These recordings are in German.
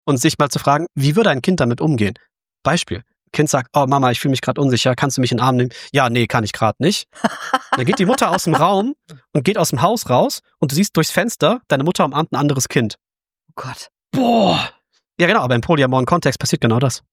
und sich mal zu fragen, wie würde ein Kind damit umgehen? Beispiel. Kind sagt, oh Mama, ich fühle mich gerade unsicher, kannst du mich in den Arm nehmen? Ja, nee, kann ich gerade nicht. Dann geht die Mutter aus dem Raum und geht aus dem Haus raus und du siehst durchs Fenster, deine Mutter umarmt ein anderes Kind. Oh Gott. Boah. Ja genau, aber im polyamoren Kontext passiert genau das.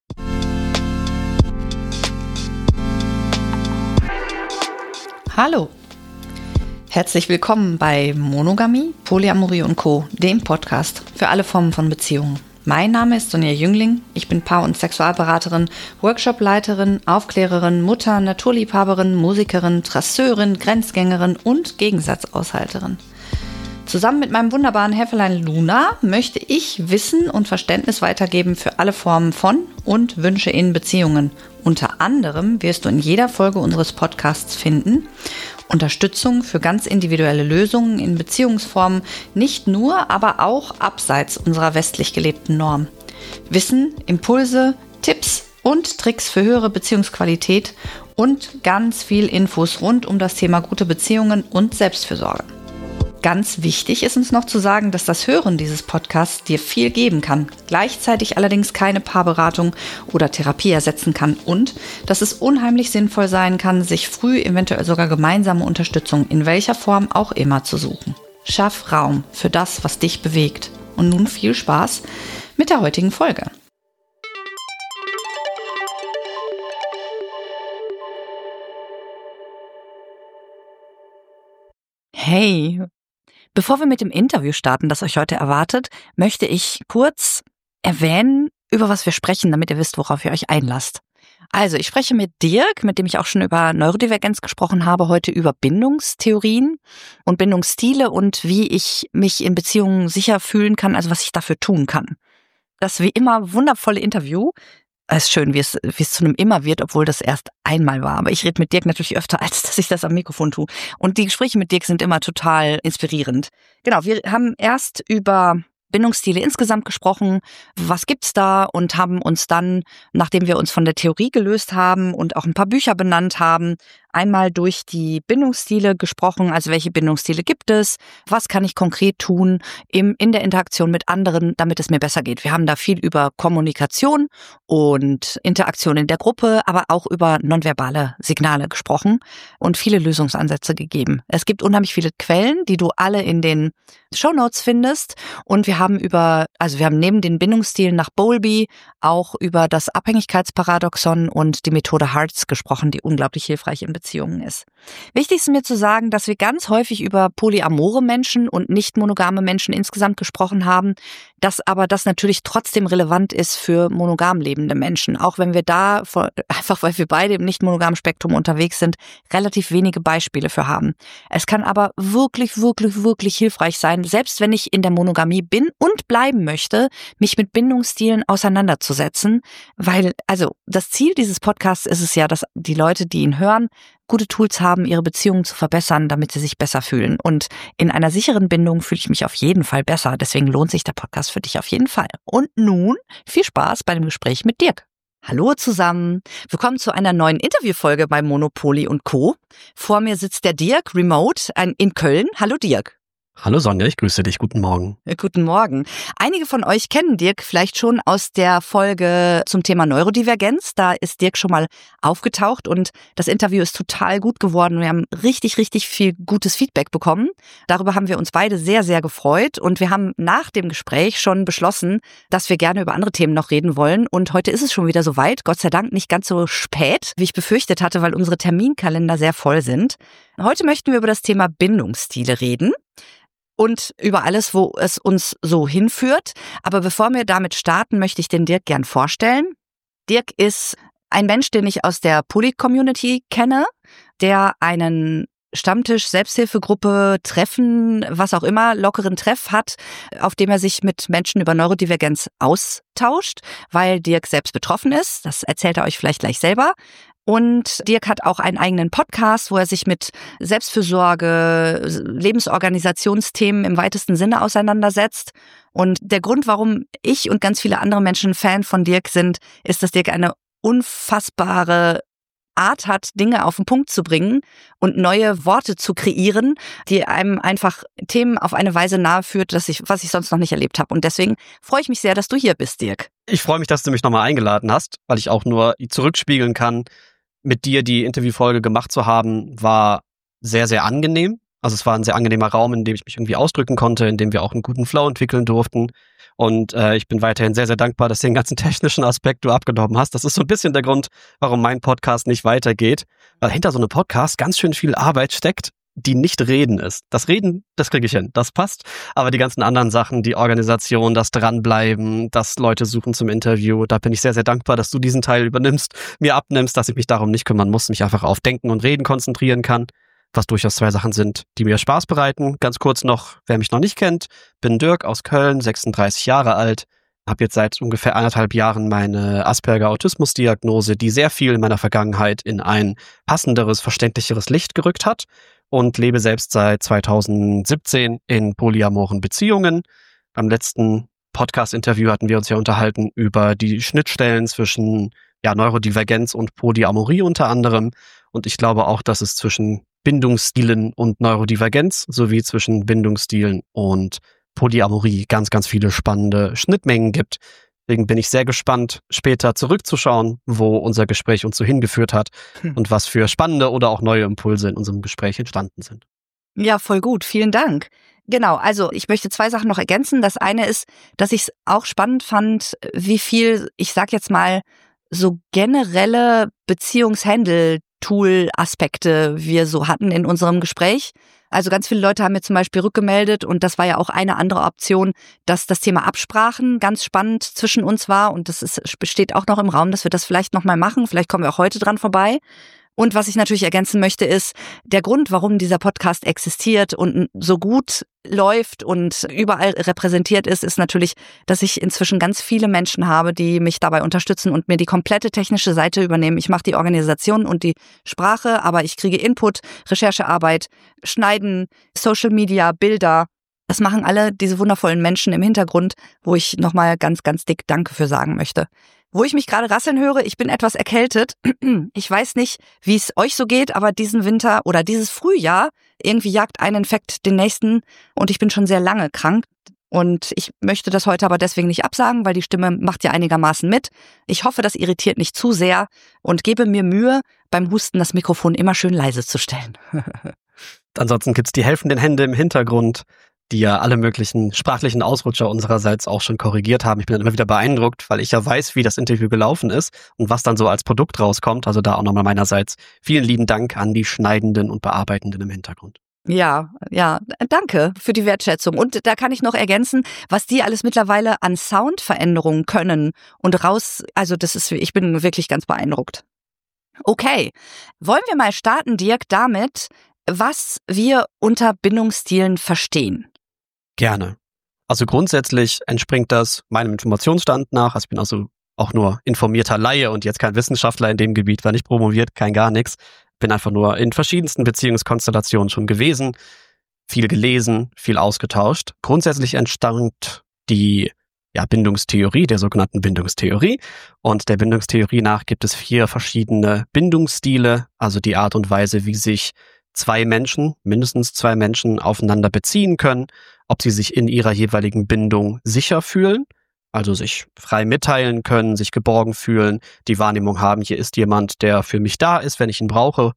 Hallo. Herzlich willkommen bei Monogamie, Polyamorie und Co., dem Podcast für alle Formen von Beziehungen. Mein Name ist Sonja Jüngling, ich bin Paar- und Sexualberaterin, Workshopleiterin, Aufklärerin, Mutter, Naturliebhaberin, Musikerin, Trasseurin, Grenzgängerin und Gegensatzaushalterin. Zusammen mit meinem wunderbaren Helferlein Luna möchte ich Wissen und Verständnis weitergeben für alle Formen von und Wünsche in Beziehungen. Unter anderem wirst du in jeder Folge unseres Podcasts finden Unterstützung für ganz individuelle Lösungen in Beziehungsformen, nicht nur, aber auch abseits unserer westlich gelebten Norm. Wissen, Impulse, Tipps und Tricks für höhere Beziehungsqualität und ganz viel Infos rund um das Thema gute Beziehungen und Selbstfürsorge. Ganz wichtig ist uns noch zu sagen, dass das Hören dieses Podcasts dir viel geben kann, gleichzeitig allerdings keine Paarberatung oder Therapie ersetzen kann und dass es unheimlich sinnvoll sein kann, sich früh eventuell sogar gemeinsame Unterstützung in welcher Form auch immer zu suchen. Schaff Raum für das, was dich bewegt. Und nun viel Spaß mit der heutigen Folge. Hey! Bevor wir mit dem Interview starten, das euch heute erwartet, möchte ich kurz erwähnen, über was wir sprechen, damit ihr wisst, worauf ihr euch einlasst. Also, ich spreche mit Dirk, mit dem ich auch schon über Neurodivergenz gesprochen habe, heute über Bindungstheorien und Bindungsstile und wie ich mich in Beziehungen sicher fühlen kann, also was ich dafür tun kann. Das wie immer wundervolle Interview. Es ist schön, wie es zu einem Immer wird, obwohl das erst einmal war. Aber ich rede mit Dirk natürlich öfter, als dass ich das am Mikrofon tue. Und die Gespräche mit Dirk sind immer total inspirierend. Genau, wir haben erst über Bindungsstile insgesamt gesprochen, was gibt's da, und haben uns dann, nachdem wir uns von der Theorie gelöst haben und auch ein paar Bücher benannt haben, einmal durch die Bindungsstile gesprochen, also welche Bindungsstile gibt es, was kann ich konkret tun in der Interaktion mit anderen, damit es mir besser geht. Wir haben da viel über Kommunikation und Interaktion in der Gruppe, aber auch über nonverbale Signale gesprochen und viele Lösungsansätze gegeben. Es gibt unheimlich viele Quellen, die du alle in den Shownotes findest, und wir haben neben den Bindungsstilen nach Bowlby auch über das Abhängigkeitsparadoxon und die Methode Hartz gesprochen, die unglaublich hilfreich in Beziehungen ist. Wichtig ist mir zu sagen, dass wir ganz häufig über polyamore Menschen und nicht monogame Menschen insgesamt gesprochen haben, dass aber das natürlich trotzdem relevant ist für monogam lebende Menschen, auch wenn wir da, einfach weil wir beide im nicht monogamen Spektrum unterwegs sind, relativ wenige Beispiele für haben. Es kann aber wirklich, wirklich, wirklich hilfreich sein, selbst wenn ich in der Monogamie bin und bleiben möchte, mich mit Bindungsstilen auseinanderzusetzen, weil, also das Ziel dieses Podcasts ist es ja, dass die Leute, die ihn hören, gute Tools haben, ihre Beziehungen zu verbessern, damit sie sich besser fühlen. Und in einer sicheren Bindung fühle ich mich auf jeden Fall besser. Deswegen lohnt sich der Podcast für dich auf jeden Fall. Und nun viel Spaß bei dem Gespräch mit Dirk. Hallo zusammen. Willkommen zu einer neuen Interviewfolge bei Monopoly und Co. Vor mir sitzt der Dirk remote in Köln. Hallo Dirk. Hallo Sonja, ich grüße dich. Guten Morgen. Guten Morgen. Einige von euch kennen Dirk vielleicht schon aus der Folge zum Thema Neurodivergenz. Da ist Dirk schon mal aufgetaucht und das Interview ist total gut geworden. Wir haben richtig, richtig viel gutes Feedback bekommen. Darüber haben wir uns beide sehr, sehr gefreut und wir haben nach dem Gespräch schon beschlossen, dass wir gerne über andere Themen noch reden wollen. Und heute ist es schon wieder soweit. Gott sei Dank nicht ganz so spät, wie ich befürchtet hatte, weil unsere Terminkalender sehr voll sind. Heute möchten wir über das Thema Bindungsstile reden. Und über alles, wo es uns so hinführt. Aber bevor wir damit starten, möchte ich den Dirk gern vorstellen. Dirk ist ein Mensch, den ich aus der Poly-Community kenne, der einen Stammtisch, Selbsthilfegruppe, Treffen, was auch immer, lockeren Treff hat, auf dem er sich mit Menschen über Neurodivergenz austauscht, weil Dirk selbst betroffen ist. Das erzählt er euch vielleicht gleich selber. Und Dirk hat auch einen eigenen Podcast, wo er sich mit Selbstfürsorge, Lebensorganisationsthemen im weitesten Sinne auseinandersetzt. Und der Grund, warum ich und ganz viele andere Menschen Fan von Dirk sind, ist, dass Dirk eine unfassbare Art hat, Dinge auf den Punkt zu bringen und neue Worte zu kreieren, die einem einfach Themen auf eine Weise nahe führt, was ich sonst noch nicht erlebt habe. Und deswegen freue ich mich sehr, dass du hier bist, Dirk. Ich freue mich, dass du mich nochmal eingeladen hast, weil ich auch nur zurückspiegeln kann, mit dir die Interviewfolge gemacht zu haben, war sehr, sehr angenehm. Also es war ein sehr angenehmer Raum, in dem ich mich irgendwie ausdrücken konnte, in dem wir auch einen guten Flow entwickeln durften. Und ich bin weiterhin sehr, sehr dankbar, dass du den ganzen technischen Aspekt du abgenommen hast. Das ist so ein bisschen der Grund, warum mein Podcast nicht weitergeht. Weil hinter so einem Podcast ganz schön viel Arbeit steckt, die nicht Reden ist. Das Reden, das kriege ich hin, das passt. Aber die ganzen anderen Sachen, die Organisation, das Dranbleiben, das Leute suchen zum Interview, da bin ich sehr, sehr dankbar, dass du diesen Teil übernimmst, mir abnimmst, dass ich mich darum nicht kümmern muss, mich einfach auf Denken und Reden konzentrieren kann. Was durchaus 2 Sachen sind, die mir Spaß bereiten. Ganz kurz noch, wer mich noch nicht kennt, bin Dirk aus Köln, 36 Jahre alt, habe jetzt seit ungefähr 1,5 Jahren meine Asperger-Autismus-Diagnose, die sehr viel in meiner Vergangenheit in ein passenderes, verständlicheres Licht gerückt hat und lebe selbst seit 2017 in polyamoren Beziehungen. Am letzten Podcast-Interview hatten wir uns ja unterhalten über die Schnittstellen zwischen Neurodivergenz und Polyamorie unter anderem. Und ich glaube auch, dass es zwischen Bindungsstilen und Neurodivergenz sowie zwischen Bindungsstilen und Polyamorie ganz, ganz viele spannende Schnittmengen gibt. Deswegen bin ich sehr gespannt, später zurückzuschauen, wo unser Gespräch uns so hingeführt hat und was für spannende oder auch neue Impulse in unserem Gespräch entstanden sind. Ja, voll gut. Vielen Dank. Genau, also ich möchte 2 Sachen noch ergänzen. Das eine ist, dass ich es auch spannend fand, wie viel, ich sag jetzt mal, so generelle Beziehungshandle-Tool-Aspekte wir so hatten in unserem Gespräch. Also ganz viele Leute haben mir zum Beispiel rückgemeldet und das war ja auch eine andere Option, dass das Thema Absprachen ganz spannend zwischen uns war und besteht auch noch im Raum, dass wir das vielleicht nochmal machen. Vielleicht kommen wir auch heute dran vorbei. Und was ich natürlich ergänzen möchte, ist der Grund, warum dieser Podcast existiert und so gut läuft und überall repräsentiert ist natürlich, dass ich inzwischen ganz viele Menschen habe, die mich dabei unterstützen und mir die komplette technische Seite übernehmen. Ich mache die Organisation und die Sprache, aber ich kriege Input, Recherchearbeit, Schneiden, Social Media, Bilder. Das machen alle diese wundervollen Menschen im Hintergrund, wo ich nochmal ganz, ganz dick Danke für sagen möchte. Wo ich mich gerade rasseln höre, ich bin etwas erkältet. Ich weiß nicht, wie es euch so geht, aber diesen Winter oder dieses Frühjahr, irgendwie jagt ein Infekt den nächsten und ich bin schon sehr lange krank. Und ich möchte das heute aber deswegen nicht absagen, weil die Stimme macht ja einigermaßen mit. Ich hoffe, das irritiert nicht zu sehr und gebe mir Mühe, beim Husten das Mikrofon immer schön leise zu stellen. Ansonsten gibt's die helfenden Hände im Hintergrund, die ja alle möglichen sprachlichen Ausrutscher unsererseits auch schon korrigiert haben. Ich bin dann immer wieder beeindruckt, weil ich ja weiß, wie das Interview gelaufen ist und was dann so als Produkt rauskommt. Also da auch nochmal meinerseits vielen lieben Dank an die Schneidenden und Bearbeitenden im Hintergrund. Ja, danke für die Wertschätzung. Und da kann ich noch ergänzen, was die alles mittlerweile an Soundveränderungen können und also ich bin wirklich ganz beeindruckt. Okay, wollen wir mal starten, Dirk, damit, was wir unter Bindungsstilen verstehen? Gerne. Also grundsätzlich entspringt das meinem Informationsstand nach. Also ich bin also auch nur informierter Laie und jetzt kein Wissenschaftler in dem Gebiet, war nicht promoviert, kein gar nichts. Bin einfach nur in verschiedensten Beziehungskonstellationen schon gewesen, viel gelesen, viel ausgetauscht. Grundsätzlich entstand die Bindungstheorie, der sogenannten Bindungstheorie. Und der Bindungstheorie nach gibt es 4 verschiedene Bindungsstile, also die Art und Weise, wie sich mindestens zwei Menschen aufeinander beziehen können, ob sie sich in ihrer jeweiligen Bindung sicher fühlen, also sich frei mitteilen können, sich geborgen fühlen, die Wahrnehmung haben, hier ist jemand, der für mich da ist, wenn ich ihn brauche.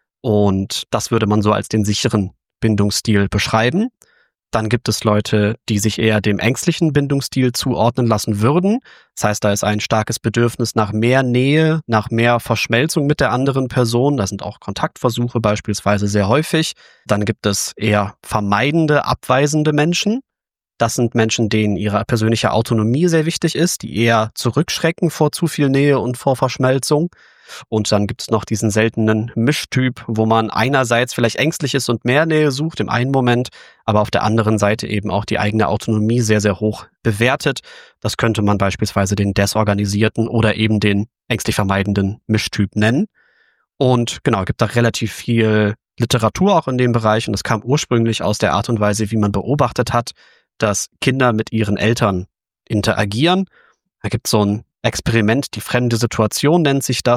Und das würde man so als den sicheren Bindungsstil beschreiben. Dann gibt es Leute, die sich eher dem ängstlichen Bindungsstil zuordnen lassen würden. Das heißt, da ist ein starkes Bedürfnis nach mehr Nähe, nach mehr Verschmelzung mit der anderen Person. Da sind auch Kontaktversuche beispielsweise sehr häufig. Dann gibt es eher vermeidende, abweisende Menschen. Das sind Menschen, denen ihre persönliche Autonomie sehr wichtig ist, die eher zurückschrecken vor zu viel Nähe und vor Verschmelzung. Und dann gibt es noch diesen seltenen Mischtyp, wo man einerseits vielleicht ängstlich ist und mehr Nähe sucht im einen Moment, aber auf der anderen Seite eben auch die eigene Autonomie sehr, sehr hoch bewertet. Das könnte man beispielsweise den desorganisierten oder eben den ängstlich vermeidenden Mischtyp nennen. Und genau, gibt da relativ viel Literatur auch in dem Bereich und das kam ursprünglich aus der Art und Weise, wie man beobachtet hat, dass Kinder mit ihren Eltern interagieren. Da gibt es so ein Experiment, die fremde Situation nennt sich das.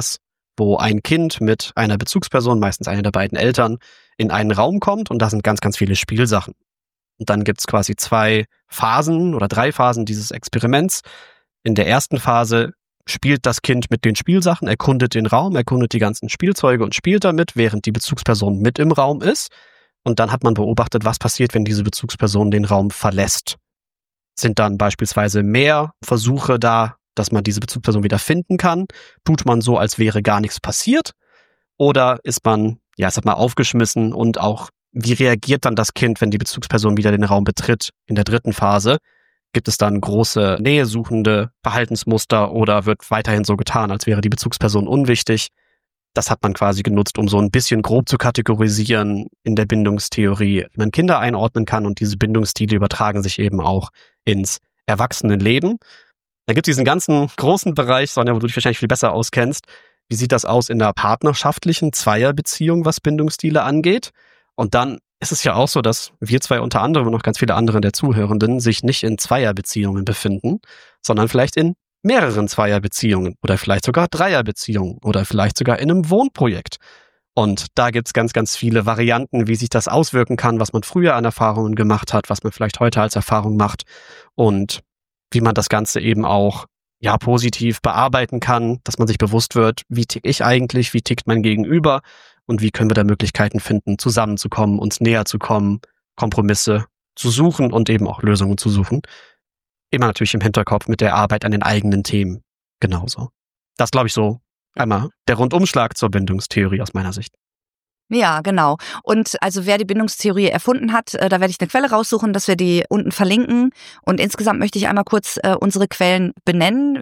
wo ein Kind mit einer Bezugsperson, meistens einer der beiden Eltern, in einen Raum kommt und da sind ganz, ganz viele Spielsachen. Und dann gibt's quasi 2 Phasen oder 3 Phasen dieses Experiments. In der ersten Phase spielt das Kind mit den Spielsachen, erkundet den Raum, erkundet die ganzen Spielzeuge und spielt damit, während die Bezugsperson mit im Raum ist. Und dann hat man beobachtet, was passiert, wenn diese Bezugsperson den Raum verlässt. Sind dann beispielsweise mehr Versuche da, dass man diese Bezugsperson wieder finden kann? Tut man so, als wäre gar nichts passiert? Oder ist man, aufgeschmissen und auch, wie reagiert dann das Kind, wenn die Bezugsperson wieder den Raum betritt in der dritten Phase? Gibt es dann große nähesuchende Verhaltensmuster oder wird weiterhin so getan, als wäre die Bezugsperson unwichtig? Das hat man quasi genutzt, um so ein bisschen grob zu kategorisieren in der Bindungstheorie, wie man Kinder einordnen kann, und diese Bindungsstile übertragen sich eben auch ins Erwachsenenleben. Da gibt es diesen ganzen großen Bereich, Sonja, wo du dich wahrscheinlich viel besser auskennst. Wie sieht das aus in einer partnerschaftlichen Zweierbeziehung, was Bindungsstile angeht? Und dann ist es ja auch so, dass wir 2 unter anderem und noch ganz viele andere der Zuhörenden sich nicht in Zweierbeziehungen befinden, sondern vielleicht in mehreren Zweierbeziehungen oder vielleicht sogar Dreierbeziehungen oder vielleicht sogar in einem Wohnprojekt. Und da gibt's ganz, ganz viele Varianten, wie sich das auswirken kann, was man früher an Erfahrungen gemacht hat, was man vielleicht heute als Erfahrung macht und wie man das Ganze eben auch positiv bearbeiten kann, dass man sich bewusst wird, wie tick ich eigentlich, wie tickt mein Gegenüber und wie können wir da Möglichkeiten finden, zusammenzukommen, uns näher zu kommen, Kompromisse zu suchen und eben auch Lösungen zu suchen. Immer natürlich im Hinterkopf mit der Arbeit an den eigenen Themen genauso. Das glaube ich so einmal der Rundumschlag zur Bindungstheorie aus meiner Sicht. Ja, genau. Und also wer die Bindungstheorie erfunden hat, da werde ich eine Quelle raussuchen, dass wir die unten verlinken. Und insgesamt möchte ich einmal kurz unsere Quellen benennen.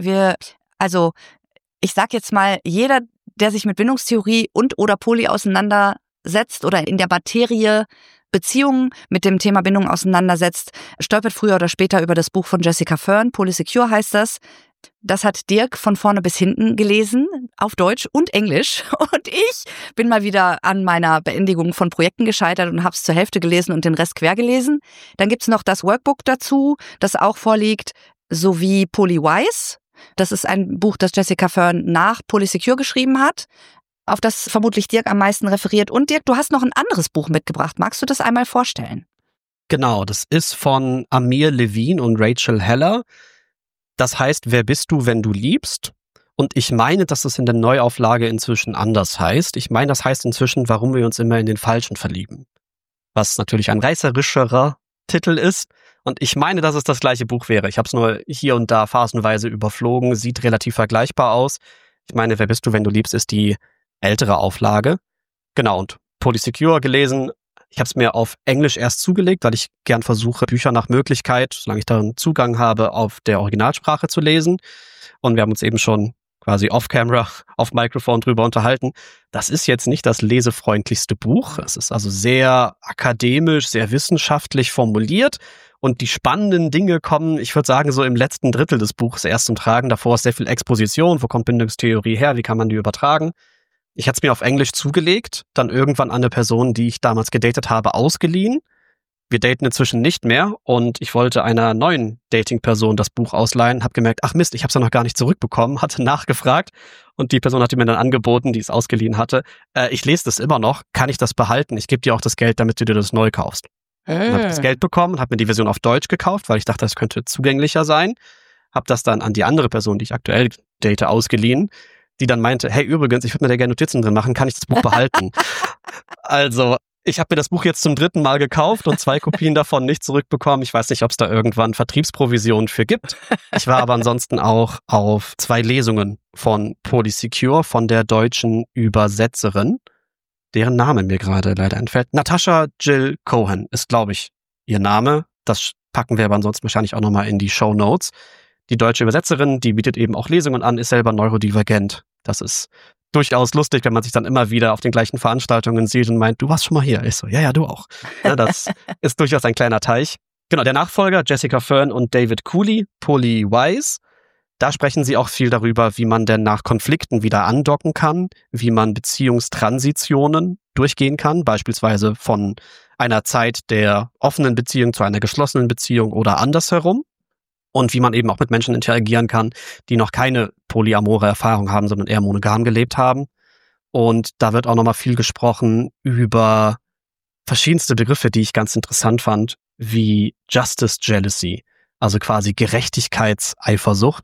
Ich sag jetzt mal, jeder, der sich mit Bindungstheorie und oder Poly auseinandersetzt oder in der Materie Beziehungen mit dem Thema Bindung auseinandersetzt, stolpert früher oder später über das Buch von Jessica Fern, Polysecure heißt das. Das hat Dirk von vorne bis hinten gelesen, auf Deutsch und Englisch. Und ich bin mal wieder an meiner Beendigung von Projekten gescheitert und habe es zur Hälfte gelesen und den Rest quer gelesen. Dann gibt's noch das Workbook dazu, das auch vorliegt, sowie Polywise. Das ist ein Buch, das Jessica Fern nach Polysecure geschrieben hat, auf das vermutlich Dirk am meisten referiert. Und Dirk, du hast noch ein anderes Buch mitgebracht. Magst du das einmal vorstellen? Genau, das ist von Amir Levine und Rachel Heller. Das heißt, wer bist du, wenn du liebst? Und ich meine, dass das in der Neuauflage inzwischen anders heißt. Ich meine, das heißt inzwischen, warum wir uns immer in den Falschen verlieben. Was natürlich ein reißerischerer Titel ist. Und ich meine, dass es das gleiche Buch wäre. Ich habe es nur hier und da phasenweise überflogen. Sieht relativ vergleichbar aus. Ich meine, wer bist du, wenn du liebst, ist die ältere Auflage. Genau, und Polysecure gelesen. Ich habe es mir auf Englisch erst zugelegt, weil ich gern versuche, Bücher nach Möglichkeit, solange ich da einen Zugang habe, auf der Originalsprache zu lesen. Und wir haben uns eben schon quasi off-camera, auf Mikrofon drüber unterhalten. Das ist jetzt nicht das lesefreundlichste Buch. Es ist also sehr akademisch, sehr wissenschaftlich formuliert. Und die spannenden Dinge kommen, ich würde sagen, so im letzten Drittel des Buches erst zum Tragen. Davor ist sehr viel Exposition. Wo kommt Bindungstheorie her? Wie kann man die übertragen? Ich hatte es mir auf Englisch zugelegt, dann irgendwann an eine Person, die ich damals gedatet habe, ausgeliehen. Wir daten inzwischen nicht mehr und ich wollte einer neuen Dating-Person das Buch ausleihen, habe gemerkt, ach Mist, ich habe es ja noch gar nicht zurückbekommen, hatte nachgefragt und die Person hatte mir dann angeboten, die es ausgeliehen hatte, ich lese das immer noch, kann ich das behalten? Ich gebe dir auch das Geld, damit du dir das neu kaufst. Dann habe ich das Geld bekommen, habe mir die Version auf Deutsch gekauft, weil ich dachte, das könnte zugänglicher sein. Habe das dann an die andere Person, die ich aktuell date, ausgeliehen, die dann meinte, hey, übrigens, ich würde mir da gerne Notizen drin machen, kann ich das Buch behalten? Also, ich habe mir das Buch jetzt zum 3. Mal gekauft und 2 Kopien davon nicht zurückbekommen. Ich weiß nicht, ob es da irgendwann Vertriebsprovisionen für gibt. Ich war aber ansonsten auch auf 2 Lesungen von Polysecure, von der deutschen Übersetzerin, deren Name mir gerade leider entfällt. Natasha Jill Cohen ist, glaube ich, ihr Name. Das packen wir aber ansonsten wahrscheinlich auch nochmal in die Shownotes. Die deutsche Übersetzerin, die bietet eben auch Lesungen an, ist selber neurodivergent. Das ist durchaus lustig, wenn man sich dann immer wieder auf den gleichen Veranstaltungen sieht und meint, du warst schon mal hier. Ich so, ja, du auch. Ja, das ist durchaus ein kleiner Teich. Genau, der Nachfolger, Jessica Fern und David Cooley, Polywise. Da sprechen sie auch viel darüber, wie man denn nach Konflikten wieder andocken kann, wie man Beziehungstransitionen durchgehen kann, beispielsweise von einer Zeit der offenen Beziehung zu einer geschlossenen Beziehung oder andersherum. Und wie man eben auch mit Menschen interagieren kann, die noch keine polyamore Erfahrung haben, sondern eher monogam gelebt haben. Und da wird auch nochmal viel gesprochen über verschiedenste Begriffe, die ich ganz interessant fand, wie Justice Jealousy, also quasi Gerechtigkeitseifersucht,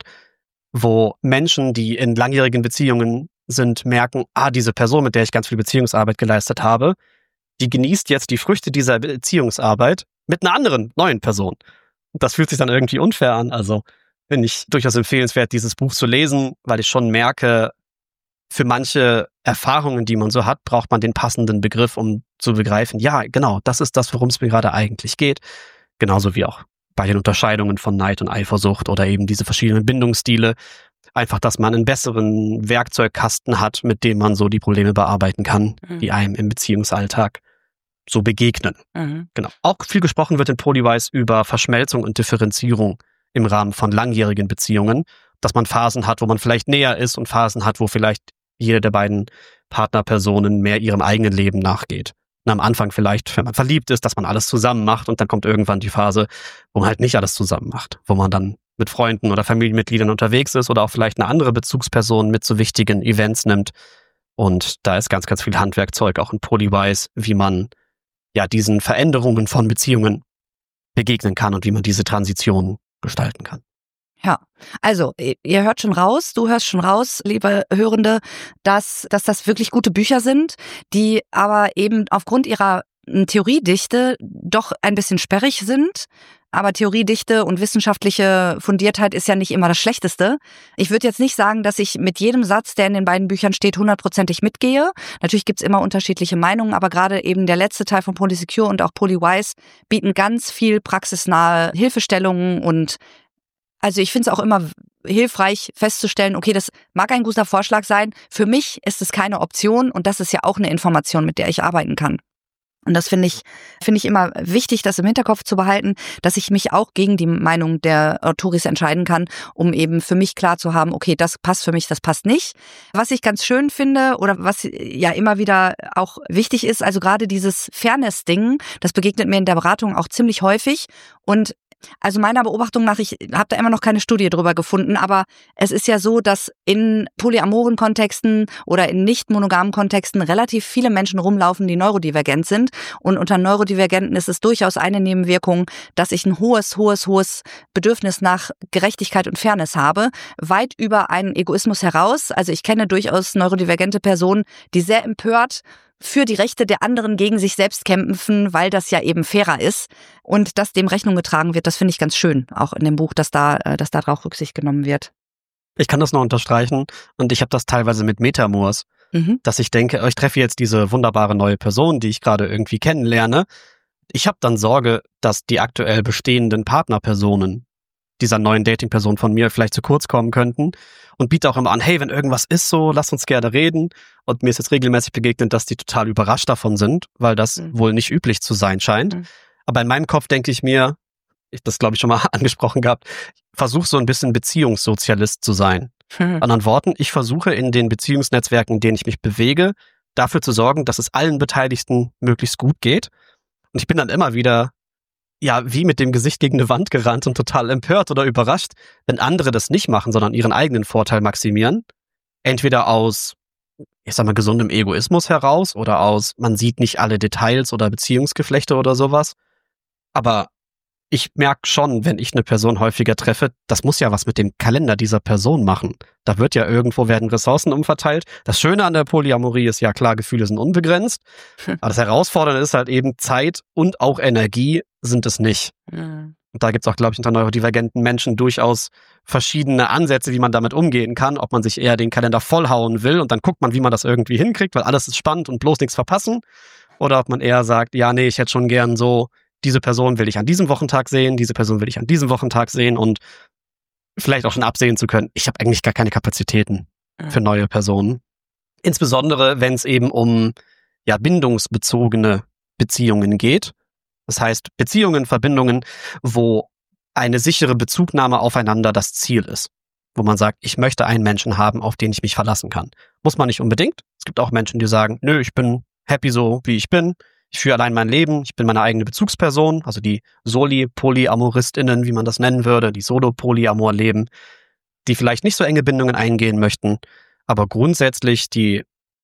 wo Menschen, die in langjährigen Beziehungen sind, merken, diese Person, mit der ich ganz viel Beziehungsarbeit geleistet habe, die genießt jetzt die Früchte dieser Beziehungsarbeit mit einer anderen, neuen Person. Und das fühlt sich dann irgendwie unfair an. Also finde ich durchaus empfehlenswert, dieses Buch zu lesen, weil ich schon merke, für manche Erfahrungen, die man so hat, braucht man den passenden Begriff, um zu begreifen, ja, genau, das ist das, worum es mir gerade eigentlich geht. Genauso wie auch bei den Unterscheidungen von Neid und Eifersucht oder eben diese verschiedenen Bindungsstile. Einfach, dass man einen besseren Werkzeugkasten hat, mit dem man so die Probleme bearbeiten kann, die einem im Beziehungsalltag so begegnen. Genau. Auch viel gesprochen wird in Polywise über Verschmelzung und Differenzierung im Rahmen von langjährigen Beziehungen, dass man Phasen hat, wo man vielleicht näher ist und Phasen hat, wo vielleicht jede der beiden Partnerpersonen mehr ihrem eigenen Leben nachgeht. Und am Anfang vielleicht, wenn man verliebt ist, dass man alles zusammen macht und dann kommt irgendwann die Phase, wo man halt nicht alles zusammen macht, wo man dann mit Freunden oder Familienmitgliedern unterwegs ist oder auch vielleicht eine andere Bezugsperson mit zu wichtigen Events nimmt. Und da ist ganz, ganz viel Handwerkzeug auch in Polywise, wie man ja diesen Veränderungen von Beziehungen begegnen kann und wie man diese Transition gestalten kann. Ja, also ihr hört schon raus, du hörst schon raus, liebe Hörende, dass das wirklich gute Bücher sind, die aber eben aufgrund ihrer Theoriedichte doch ein bisschen sperrig sind. Aber Theoriedichte und wissenschaftliche Fundiertheit ist ja nicht immer das Schlechteste. Ich würde jetzt nicht sagen, dass ich mit jedem Satz, der in den beiden Büchern steht, 100%ig mitgehe. Natürlich gibt's immer unterschiedliche Meinungen, aber gerade eben der letzte Teil von Polysecure und auch Polywise bieten ganz viel praxisnahe Hilfestellungen und also ich finde es auch immer hilfreich festzustellen, okay, das mag ein guter Vorschlag sein. Für mich ist es keine Option und das ist ja auch eine Information, mit der ich arbeiten kann. Und das finde ich immer wichtig, das im Hinterkopf zu behalten, dass ich mich auch gegen die Meinung der Autoris entscheiden kann, um eben für mich klar zu haben, okay, das passt für mich, das passt nicht. Was ich ganz schön finde oder was ja immer wieder auch wichtig ist, also gerade dieses Fairness-Ding, das begegnet mir in der Beratung auch ziemlich häufig und also meiner Beobachtung nach, ich habe da immer noch keine Studie drüber gefunden, aber es ist ja so, dass in polyamoren Kontexten oder in nicht monogamen Kontexten relativ viele Menschen rumlaufen, die neurodivergent sind. Und unter Neurodivergenten ist es durchaus eine Nebenwirkung, dass ich ein hohes Bedürfnis nach Gerechtigkeit und Fairness habe, weit über einen Egoismus heraus. Also ich kenne durchaus neurodivergente Personen, die sehr empört für die Rechte der anderen gegen sich selbst kämpfen, weil das ja eben fairer ist und dass dem Rechnung getragen wird, das finde ich ganz schön, auch in dem Buch, dass da drauf Rücksicht genommen wird. Ich kann das noch unterstreichen und ich habe das teilweise mit Metamors, dass ich denke, ich treffe jetzt diese wunderbare neue Person, die ich gerade irgendwie kennenlerne. Ich habe dann Sorge, dass die aktuell bestehenden Partnerpersonen dieser neuen Dating-Person von mir vielleicht zu kurz kommen könnten und biete auch immer an, hey, wenn irgendwas ist so, lass uns gerne reden. Und mir ist jetzt regelmäßig begegnet, dass die total überrascht davon sind, weil das wohl nicht üblich zu sein scheint. Aber in meinem Kopf denke ich mir, das glaube ich schon mal angesprochen gehabt, versuche so ein bisschen Beziehungssozialist zu sein. Anderen Worten, ich versuche in den Beziehungsnetzwerken, in denen ich mich bewege, dafür zu sorgen, dass es allen Beteiligten möglichst gut geht. Und ich bin dann immer wieder wie mit dem Gesicht gegen eine Wand gerannt und total empört oder überrascht, wenn andere das nicht machen, sondern ihren eigenen Vorteil maximieren. Entweder aus, gesundem Egoismus heraus oder aus, man sieht nicht alle Details oder Beziehungsgeflechte oder sowas. Aber ich merke schon, wenn ich eine Person häufiger treffe, das muss ja was mit dem Kalender dieser Person machen. Da wird ja irgendwo werden Ressourcen umverteilt. Das Schöne an der Polyamorie ist ja klar, Gefühle sind unbegrenzt. Aber das Herausfordernde ist halt eben, Zeit und auch Energie sind es nicht. Und da gibt's auch, glaube ich, unter neurodivergenten Menschen durchaus verschiedene Ansätze, wie man damit umgehen kann. Ob man sich eher den Kalender vollhauen will und dann guckt man, wie man das irgendwie hinkriegt, weil alles ist spannend und bloß nichts verpassen. Oder ob man eher sagt, ja, nee, ich hätte schon gern so, diese Person will ich an diesem Wochentag sehen, diese Person will ich an diesem Wochentag sehen und vielleicht auch schon absehen zu können, ich habe eigentlich gar keine Kapazitäten für neue Personen. Insbesondere, wenn es eben um bindungsbezogene Beziehungen geht. Das heißt, Beziehungen, Verbindungen, wo eine sichere Bezugnahme aufeinander das Ziel ist. Wo man sagt, ich möchte einen Menschen haben, auf den ich mich verlassen kann. Muss man nicht unbedingt. Es gibt auch Menschen, die sagen, nö, ich bin happy so, wie ich bin. Ich führe allein mein Leben, ich bin meine eigene Bezugsperson, also die Soli-PolyamoristInnen, wie man das nennen würde, die Solo-Polyamor leben, die vielleicht nicht so enge Bindungen eingehen möchten, aber grundsätzlich die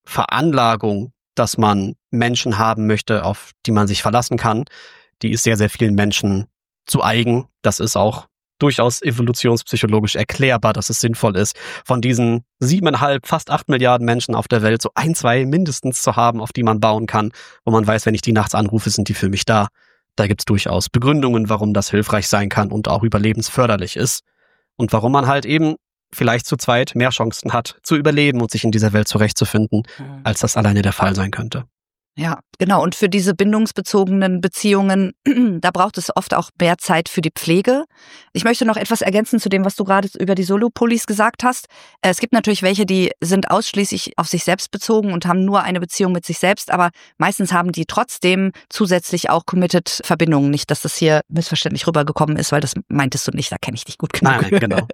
Veranlagung, dass man Menschen haben möchte, auf die man sich verlassen kann, die ist sehr, sehr vielen Menschen zu eigen. Das ist auch durchaus evolutionspsychologisch erklärbar, dass es sinnvoll ist, von diesen 7,5, fast 8 Milliarden Menschen auf der Welt so 1, 2 mindestens zu haben, auf die man bauen kann, wo man weiß, wenn ich die nachts anrufe, sind die für mich da. Da gibt's durchaus Begründungen, warum das hilfreich sein kann und auch überlebensförderlich ist. Und warum man halt eben vielleicht zu zweit mehr Chancen hat, zu überleben und sich in dieser Welt zurechtzufinden, als das alleine der Fall sein könnte. Ja, genau. Und für diese bindungsbezogenen Beziehungen, da braucht es oft auch mehr Zeit für die Pflege. Ich möchte noch etwas ergänzen zu dem, was du gerade über die Solo-Polis gesagt hast. Es gibt natürlich welche, die sind ausschließlich auf sich selbst bezogen und haben nur eine Beziehung mit sich selbst, aber meistens haben die trotzdem zusätzlich auch committed Verbindungen. Nicht, dass das hier missverständlich rübergekommen ist, weil das meintest du nicht, da kenne ich dich gut genug. Nein, genau.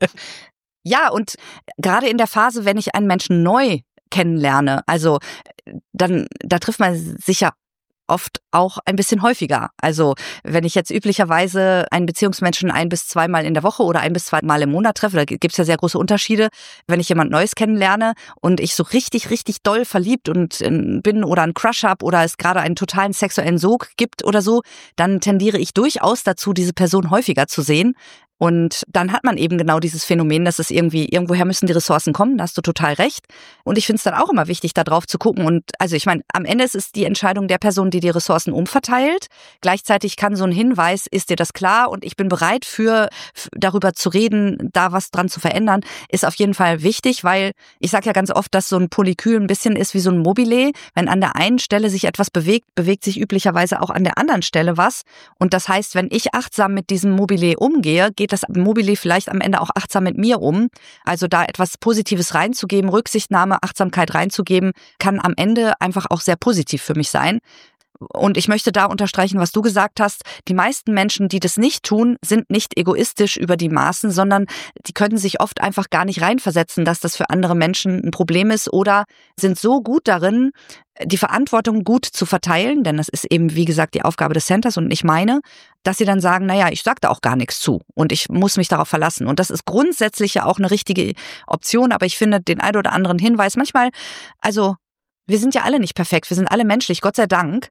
Ja, und gerade in der Phase, wenn ich einen Menschen neu kennenlerne, also dann, da trifft man sich ja oft auch ein bisschen häufiger. Also wenn ich jetzt üblicherweise einen Beziehungsmenschen 1 bis 2 Mal in der Woche oder 1 bis 2 Mal im Monat treffe, da gibt's ja sehr große Unterschiede. Wenn ich jemand Neues kennenlerne und ich so richtig, richtig doll verliebt und bin oder einen Crush habe oder es gerade einen totalen sexuellen Sog gibt oder so, dann tendiere ich durchaus dazu, diese Person häufiger zu sehen. Und dann hat man eben genau dieses Phänomen, dass es irgendwoher müssen die Ressourcen kommen, da hast du total recht. Und ich finde es dann auch immer wichtig, da drauf zu gucken. Und also ich meine, am Ende ist es die Entscheidung der Person, die Ressourcen umverteilt. Gleichzeitig kann so ein Hinweis, ist dir das klar und ich bin bereit darüber zu reden, da was dran zu verändern, ist auf jeden Fall wichtig, weil ich sage ja ganz oft, dass so ein Polykül ein bisschen ist wie so ein Mobile. Wenn an der einen Stelle sich etwas bewegt, bewegt sich üblicherweise auch an der anderen Stelle was. Und das heißt, wenn ich achtsam mit diesem Mobile umgehe, geht das Mobile vielleicht am Ende auch achtsam mit mir um. Also da etwas Positives reinzugeben, Rücksichtnahme, Achtsamkeit reinzugeben, kann am Ende einfach auch sehr positiv für mich sein. Und ich möchte da unterstreichen, was du gesagt hast. Die meisten Menschen, die das nicht tun, sind nicht egoistisch über die Maßen, sondern die können sich oft einfach gar nicht reinversetzen, dass das für andere Menschen ein Problem ist oder sind so gut darin, die Verantwortung gut zu verteilen, denn das ist eben, wie gesagt, die Aufgabe des Centers und nicht meine, dass sie dann sagen, naja, ich sag da auch gar nichts zu und ich muss mich darauf verlassen. Und das ist grundsätzlich ja auch eine richtige Option, aber ich finde den ein oder anderen Hinweis manchmal, also wir sind ja alle nicht perfekt, wir sind alle menschlich, Gott sei Dank.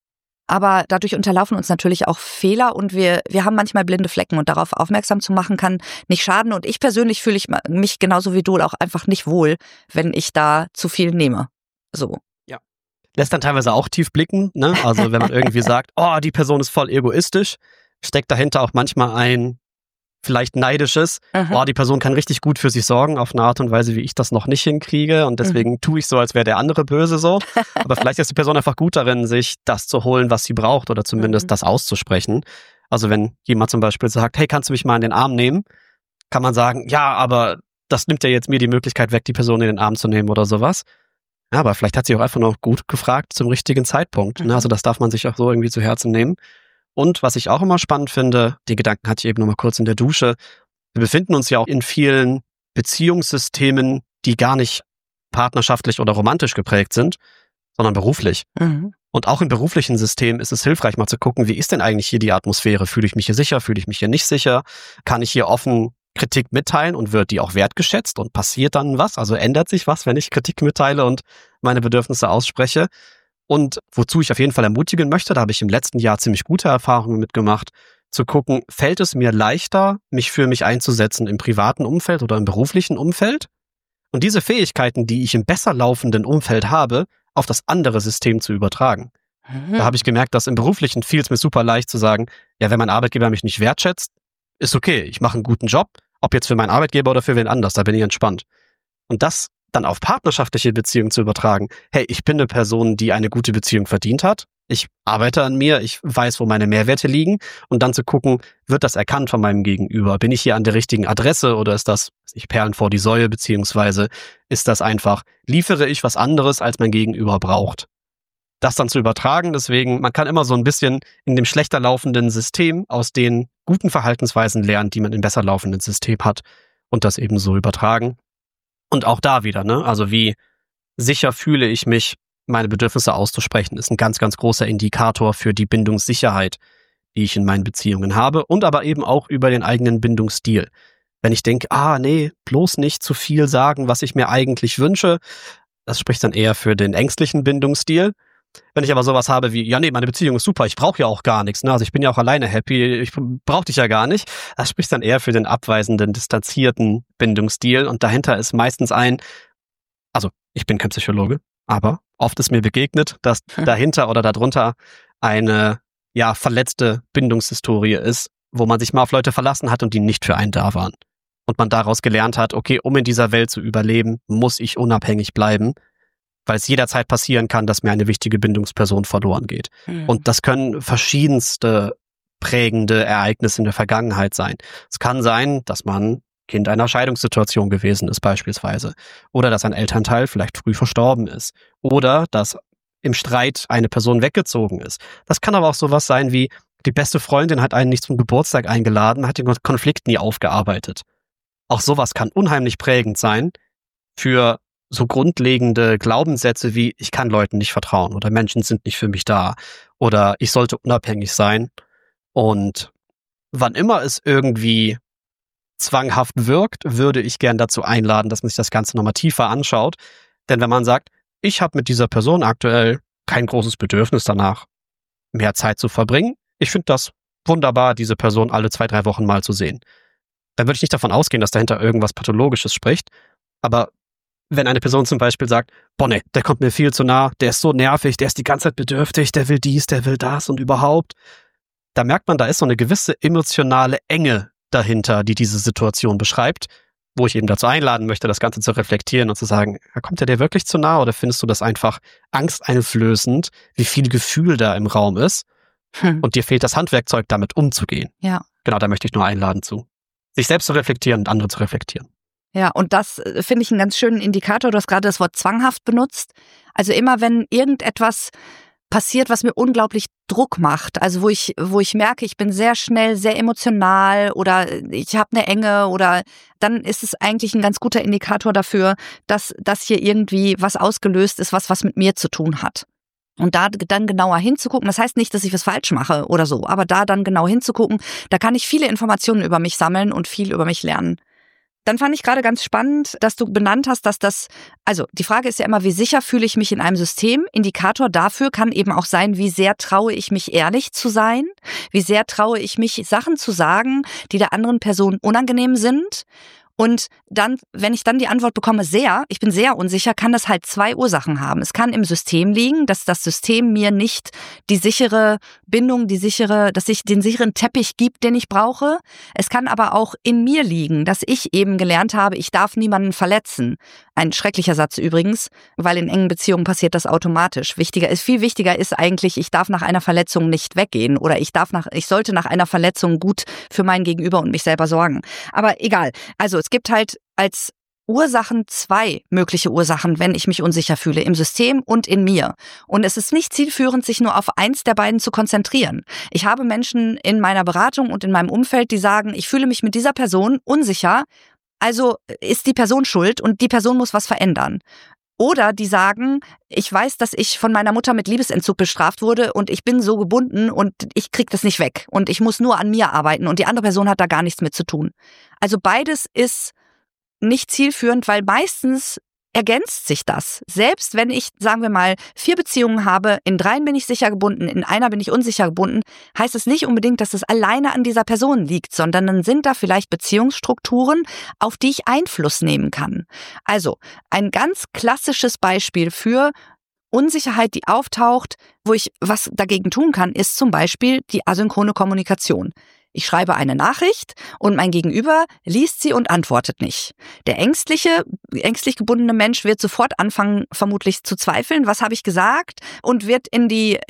Aber dadurch unterlaufen uns natürlich auch Fehler und wir haben manchmal blinde Flecken und darauf aufmerksam zu machen kann nicht schaden. Und ich persönlich fühle mich genauso wie du auch einfach nicht wohl, wenn ich da zu viel nehme. So. Ja. Lässt dann teilweise auch tief blicken, ne? Also wenn man irgendwie sagt, oh, die Person ist voll egoistisch, steckt dahinter auch manchmal ein vielleicht neidisches, oh, die Person kann richtig gut für sich sorgen auf eine Art und Weise, wie ich das noch nicht hinkriege und deswegen tue ich so, als wäre der andere böse so. Aber vielleicht ist die Person einfach gut darin, sich das zu holen, was sie braucht oder zumindest das auszusprechen. Also wenn jemand zum Beispiel sagt, hey, kannst du mich mal in den Arm nehmen? Kann man sagen, ja, aber das nimmt ja jetzt mir die Möglichkeit weg, die Person in den Arm zu nehmen oder sowas. Ja, aber vielleicht hat sie auch einfach noch gut gefragt zum richtigen Zeitpunkt. Ne? Also das darf man sich auch so irgendwie zu Herzen nehmen. Und was ich auch immer spannend finde, die Gedanken hatte ich eben noch mal kurz in der Dusche, wir befinden uns ja auch in vielen Beziehungssystemen, die gar nicht partnerschaftlich oder romantisch geprägt sind, sondern beruflich. Und auch im beruflichen System ist es hilfreich, mal zu gucken, wie ist denn eigentlich hier die Atmosphäre? Fühle ich mich hier sicher? Fühle ich mich hier nicht sicher? Kann ich hier offen Kritik mitteilen und wird die auch wertgeschätzt und passiert dann was? Also ändert sich was, wenn ich Kritik mitteile und meine Bedürfnisse ausspreche? Und wozu ich auf jeden Fall ermutigen möchte, da habe ich im letzten Jahr ziemlich gute Erfahrungen mitgemacht, zu gucken, fällt es mir leichter, mich für mich einzusetzen im privaten Umfeld oder im beruflichen Umfeld? Und diese Fähigkeiten, die ich im besser laufenden Umfeld habe, auf das andere System zu übertragen. Da habe ich gemerkt, dass im Beruflichen fiel es mir super leicht zu sagen, ja, wenn mein Arbeitgeber mich nicht wertschätzt, ist okay, ich mache einen guten Job, ob jetzt für meinen Arbeitgeber oder für wen anders, da bin ich entspannt. Und das dann auf partnerschaftliche Beziehungen zu übertragen, hey, ich bin eine Person, die eine gute Beziehung verdient hat, ich arbeite an mir, ich weiß, wo meine Mehrwerte liegen und dann zu gucken, wird das erkannt von meinem Gegenüber? Bin ich hier an der richtigen Adresse oder ist das, Perlen vor die Säue, beziehungsweise ist das einfach, liefere ich was anderes, als mein Gegenüber braucht? Das dann zu übertragen, deswegen, man kann immer so ein bisschen in dem schlechter laufenden System aus den guten Verhaltensweisen lernen, die man im besser laufenden System hat und das eben so übertragen. Und auch da wieder, ne? Also wie sicher fühle ich mich, meine Bedürfnisse auszusprechen, ist ein ganz, ganz großer Indikator für die Bindungssicherheit, die ich in meinen Beziehungen habe und aber eben auch über den eigenen Bindungsstil. Wenn ich denke, nee, bloß nicht zu viel sagen, was ich mir eigentlich wünsche, Das spricht dann eher für den ängstlichen Bindungsstil. Wenn ich aber sowas habe wie, ja nee, meine Beziehung ist super, ich brauche ja auch gar nichts, ne? Also ich bin ja auch alleine happy, ich brauche dich ja gar nicht. Das spricht dann eher für den abweisenden, distanzierten Bindungsstil und dahinter ist meistens also ich bin kein Psychologe, aber oft ist mir begegnet, dass dahinter oder darunter eine verletzte Bindungshistorie ist, wo man sich mal auf Leute verlassen hat und die nicht für einen da waren. Und man daraus gelernt hat, okay, um in dieser Welt zu überleben, muss ich unabhängig bleiben, weil es jederzeit passieren kann, dass mir eine wichtige Bindungsperson verloren geht. Und das können verschiedenste prägende Ereignisse in der Vergangenheit sein. Es kann sein, dass man Kind einer Scheidungssituation gewesen ist beispielsweise. Oder dass ein Elternteil vielleicht früh verstorben ist. Oder dass im Streit eine Person weggezogen ist. Das kann aber auch sowas sein wie, die beste Freundin hat einen nicht zum Geburtstag eingeladen, hat den Konflikt nie aufgearbeitet. Auch sowas kann unheimlich prägend sein für so grundlegende Glaubenssätze wie, ich kann Leuten nicht vertrauen oder Menschen sind nicht für mich da oder ich sollte unabhängig sein. Und wann immer es irgendwie zwanghaft wirkt, würde ich gern dazu einladen, dass man sich das Ganze nochmal tiefer anschaut. Denn wenn man sagt, ich habe mit dieser Person aktuell kein großes Bedürfnis danach, mehr Zeit zu verbringen, ich finde das wunderbar, diese Person alle 2-3 Wochen mal zu sehen. Dann würde ich nicht davon ausgehen, dass dahinter irgendwas Pathologisches spricht. Aber wenn eine Person zum Beispiel sagt, boah nee, der kommt mir viel zu nah, der ist so nervig, der ist die ganze Zeit bedürftig, der will dies, der will das und überhaupt, da merkt man, da ist so eine gewisse emotionale Enge dahinter, die diese Situation beschreibt, wo ich eben dazu einladen möchte, das Ganze zu reflektieren und zu sagen, kommt der dir wirklich zu nah oder findest du das einfach angsteinflößend, wie viel Gefühl da im Raum ist und dir fehlt das Handwerkzeug, damit umzugehen. Ja. Genau, da möchte ich nur einladen zu. Sich selbst zu reflektieren und andere zu reflektieren. Ja, und das finde ich einen ganz schönen Indikator. Du hast gerade das Wort zwanghaft benutzt. Also immer, wenn irgendetwas passiert, was mir unglaublich Druck macht, also wo ich merke, ich bin sehr schnell, sehr emotional oder ich habe eine Enge oder dann ist es eigentlich ein ganz guter Indikator dafür, dass hier irgendwie was ausgelöst ist, was mit mir zu tun hat. Und da dann genauer hinzugucken, das heißt nicht, dass ich was falsch mache oder so, aber da dann genau hinzugucken, da kann ich viele Informationen über mich sammeln und viel über mich lernen. Dann fand ich gerade ganz spannend, dass du benannt hast, also die Frage ist ja immer, wie sicher fühle ich mich in einem System? Indikator dafür kann eben auch sein, wie sehr traue ich mich ehrlich zu sein? Wie sehr traue ich mich Sachen zu sagen, die der anderen Person unangenehm sind? Und dann, wenn ich dann die Antwort bekomme, ich bin sehr unsicher, kann das halt 2 Ursachen haben. Es kann im System liegen, dass das System mir nicht die sichere Bindung, dass ich den sicheren Teppich gibt, den ich brauche. Es kann aber auch in mir liegen, dass ich eben gelernt habe, ich darf niemanden verletzen. Ein schrecklicher Satz übrigens, weil in engen Beziehungen passiert das automatisch. Viel wichtiger ist eigentlich, ich darf nach einer Verletzung nicht weggehen oder ich sollte nach einer Verletzung gut für mein Gegenüber und mich selber sorgen. Aber egal. Also es gibt halt als Ursachen 2 mögliche Ursachen, wenn ich mich unsicher fühle, im System und in mir. Und es ist nicht zielführend, sich nur auf eins der beiden zu konzentrieren. Ich habe Menschen in meiner Beratung und in meinem Umfeld, die sagen, ich fühle mich mit dieser Person unsicher, also ist die Person schuld und die Person muss was verändern. Oder die sagen, ich weiß, dass ich von meiner Mutter mit Liebesentzug bestraft wurde und ich bin so gebunden und ich krieg das nicht weg und ich muss nur an mir arbeiten und die andere Person hat da gar nichts mit zu tun. Also beides ist nicht zielführend, weil meistens ergänzt sich das. Selbst wenn ich, sagen wir mal, 4 Beziehungen habe, in 3 bin ich sicher gebunden, in einer bin ich unsicher gebunden, heißt es nicht unbedingt, dass es alleine an dieser Person liegt, sondern dann sind da vielleicht Beziehungsstrukturen, auf die ich Einfluss nehmen kann. Also ein ganz klassisches Beispiel für Unsicherheit, die auftaucht, wo ich was dagegen tun kann, ist zum Beispiel die asynchrone Kommunikation. Ich schreibe eine Nachricht und mein Gegenüber liest sie und antwortet nicht. Der ängstlich gebundene Mensch wird sofort anfangen, vermutlich zu zweifeln, was habe ich gesagt, und wird in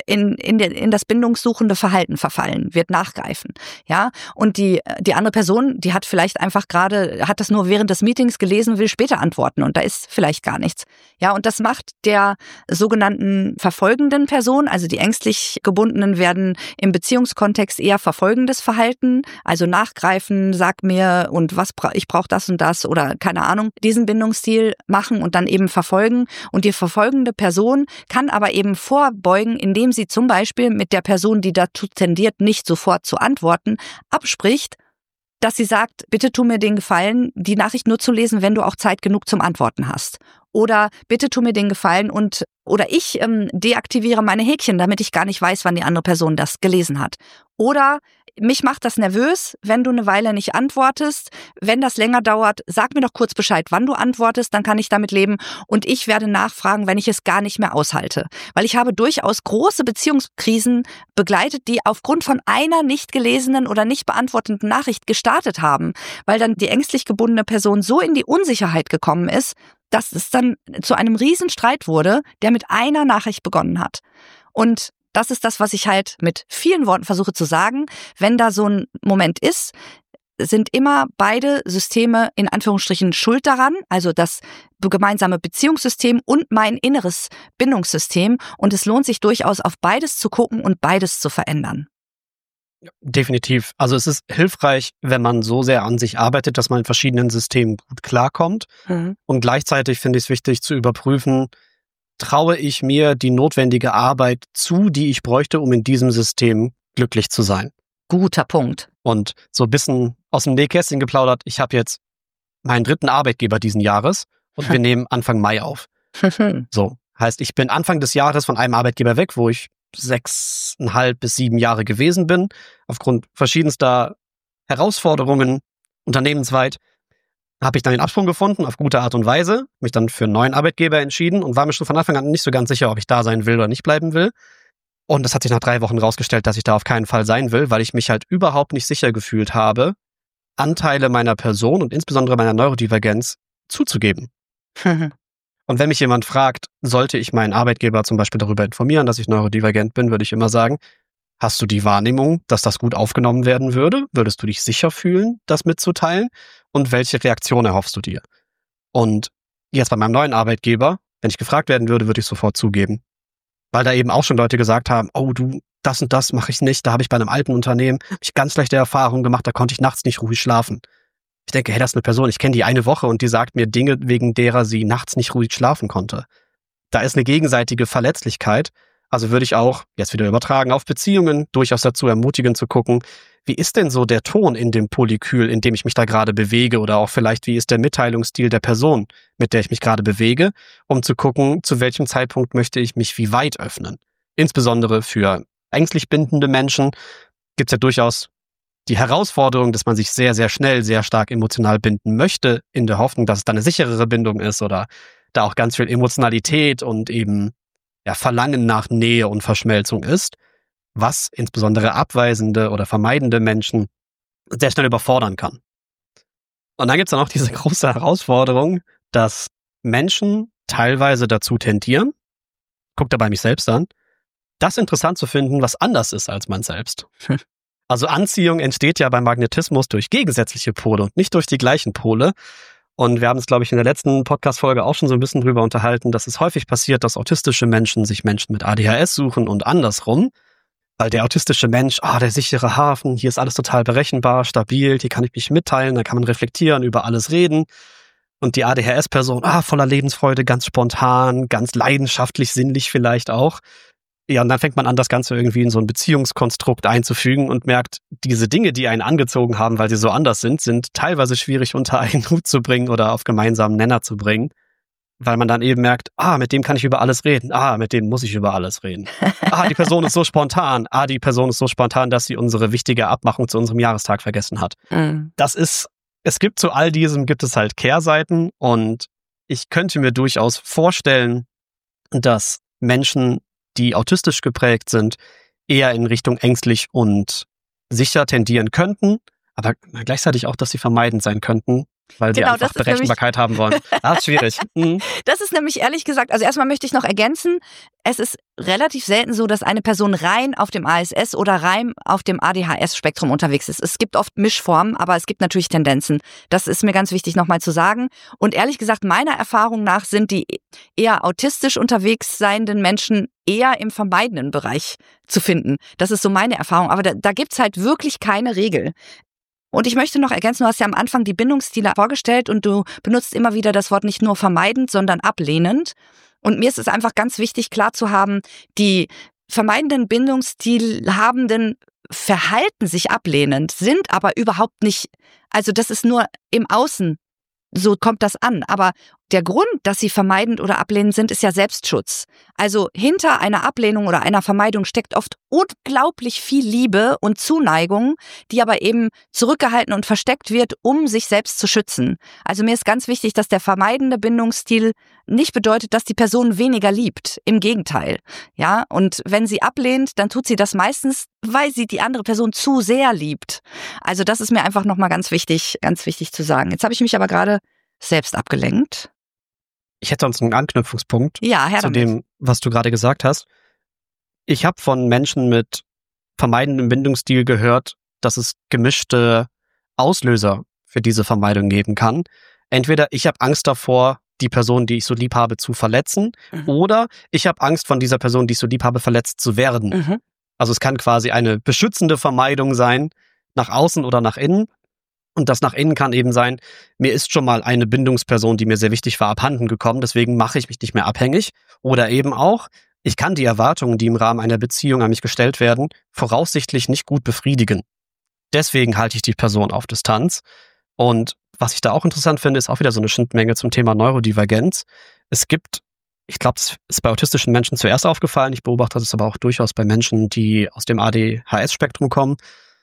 das bindungssuchende Verhalten verfallen, wird nachgreifen. Ja, und die andere Person, die hat vielleicht einfach hat das nur während des Meetings gelesen, will später antworten und da ist vielleicht gar nichts. Ja, und das macht der sogenannten verfolgenden Person, also die ängstlich gebundenen werden im Beziehungskontext eher verfolgendes Verhalten, also nachgreifen, sag mir und ich brauche das und das oder keine Ahnung, diesen Bindungsstil machen und dann eben verfolgen. Und die verfolgende Person kann aber eben vorbeugen, indem sie zum Beispiel mit der Person, die dazu tendiert, nicht sofort zu antworten, abspricht, dass sie sagt, bitte tu mir den Gefallen, die Nachricht nur zu lesen, wenn du auch Zeit genug zum Antworten hast. Oder bitte tu mir den Gefallen oder ich deaktiviere meine Häkchen, damit ich gar nicht weiß, wann die andere Person das gelesen hat. Oder mich macht das nervös, wenn du eine Weile nicht antwortest. Wenn das länger dauert, sag mir doch kurz Bescheid, wann du antwortest, dann kann ich damit leben. Und ich werde nachfragen, wenn ich es gar nicht mehr aushalte. Weil ich habe durchaus große Beziehungskrisen begleitet, die aufgrund von einer nicht gelesenen oder nicht beantworteten Nachricht gestartet haben. Weil dann die ängstlich gebundene Person so in die Unsicherheit gekommen ist, dass es dann zu einem Riesenstreit wurde, der mit einer Nachricht begonnen hat. Und das ist das, was ich halt mit vielen Worten versuche zu sagen. Wenn da so ein Moment ist, sind immer beide Systeme in Anführungsstrichen schuld daran, also das gemeinsame Beziehungssystem und mein inneres Bindungssystem. Und es lohnt sich durchaus, auf beides zu gucken und beides zu verändern. Definitiv. Also es ist hilfreich, wenn man so sehr an sich arbeitet, dass man in verschiedenen Systemen gut klarkommt. Und gleichzeitig finde ich es wichtig zu überprüfen, traue ich mir die notwendige Arbeit zu, die ich bräuchte, um in diesem System glücklich zu sein. Guter Punkt. Und so ein bisschen aus dem Nähkästchen geplaudert, ich habe jetzt meinen 3. Arbeitgeber diesen Jahres und wir nehmen Anfang Mai auf. So, heißt, ich bin Anfang des Jahres von einem Arbeitgeber weg, wo ich 6,5 bis 7 Jahre gewesen bin, aufgrund verschiedenster Herausforderungen unternehmensweit. Habe ich dann den Absprung gefunden, auf gute Art und Weise, mich dann für einen neuen Arbeitgeber entschieden und war mir schon von Anfang an nicht so ganz sicher, ob ich da sein will oder nicht bleiben will. Und es hat sich nach 3 Wochen rausgestellt, dass ich da auf keinen Fall sein will, weil ich mich halt überhaupt nicht sicher gefühlt habe, Anteile meiner Person und insbesondere meiner Neurodivergenz zuzugeben. Und wenn mich jemand fragt, sollte ich meinen Arbeitgeber zum Beispiel darüber informieren, dass ich neurodivergent bin, würde ich immer sagen, hast du die Wahrnehmung, dass das gut aufgenommen werden würde? Würdest du dich sicher fühlen, das mitzuteilen? Und welche Reaktion erhoffst du dir? Und jetzt bei meinem neuen Arbeitgeber, wenn ich gefragt werden würde, würde ich sofort zugeben. Weil da eben auch schon Leute gesagt haben, oh du, das und das mache ich nicht. Da habe ich bei einem alten Unternehmen ganz schlechte Erfahrungen gemacht, da konnte ich nachts nicht ruhig schlafen. Ich denke, hey, das ist eine Person, ich kenne die eine Woche und die sagt mir Dinge, wegen derer sie nachts nicht ruhig schlafen konnte. Da ist eine gegenseitige Verletzlichkeit. Also würde ich auch, jetzt wieder übertragen auf Beziehungen, durchaus dazu ermutigen zu gucken, wie ist denn so der Ton in dem Polykül, in dem ich mich da gerade bewege, oder auch vielleicht, wie ist der Mitteilungsstil der Person, mit der ich mich gerade bewege, um zu gucken, zu welchem Zeitpunkt möchte ich mich wie weit öffnen. Insbesondere für ängstlich bindende Menschen gibt es ja durchaus die Herausforderung, dass man sich sehr, sehr schnell, sehr stark emotional binden möchte, in der Hoffnung, dass es dann eine sicherere Bindung ist oder da auch ganz viel Emotionalität und eben Verlangen nach Nähe und Verschmelzung ist, was insbesondere abweisende oder vermeidende Menschen sehr schnell überfordern kann. Und dann gibt es dann auch diese große Herausforderung, dass Menschen teilweise dazu tendieren, guck dabei mich selbst an, das interessant zu finden, was anders ist als man selbst. Also Anziehung entsteht ja beim Magnetismus durch gegensätzliche Pole und nicht durch die gleichen Pole. Und wir haben es, glaube ich, in der letzten Podcast-Folge auch schon so ein bisschen drüber unterhalten, dass es häufig passiert, dass autistische Menschen sich Menschen mit ADHS suchen und andersrum. Weil der autistische Mensch, der sichere Hafen, hier ist alles total berechenbar, stabil, hier kann ich mich mitteilen, da kann man reflektieren, über alles reden. Und die ADHS-Person, voller Lebensfreude, ganz spontan, ganz leidenschaftlich, sinnlich vielleicht auch. Ja, und dann fängt man an, das Ganze irgendwie in so ein Beziehungskonstrukt einzufügen und merkt, diese Dinge, die einen angezogen haben, weil sie so anders sind teilweise schwierig unter einen Hut zu bringen oder auf gemeinsamen Nenner zu bringen. Weil man dann eben merkt, mit dem kann ich über alles reden. Mit dem muss ich über alles reden. Die Person ist so spontan. Die Person ist so spontan, dass sie unsere wichtige Abmachung zu unserem Jahrestag vergessen hat. Es gibt zu all diesem, gibt es halt Kehrseiten und ich könnte mir durchaus vorstellen, dass Menschen, die autistisch geprägt sind, eher in Richtung ängstlich und sicher tendieren könnten, aber gleichzeitig auch, dass sie vermeidend sein könnten, weil sie einfach Berechenbarkeit haben wollen. Das ist schwierig. Das ist nämlich ehrlich gesagt, also erstmal möchte ich noch ergänzen, es ist relativ selten so, dass eine Person rein auf dem ASS oder rein auf dem ADHS-Spektrum unterwegs ist. Es gibt oft Mischformen, aber es gibt natürlich Tendenzen. Das ist mir ganz wichtig nochmal zu sagen. Und ehrlich gesagt, meiner Erfahrung nach sind die eher autistisch unterwegs seienden Menschen eher im vermeidenden Bereich zu finden. Das ist so meine Erfahrung. Aber da gibt's halt wirklich keine Regel. Und ich möchte noch ergänzen, du hast ja am Anfang die Bindungsstile vorgestellt und du benutzt immer wieder das Wort nicht nur vermeidend, sondern ablehnend. Und mir ist es einfach ganz wichtig, klar zu haben, die vermeidenden Bindungsstil habenden verhalten sich ablehnend, sind aber überhaupt nicht, also das ist nur im Außen, so kommt das an. Aber der Grund, dass sie vermeidend oder ablehnend sind, ist ja Selbstschutz. Also hinter einer Ablehnung oder einer Vermeidung steckt oft unglaublich viel Liebe und Zuneigung, die aber eben zurückgehalten und versteckt wird, um sich selbst zu schützen. Also mir ist ganz wichtig, dass der vermeidende Bindungsstil nicht bedeutet, dass die Person weniger liebt. Im Gegenteil. Ja, und wenn sie ablehnt, dann tut sie das meistens, weil sie die andere Person zu sehr liebt. Also das ist mir einfach nochmal ganz wichtig zu sagen. Jetzt habe ich mich aber gerade selbst abgelenkt. Ich hätte sonst einen Anknüpfungspunkt Ja, zu dem, was du gerade gesagt hast. Ich habe von Menschen mit vermeidendem Bindungsstil gehört, dass es gemischte Auslöser für diese Vermeidung geben kann. Entweder ich habe Angst davor, die Person, die ich so lieb habe, zu verletzen, oder ich habe Angst, von dieser Person, die ich so lieb habe, verletzt zu werden. Also es kann quasi eine beschützende Vermeidung sein, nach außen oder nach innen. Und das nach innen kann eben sein, mir ist schon mal eine Bindungsperson, die mir sehr wichtig war, abhanden gekommen, deswegen mache ich mich nicht mehr abhängig. Oder eben auch, ich kann die Erwartungen, die im Rahmen einer Beziehung an mich gestellt werden, voraussichtlich nicht gut befriedigen. Deswegen halte ich die Person auf Distanz. Und was ich da auch interessant finde, ist auch wieder so eine Schnittmenge zum Thema Neurodivergenz. Es gibt, ich glaube, es ist bei autistischen Menschen zuerst aufgefallen, ich beobachte das aber auch durchaus bei Menschen, die aus dem ADHS-Spektrum kommen,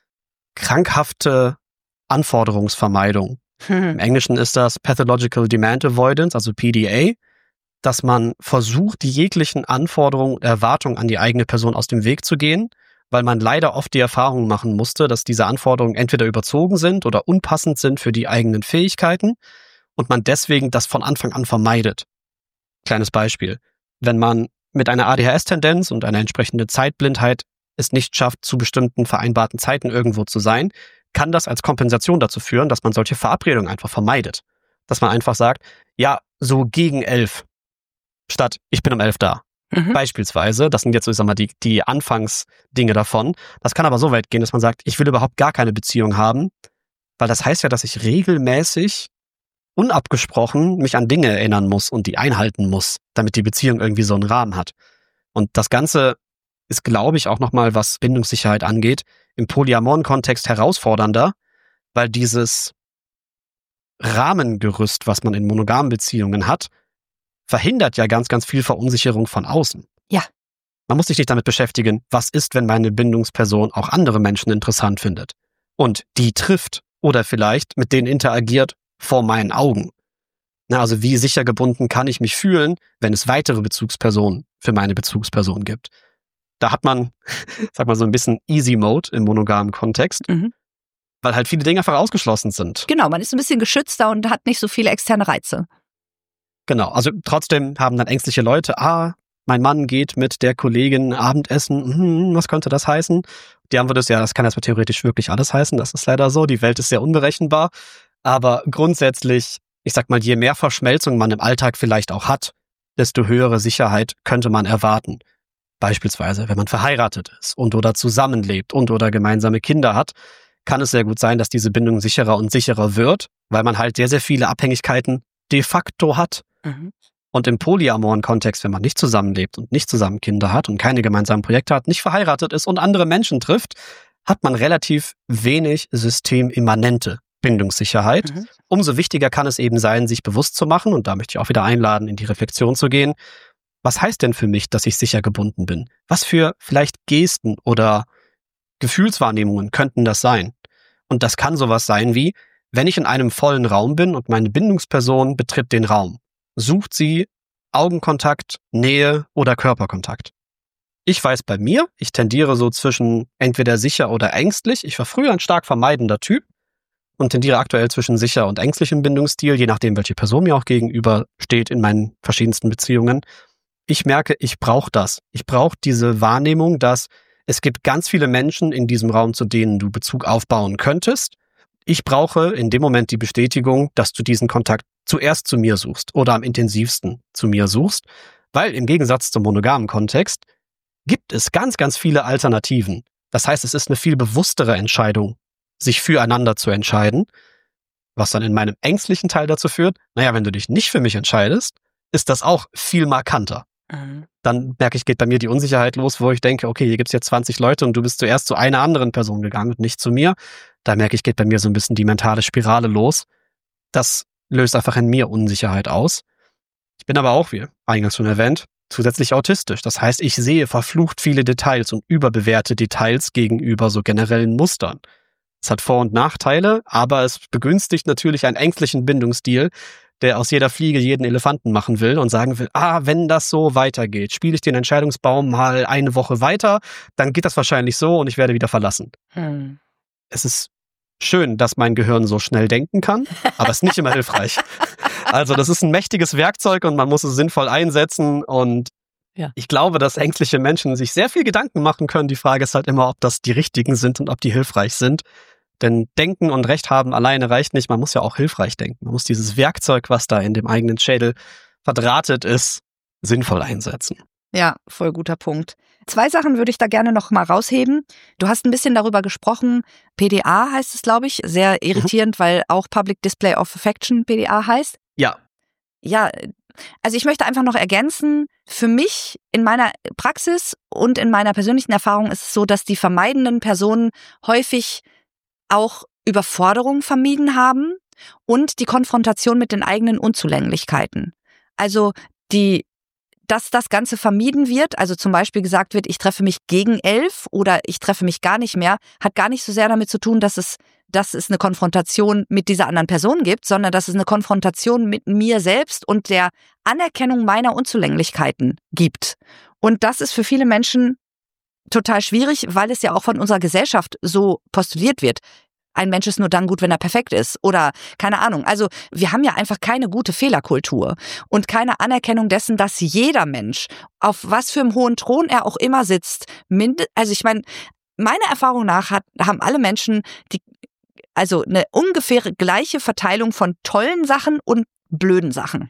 krankhafte Anforderungsvermeidung. Im Englischen ist das Pathological Demand Avoidance, also PDA, dass man versucht, die jeglichen Anforderungen und Erwartungen an die eigene Person aus dem Weg zu gehen, weil man leider oft die Erfahrung machen musste, dass diese Anforderungen entweder überzogen sind oder unpassend sind für die eigenen Fähigkeiten und man deswegen das von Anfang an vermeidet. Kleines Beispiel. Wenn man mit einer ADHS-Tendenz und einer entsprechenden Zeitblindheit es nicht schafft, zu bestimmten vereinbarten Zeiten irgendwo zu sein, kann das als Kompensation dazu führen, dass man solche Verabredungen einfach vermeidet. Dass man einfach sagt, ja, so gegen 11, statt ich bin um 11 da. Beispielsweise, das sind jetzt so, ich sag mal, die Anfangsdinge davon. Das kann aber so weit gehen, dass man sagt, ich will überhaupt gar keine Beziehung haben, weil das heißt ja, dass ich regelmäßig unabgesprochen mich an Dinge erinnern muss und die einhalten muss, damit die Beziehung irgendwie so einen Rahmen hat. Und das Ganze ist, glaube ich, auch nochmal, was Bindungssicherheit angeht, im polyamoren Kontext herausfordernder, weil dieses Rahmengerüst, was man in monogamen Beziehungen hat, verhindert ja ganz, ganz viel Verunsicherung von außen. Ja. Man muss sich nicht damit beschäftigen, was ist, wenn meine Bindungsperson auch andere Menschen interessant findet und die trifft oder vielleicht mit denen interagiert vor meinen Augen. Na, also wie sicher gebunden kann ich mich fühlen, wenn es weitere Bezugspersonen für meine Bezugsperson gibt. Da hat man, sag mal, so ein bisschen Easy Mode im monogamen Kontext, weil halt viele Dinge einfach ausgeschlossen sind. Genau, man ist ein bisschen geschützter und hat nicht so viele externe Reize. Genau, also trotzdem haben dann ängstliche Leute, mein Mann geht mit der Kollegin Abendessen, was könnte das heißen? Die Antwort ist ja, das kann erstmal theoretisch wirklich alles heißen, das ist leider so, die Welt ist sehr unberechenbar, aber grundsätzlich, ich sag mal, je mehr Verschmelzung man im Alltag vielleicht auch hat, desto höhere Sicherheit könnte man erwarten. Beispielsweise, wenn man verheiratet ist und oder zusammenlebt und oder gemeinsame Kinder hat, kann es sehr gut sein, dass diese Bindung sicherer und sicherer wird, weil man halt sehr, sehr viele Abhängigkeiten de facto hat. Und im polyamoren Kontext, wenn man nicht zusammenlebt und nicht zusammen Kinder hat und keine gemeinsamen Projekte hat, nicht verheiratet ist und andere Menschen trifft, hat man relativ wenig systemimmanente Bindungssicherheit. Umso wichtiger kann es eben sein, sich bewusst zu machen, und da möchte ich auch wieder einladen, in die Reflexion zu gehen. Was heißt denn für mich, dass ich sicher gebunden bin? Was für vielleicht Gesten oder Gefühlswahrnehmungen könnten das sein? Und das kann sowas sein wie, wenn ich in einem vollen Raum bin und meine Bindungsperson betritt den Raum, sucht sie Augenkontakt, Nähe oder Körperkontakt. Ich weiß bei mir, ich tendiere so zwischen entweder sicher oder ängstlich. Ich war früher ein stark vermeidender Typ und tendiere aktuell zwischen sicher und ängstlichem Bindungsstil, je nachdem, welche Person mir auch gegenüber steht in meinen verschiedensten Beziehungen. Ich merke, ich brauche das. Ich brauche diese Wahrnehmung, dass es gibt ganz viele Menschen in diesem Raum, zu denen du Bezug aufbauen könntest. Ich brauche in dem Moment die Bestätigung, dass du diesen Kontakt zuerst zu mir suchst oder am intensivsten zu mir suchst, weil im Gegensatz zum monogamen Kontext gibt es ganz, ganz viele Alternativen. Das heißt, es ist eine viel bewusstere Entscheidung, sich füreinander zu entscheiden, was dann in meinem ängstlichen Teil dazu führt, naja, wenn du dich nicht für mich entscheidest, ist das auch viel markanter. Dann merke ich, geht bei mir die Unsicherheit los, wo ich denke, okay, hier gibt's jetzt 20 Leute und du bist zuerst zu einer anderen Person gegangen und nicht zu mir. Da merke ich, geht bei mir so ein bisschen die mentale Spirale los. Das löst einfach in mir Unsicherheit aus. Ich bin aber auch, wie eingangs schon erwähnt, zusätzlich autistisch. Das heißt, ich sehe verflucht viele Details und überbewerte Details gegenüber so generellen Mustern. Es hat Vor- und Nachteile, aber es begünstigt natürlich einen ängstlichen Bindungsstil, der aus jeder Fliege jeden Elefanten machen will und sagen will, wenn das so weitergeht, spiele ich den Entscheidungsbaum mal eine Woche weiter, dann geht das wahrscheinlich so und ich werde wieder verlassen. Es ist schön, dass mein Gehirn so schnell denken kann, aber es ist nicht immer hilfreich. Also das ist ein mächtiges Werkzeug und man muss es sinnvoll einsetzen und ich glaube, dass ängstliche Menschen sich sehr viel Gedanken machen können. Die Frage ist halt immer, ob das die richtigen sind und ob die hilfreich sind. Denn Denken und Recht haben alleine reicht nicht. Man muss ja auch hilfreich denken. Man muss dieses Werkzeug, was da in dem eigenen Schädel verdrahtet ist, sinnvoll einsetzen. Ja, voll guter Punkt. 2 Sachen würde ich da gerne noch mal rausheben. Du hast ein bisschen darüber gesprochen. PDA heißt es, glaube ich. Sehr irritierend, weil auch Public Display of Affection PDA heißt. Ja. Ja, also ich möchte einfach noch ergänzen, für mich in meiner Praxis und in meiner persönlichen Erfahrung ist es so, dass die vermeidenden Personen häufig auch Überforderung vermieden haben und die Konfrontation mit den eigenen Unzulänglichkeiten. Also dass das Ganze vermieden wird, also zum Beispiel gesagt wird, ich treffe mich gegen 11 oder ich treffe mich gar nicht mehr, hat gar nicht so sehr damit zu tun, dass es eine Konfrontation mit dieser anderen Person gibt, sondern dass es eine Konfrontation mit mir selbst und der Anerkennung meiner Unzulänglichkeiten gibt. Und das ist für viele Menschen total schwierig, weil es ja auch von unserer Gesellschaft so postuliert wird. Ein Mensch ist nur dann gut, wenn er perfekt ist oder keine Ahnung. Also wir haben ja einfach keine gute Fehlerkultur und keine Anerkennung dessen, dass jeder Mensch, auf was für einem hohen Thron er auch immer sitzt, also ich meine, meiner Erfahrung nach haben alle Menschen also eine ungefähre gleiche Verteilung von tollen Sachen und blöden Sachen.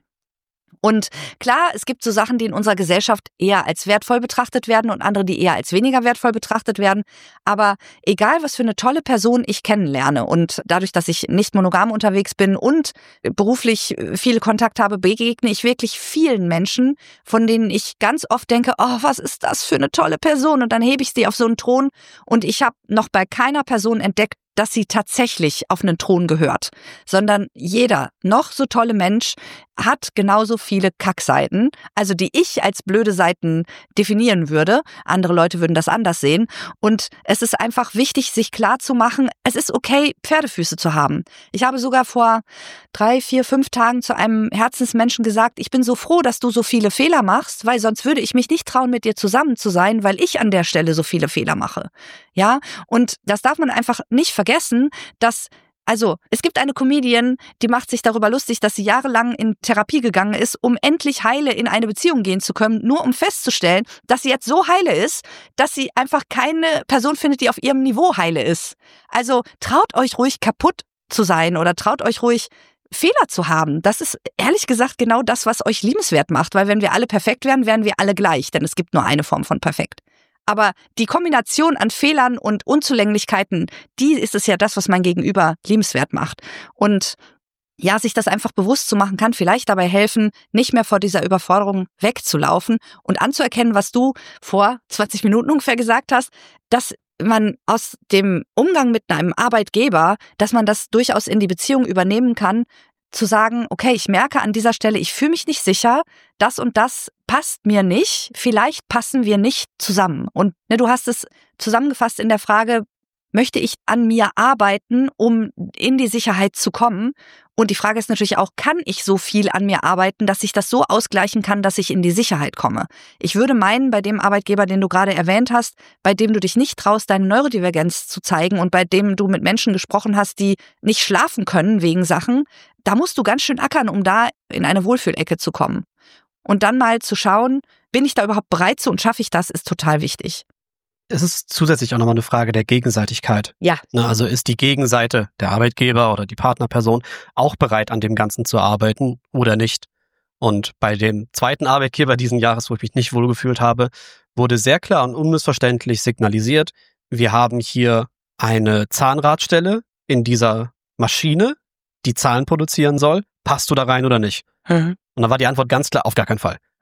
Und klar, es gibt so Sachen, die in unserer Gesellschaft eher als wertvoll betrachtet werden und andere, die eher als weniger wertvoll betrachtet werden. Aber egal, was für eine tolle Person ich kennenlerne und dadurch, dass ich nicht monogam unterwegs bin und beruflich viele Kontakte habe, begegne ich wirklich vielen Menschen, von denen ich ganz oft denke, oh, was ist das für eine tolle Person? Und dann hebe ich sie auf so einen Thron und ich habe noch bei keiner Person entdeckt, dass sie tatsächlich auf einen Thron gehört, sondern jeder noch so tolle Mensch hat genauso viele Kackseiten, also die ich als blöde Seiten definieren würde. Andere Leute würden das anders sehen. Und es ist einfach wichtig, sich klar zu machen, es ist okay, Pferdefüße zu haben. Ich habe sogar vor 3, 4, 5 Tagen zu einem Herzensmenschen gesagt, ich bin so froh, dass du so viele Fehler machst, weil sonst würde ich mich nicht trauen, mit dir zusammen zu sein, weil ich an der Stelle so viele Fehler mache. Ja, und das darf man einfach nicht vergessen, dass es gibt eine Comedian, die macht sich darüber lustig, dass sie jahrelang in Therapie gegangen ist, um endlich heile in eine Beziehung gehen zu können, nur um festzustellen, dass sie jetzt so heile ist, dass sie einfach keine Person findet, die auf ihrem Niveau heile ist. Also traut euch ruhig kaputt zu sein oder traut euch ruhig Fehler zu haben. Das ist ehrlich gesagt genau das, was euch liebenswert macht, weil wenn wir alle perfekt wären, wären wir alle gleich, denn es gibt nur eine Form von perfekt. Aber die Kombination an Fehlern und Unzulänglichkeiten, die ist es ja das, was mein Gegenüber liebenswert macht. Und ja, sich das einfach bewusst zu machen, kann vielleicht dabei helfen, nicht mehr vor dieser Überforderung wegzulaufen und anzuerkennen, was du vor 20 Minuten ungefähr gesagt hast, dass man aus dem Umgang mit einem Arbeitgeber, dass man das durchaus in die Beziehung übernehmen kann, zu sagen, okay, ich merke an dieser Stelle, ich fühle mich nicht sicher, das und das passt mir nicht, vielleicht passen wir nicht zusammen. Und du hast es zusammengefasst in der Frage, möchte ich an mir arbeiten, um in die Sicherheit zu kommen? Und die Frage ist natürlich auch, kann ich so viel an mir arbeiten, dass ich das so ausgleichen kann, dass ich in die Sicherheit komme? Ich würde meinen, bei dem Arbeitgeber, den du gerade erwähnt hast, bei dem du dich nicht traust, deine Neurodivergenz zu zeigen und bei dem du mit Menschen gesprochen hast, die nicht schlafen können wegen Sachen, da musst du ganz schön ackern, um da in eine Wohlfühlecke zu kommen. Und dann mal zu schauen, bin ich da überhaupt bereit zu und schaffe ich das, ist total wichtig. Es ist zusätzlich auch nochmal eine Frage der Gegenseitigkeit. Ja. Also ist die Gegenseite, der Arbeitgeber oder die Partnerperson, auch bereit, an dem Ganzen zu arbeiten oder nicht? Und bei dem zweiten Arbeitgeber diesen Jahres, wo ich mich nicht wohlgefühlt habe, wurde sehr klar und unmissverständlich signalisiert, wir haben hier eine Zahnradstelle in dieser Maschine, die Zahlen produzieren soll. Passt du da rein oder nicht? Und dann war die Antwort ganz klar, auf gar keinen Fall.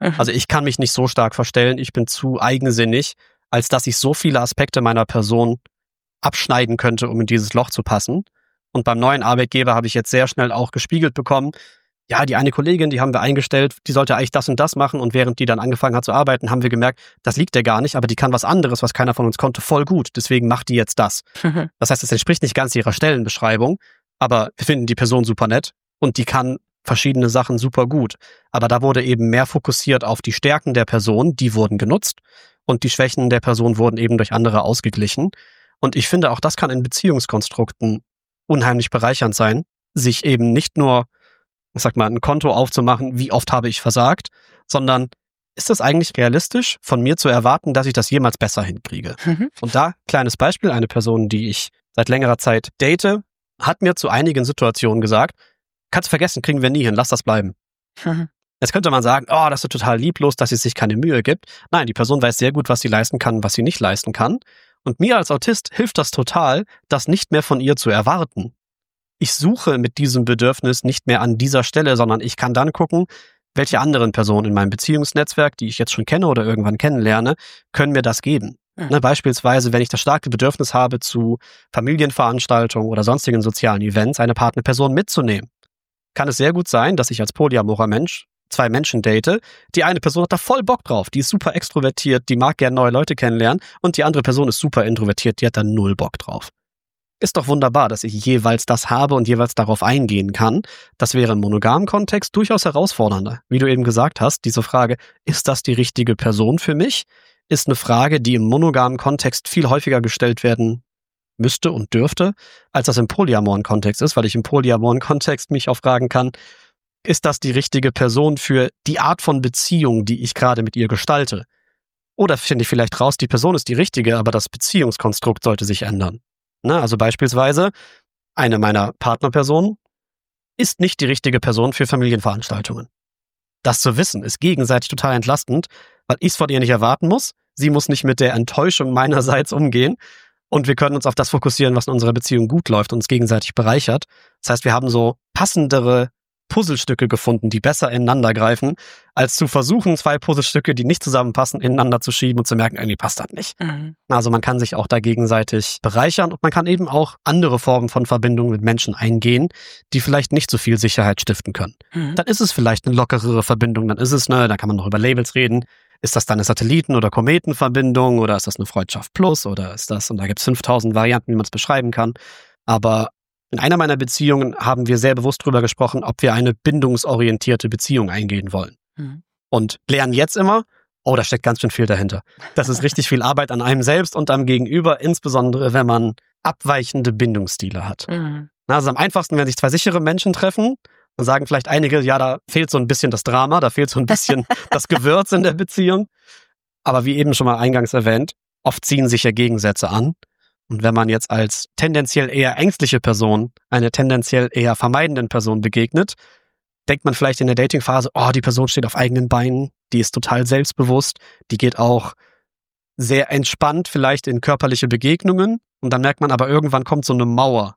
Also ich kann mich nicht so stark verstellen, ich bin zu eigensinnig, als dass ich so viele Aspekte meiner Person abschneiden könnte, um in dieses Loch zu passen. Und beim neuen Arbeitgeber habe ich jetzt sehr schnell auch gespiegelt bekommen, ja, die eine Kollegin, die haben wir eingestellt, die sollte eigentlich das und das machen und während die dann angefangen hat zu arbeiten, haben wir gemerkt, das liegt der gar nicht, aber die kann was anderes, was keiner von uns konnte, voll gut, deswegen macht die jetzt das. Das heißt, es entspricht nicht ganz ihrer Stellenbeschreibung, aber wir finden die Person super nett und die kann verschiedene Sachen super gut. Aber da wurde eben mehr fokussiert auf die Stärken der Person, die wurden genutzt und die Schwächen der Person wurden eben durch andere ausgeglichen. Und ich finde, auch das kann in Beziehungskonstrukten unheimlich bereichernd sein, sich eben nicht nur, ich sag mal, ein Konto aufzumachen, wie oft habe ich versagt, sondern ist es eigentlich realistisch, von mir zu erwarten, dass ich das jemals besser hinkriege? Und da, kleines Beispiel, eine Person, die ich seit längerer Zeit date, hat mir zu einigen Situationen gesagt, kannst du vergessen, kriegen wir nie hin, lass das bleiben. Jetzt könnte man sagen, oh, das ist total lieblos, dass sie sich keine Mühe gibt. Nein, die Person weiß sehr gut, was sie leisten kann, was sie nicht leisten kann. Und mir als Autist hilft das total, das nicht mehr von ihr zu erwarten. Ich suche mit diesem Bedürfnis nicht mehr an dieser Stelle, sondern ich kann dann gucken, welche anderen Personen in meinem Beziehungsnetzwerk, die ich jetzt schon kenne oder irgendwann kennenlerne, können mir das geben. Beispielsweise, wenn ich das starke Bedürfnis habe, zu Familienveranstaltungen oder sonstigen sozialen Events eine Partnerperson mitzunehmen, kann es sehr gut sein, dass ich als polyamorer Mensch 2 Menschen date. Die eine Person hat da voll Bock drauf, die ist super extrovertiert, die mag gerne neue Leute kennenlernen und die andere Person ist super introvertiert, die hat da 0 Bock drauf. Ist doch wunderbar, dass ich jeweils das habe und jeweils darauf eingehen kann. Das wäre im monogamen Kontext durchaus herausfordernder. Wie du eben gesagt hast, diese Frage, ist das die richtige Person für mich, ist eine Frage, die im monogamen Kontext viel häufiger gestellt werden müsste und dürfte, als das im polyamoren Kontext ist, weil ich im polyamoren Kontext mich auch fragen kann, ist das die richtige Person für die Art von Beziehung, die ich gerade mit ihr gestalte? Oder finde ich vielleicht raus, die Person ist die richtige, aber das Beziehungskonstrukt sollte sich ändern. Also beispielsweise, eine meiner Partnerpersonen ist nicht die richtige Person für Familienveranstaltungen. Das zu wissen, ist gegenseitig total entlastend, weil ich es von ihr nicht erwarten muss. Sie muss nicht mit der Enttäuschung meinerseits umgehen. Und wir können uns auf das fokussieren, was in unserer Beziehung gut läuft und uns gegenseitig bereichert. Das heißt, wir haben so passendere Puzzlestücke gefunden, die besser ineinander greifen, als zu versuchen, 2 Puzzlestücke, die nicht zusammenpassen, ineinander zu schieben und zu merken, irgendwie passt das nicht. Also man kann sich auch da gegenseitig bereichern und man kann eben auch andere Formen von Verbindungen mit Menschen eingehen, die vielleicht nicht so viel Sicherheit stiften können. Dann ist es vielleicht eine lockerere Verbindung, dann ist es, da kann man noch über Labels reden. Ist das dann eine Satelliten- oder Kometenverbindung oder ist das eine Freundschaft plus oder ist das, und da gibt es 5000 Varianten, wie man es beschreiben kann. Aber in einer meiner Beziehungen haben wir sehr bewusst drüber gesprochen, ob wir eine bindungsorientierte Beziehung eingehen wollen. Und lernen jetzt immer, oh, da steckt ganz schön viel dahinter. Das ist richtig viel Arbeit an einem selbst und am Gegenüber, insbesondere wenn man abweichende Bindungsstile hat. Also am einfachsten, wenn sich 2 sichere Menschen treffen, dann sagen vielleicht einige, ja, da fehlt so ein bisschen das Drama, da fehlt so ein bisschen das Gewürz in der Beziehung. Aber wie eben schon mal eingangs erwähnt, oft ziehen sich ja Gegensätze an. Und wenn man jetzt als tendenziell eher ängstliche Person einer tendenziell eher vermeidenden Person begegnet, denkt man vielleicht in der Datingphase, oh, die Person steht auf eigenen Beinen, die ist total selbstbewusst, die geht auch sehr entspannt vielleicht in körperliche Begegnungen. Und dann merkt man aber, irgendwann kommt so eine Mauer,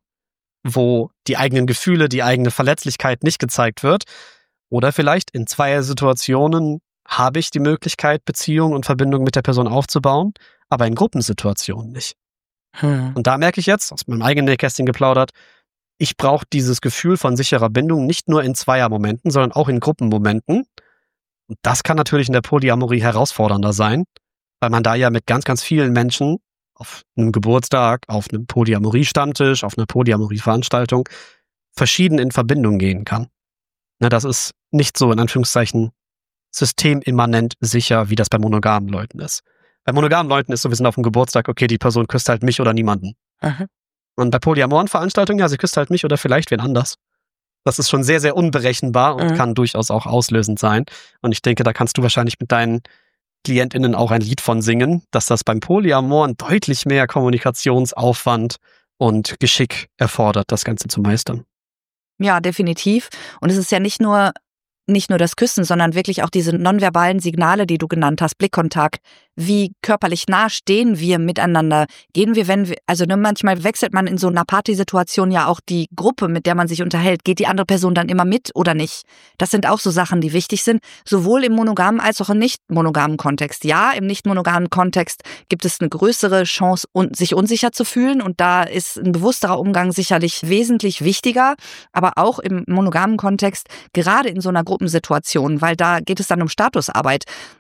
wo die eigenen Gefühle, die eigene Verletzlichkeit nicht gezeigt wird. Oder vielleicht in 2 Situationen habe ich die Möglichkeit, Beziehung und Verbindung mit der Person aufzubauen, aber in Gruppensituationen nicht. Und da merke ich jetzt, aus meinem eigenen Nähkästchen geplaudert, ich brauche dieses Gefühl von sicherer Bindung nicht nur in Zweiermomenten, sondern auch in Gruppenmomenten. Und das kann natürlich in der Polyamorie herausfordernder sein, weil man da ja mit ganz, ganz vielen Menschen auf einem Geburtstag, auf einem Polyamorie-Stammtisch, auf einer Polyamorie-Veranstaltung verschieden in Verbindung gehen kann. Das ist nicht so, in Anführungszeichen, systemimmanent sicher, wie das bei monogamen Leuten ist. Bei monogamen Leuten ist so, wir sind auf dem Geburtstag, okay, die Person küsst halt mich oder niemanden. Und bei polyamoren Veranstaltungen, ja, sie küsst halt mich oder vielleicht wen anders. Das ist schon sehr, sehr unberechenbar und kann durchaus auch auslösend sein. Und ich denke, da kannst du wahrscheinlich mit deinen KlientInnen auch ein Lied von singen, dass das beim Polyamoren deutlich mehr Kommunikationsaufwand und Geschick erfordert, das Ganze zu meistern. Ja, definitiv. Und es ist ja nicht nur das Küssen, sondern wirklich auch diese nonverbalen Signale, die du genannt hast, Blickkontakt, wie körperlich nah stehen wir miteinander? Gehen wir, manchmal wechselt man in so einer Partysituation ja auch die Gruppe, mit der man sich unterhält. Geht die andere Person dann immer mit oder nicht? Das sind auch so Sachen, die wichtig sind, sowohl im monogamen als auch im nicht monogamen Kontext. Ja, im nicht monogamen Kontext gibt es eine größere Chance, sich unsicher zu fühlen, und da ist ein bewussterer Umgang sicherlich wesentlich wichtiger, aber auch im monogamen Kontext, gerade in so einer Gruppensituation, weil da geht es dann um Statusarbeit.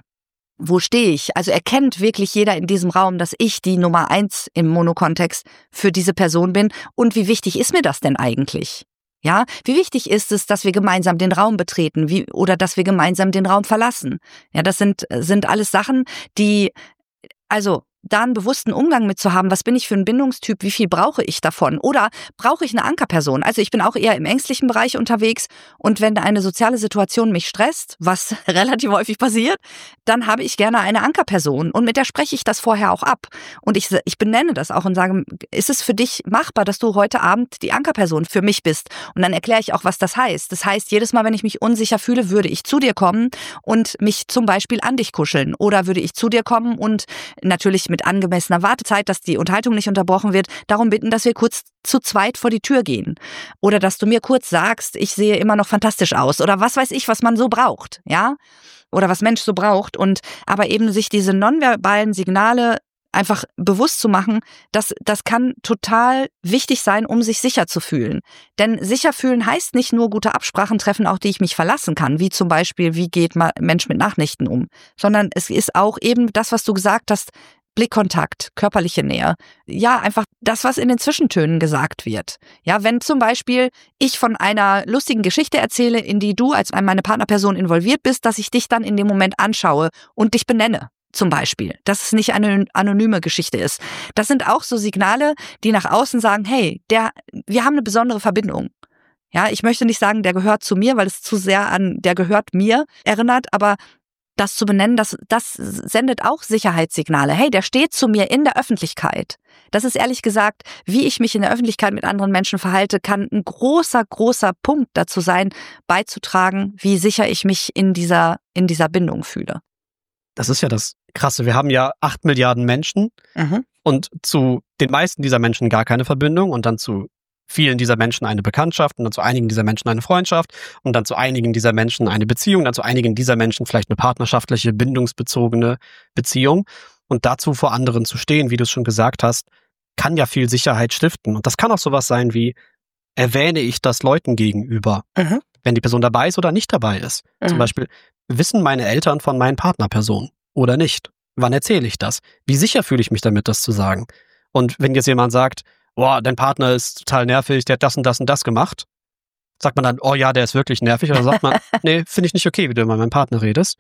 Wo stehe ich? Also erkennt wirklich jeder in diesem Raum, dass ich die Nummer 1 im Monokontext für diese Person bin? Und wie wichtig ist mir das denn eigentlich? Ja, wie wichtig ist es, dass wir gemeinsam den Raum betreten, oder dass wir gemeinsam den Raum verlassen? Ja, das sind alles Sachen, die, also da einen bewussten Umgang mit zu haben, was bin ich für ein Bindungstyp, wie viel brauche ich davon? Oder brauche ich eine Ankerperson? Also ich bin auch eher im ängstlichen Bereich unterwegs, und wenn eine soziale Situation mich stresst, was relativ häufig passiert, dann habe ich gerne eine Ankerperson, und mit der spreche ich das vorher auch ab. Und ich benenne das auch und sage, ist es für dich machbar, dass du heute Abend die Ankerperson für mich bist? Und dann erkläre ich auch, was das heißt. Das heißt, jedes Mal, wenn ich mich unsicher fühle, würde ich zu dir kommen und mich zum Beispiel an dich kuscheln. Oder würde ich zu dir kommen und natürlich mit angemessener Wartezeit, dass die Unterhaltung nicht unterbrochen wird, darum bitten, dass wir kurz zu zweit vor die Tür gehen. Oder dass du mir kurz sagst, ich sehe immer noch fantastisch aus. Oder was weiß ich, was man so braucht, ja? Oder was Mensch so braucht. Und aber eben sich diese nonverbalen Signale einfach bewusst zu machen, das kann total wichtig sein, um sich sicher zu fühlen. Denn sicher fühlen heißt nicht nur gute Absprachen treffen, auf die ich mich verlassen kann, wie zum Beispiel, wie geht ein Mensch mit Nachrichten um, sondern es ist auch eben das, was du gesagt hast, Blickkontakt, körperliche Nähe. Ja, einfach das, was in den Zwischentönen gesagt wird. Ja, wenn zum Beispiel ich von einer lustigen Geschichte erzähle, in die du als meine Partnerperson involviert bist, dass ich dich dann in dem Moment anschaue und dich benenne. Zum Beispiel, dass es nicht eine anonyme Geschichte ist. Das sind auch so Signale, die nach außen sagen, hey, wir haben eine besondere Verbindung. Ja, ich möchte nicht sagen, der gehört zu mir, weil es zu sehr an der gehört mir erinnert, aber das zu benennen, das sendet auch Sicherheitssignale. Hey, der steht zu mir in der Öffentlichkeit. Das ist ehrlich gesagt, wie ich mich in der Öffentlichkeit mit anderen Menschen verhalte, kann ein großer, großer Punkt dazu sein, beizutragen, wie sicher ich mich in dieser Bindung fühle. Das ist ja das Krasse. Wir haben ja 8 Milliarden Menschen und zu den meisten dieser Menschen gar keine Verbindung und dann zu vielen dieser Menschen eine Bekanntschaft und dann zu einigen dieser Menschen eine Freundschaft und dann zu einigen dieser Menschen eine Beziehung, dann zu einigen dieser Menschen vielleicht eine partnerschaftliche, bindungsbezogene Beziehung. Und dazu vor anderen zu stehen, wie du es schon gesagt hast, kann ja viel Sicherheit stiften. Und das kann auch sowas sein wie, erwähne ich das Leuten gegenüber, wenn die Person dabei ist oder nicht dabei ist. Zum Beispiel, wissen meine Eltern von meinen Partnerpersonen oder nicht? Wann erzähle ich das? Wie sicher fühle ich mich damit, das zu sagen? Und wenn jetzt jemand sagt, boah, dein Partner ist total nervig, der hat das und das und das gemacht, sagt man dann, oh ja, der ist wirklich nervig, oder sagt man, nee, finde ich nicht okay, wie du über meinen Partner redest.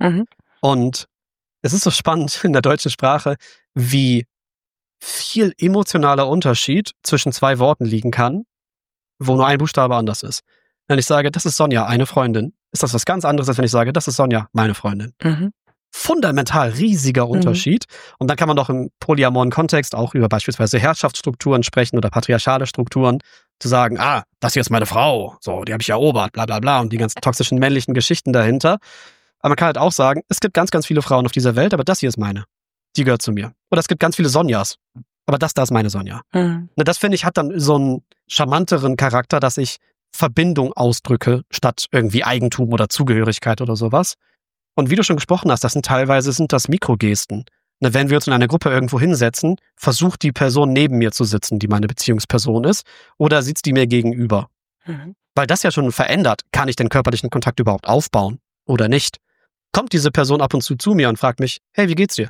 Und es ist so spannend in der deutschen Sprache, wie viel emotionaler Unterschied zwischen 2 Worten liegen kann, wo nur ein Buchstabe anders ist. Wenn ich sage, das ist Sonja, eine Freundin, ist das was ganz anderes, als wenn ich sage, das ist Sonja, meine Freundin. Fundamental riesiger Unterschied. Und dann kann man doch im polyamoren Kontext auch über beispielsweise Herrschaftsstrukturen sprechen oder patriarchale Strukturen, zu sagen, das hier ist meine Frau, so, die habe ich erobert, bla bla bla, und die ganzen toxischen männlichen Geschichten dahinter. Aber man kann halt auch sagen, es gibt ganz, ganz viele Frauen auf dieser Welt, aber das hier ist meine. Die gehört zu mir. Oder es gibt ganz viele Sonjas, aber das da ist meine Sonja. Das, finde ich, hat dann so einen charmanteren Charakter, dass ich Verbindung ausdrücke, statt irgendwie Eigentum oder Zugehörigkeit oder sowas. Und wie du schon gesprochen hast, sind das Mikrogesten. Wenn wir uns in einer Gruppe irgendwo hinsetzen, versucht die Person neben mir zu sitzen, die meine Beziehungsperson ist, oder sitzt die mir gegenüber. Weil das ja schon verändert, kann ich den körperlichen Kontakt überhaupt aufbauen oder nicht? Kommt diese Person ab und zu mir und fragt mich, hey, wie geht's dir?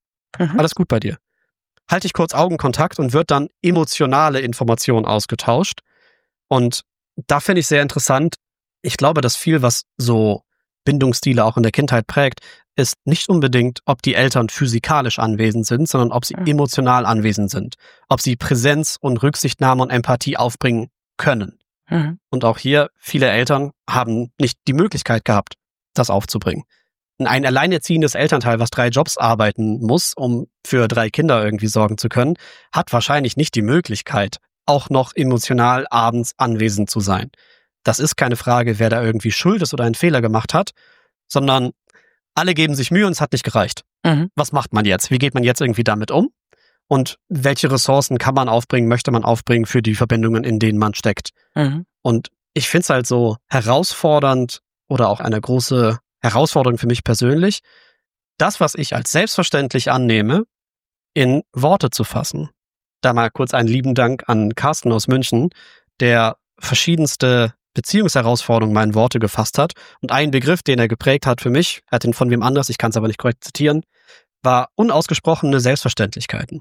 Alles gut bei dir? Halte ich kurz Augenkontakt und wird dann emotionale Information ausgetauscht. Und da finde ich sehr interessant, ich glaube, dass viel, was so Bindungsstile auch in der Kindheit prägt, ist nicht unbedingt, ob die Eltern physikalisch anwesend sind, sondern ob sie emotional anwesend sind. Ob sie Präsenz und Rücksichtnahme und Empathie aufbringen können. Und auch hier, viele Eltern haben nicht die Möglichkeit gehabt, das aufzubringen. Ein alleinerziehendes Elternteil, was 3 Jobs arbeiten muss, um für 3 Kinder irgendwie sorgen zu können, hat wahrscheinlich nicht die Möglichkeit, auch noch emotional abends anwesend zu sein. Das ist keine Frage, wer da irgendwie schuld ist oder einen Fehler gemacht hat, sondern alle geben sich Mühe und es hat nicht gereicht. Was macht man jetzt? Wie geht man jetzt irgendwie damit um? Und welche Ressourcen kann man aufbringen, möchte man aufbringen für die Verbindungen, in denen man steckt? Und ich finde es halt so herausfordernd oder auch eine große Herausforderung für mich persönlich, das, was ich als selbstverständlich annehme, in Worte zu fassen. Da mal kurz einen lieben Dank an Carsten aus München, der verschiedenste Beziehungsherausforderungen mal in Worte gefasst hat. Und ein Begriff, den er geprägt hat für mich, er hat ihn von wem anders, ich kann es aber nicht korrekt zitieren, war unausgesprochene Selbstverständlichkeiten.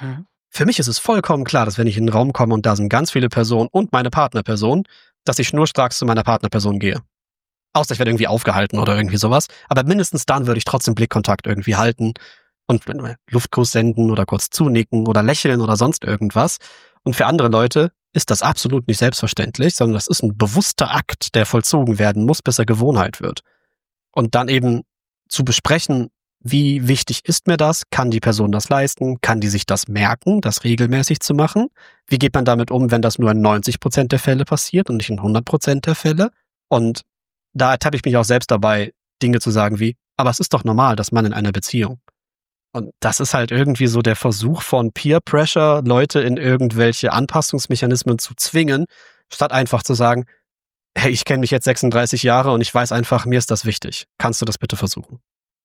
Für mich ist es vollkommen klar, dass wenn ich in einen Raum komme und da sind ganz viele Personen und meine Partnerperson, dass ich schnurstracks zu meiner Partnerperson gehe. Außer ich werde irgendwie aufgehalten oder irgendwie sowas. Aber mindestens dann würde ich trotzdem Blickkontakt irgendwie halten und Luftkuss senden oder kurz zunicken oder lächeln oder sonst irgendwas. Und für andere Leute ist das absolut nicht selbstverständlich, sondern das ist ein bewusster Akt, der vollzogen werden muss, bis er Gewohnheit wird. Und dann eben zu besprechen, wie wichtig ist mir das? Kann die Person das leisten? Kann die sich das merken, das regelmäßig zu machen? Wie geht man damit um, wenn das nur in 90% der Fälle passiert und nicht in 100% der Fälle? Und da ertappe ich mich auch selbst dabei, Dinge zu sagen wie, aber es ist doch normal, dass man in einer Beziehung. Und das ist halt irgendwie so der Versuch von Peer Pressure, Leute in irgendwelche Anpassungsmechanismen zu zwingen, statt einfach zu sagen, hey, ich kenne mich jetzt 36 Jahre und ich weiß einfach, mir ist das wichtig. Kannst du das bitte versuchen?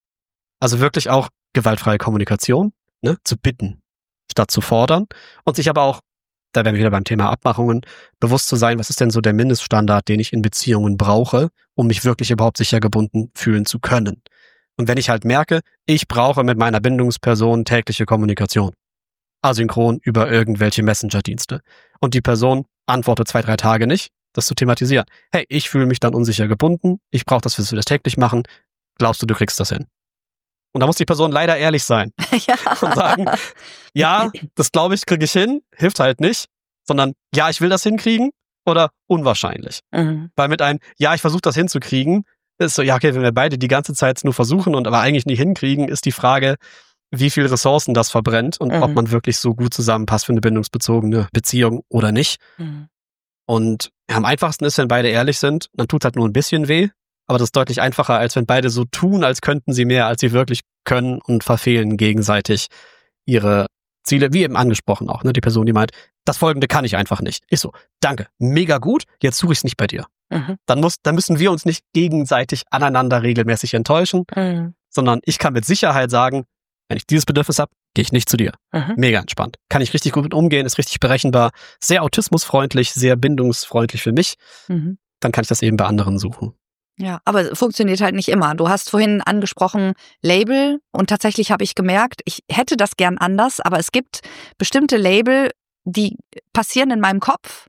Also wirklich auch gewaltfreie Kommunikation, ne, zu bitten, statt zu fordern und sich aber auch, da wären wir wieder beim Thema Abmachungen, bewusst zu sein, was ist denn so der Mindeststandard, den ich in Beziehungen brauche, um mich wirklich überhaupt sicher gebunden fühlen zu können. Und wenn ich halt merke, ich brauche mit meiner Bindungsperson tägliche Kommunikation, asynchron über irgendwelche Messenger-Dienste und die Person antwortet 2-3 Tage nicht, das zu thematisieren. Hey, ich fühle mich dann unsicher gebunden, ich brauche das, wir das täglich machen, glaubst du kriegst das hin? Und da muss die Person leider ehrlich sein und sagen, ja, das glaube ich, kriege ich hin, hilft halt nicht, sondern ja, ich will das hinkriegen oder unwahrscheinlich. Weil mit einem, ja, ich versuche das hinzukriegen, ist so, ja, okay, wenn wir beide die ganze Zeit nur versuchen und aber eigentlich nicht hinkriegen, ist die Frage, wie viel Ressourcen das verbrennt und ob man wirklich so gut zusammenpasst für eine bindungsbezogene Beziehung oder nicht. Und ja, am einfachsten ist, wenn beide ehrlich sind, dann tut halt nur ein bisschen weh. Aber das ist deutlich einfacher, als wenn beide so tun, als könnten sie mehr, als sie wirklich können und verfehlen gegenseitig ihre Ziele, wie eben angesprochen auch, ne? Die Person, die meint, das Folgende kann ich einfach nicht. Ich so, danke, mega gut, jetzt suche ich es nicht bei dir. Dann müssen wir uns nicht gegenseitig aneinander regelmäßig enttäuschen, sondern ich kann mit Sicherheit sagen, wenn ich dieses Bedürfnis habe, gehe ich nicht zu dir. Mega entspannt. Kann ich richtig gut mit umgehen, ist richtig berechenbar, sehr autismusfreundlich, sehr bindungsfreundlich für mich. Dann kann ich das eben bei anderen suchen. Ja, aber es funktioniert halt nicht immer. Du hast vorhin angesprochen Label und tatsächlich habe ich gemerkt, ich hätte das gern anders, aber es gibt bestimmte Label, die passieren in meinem Kopf.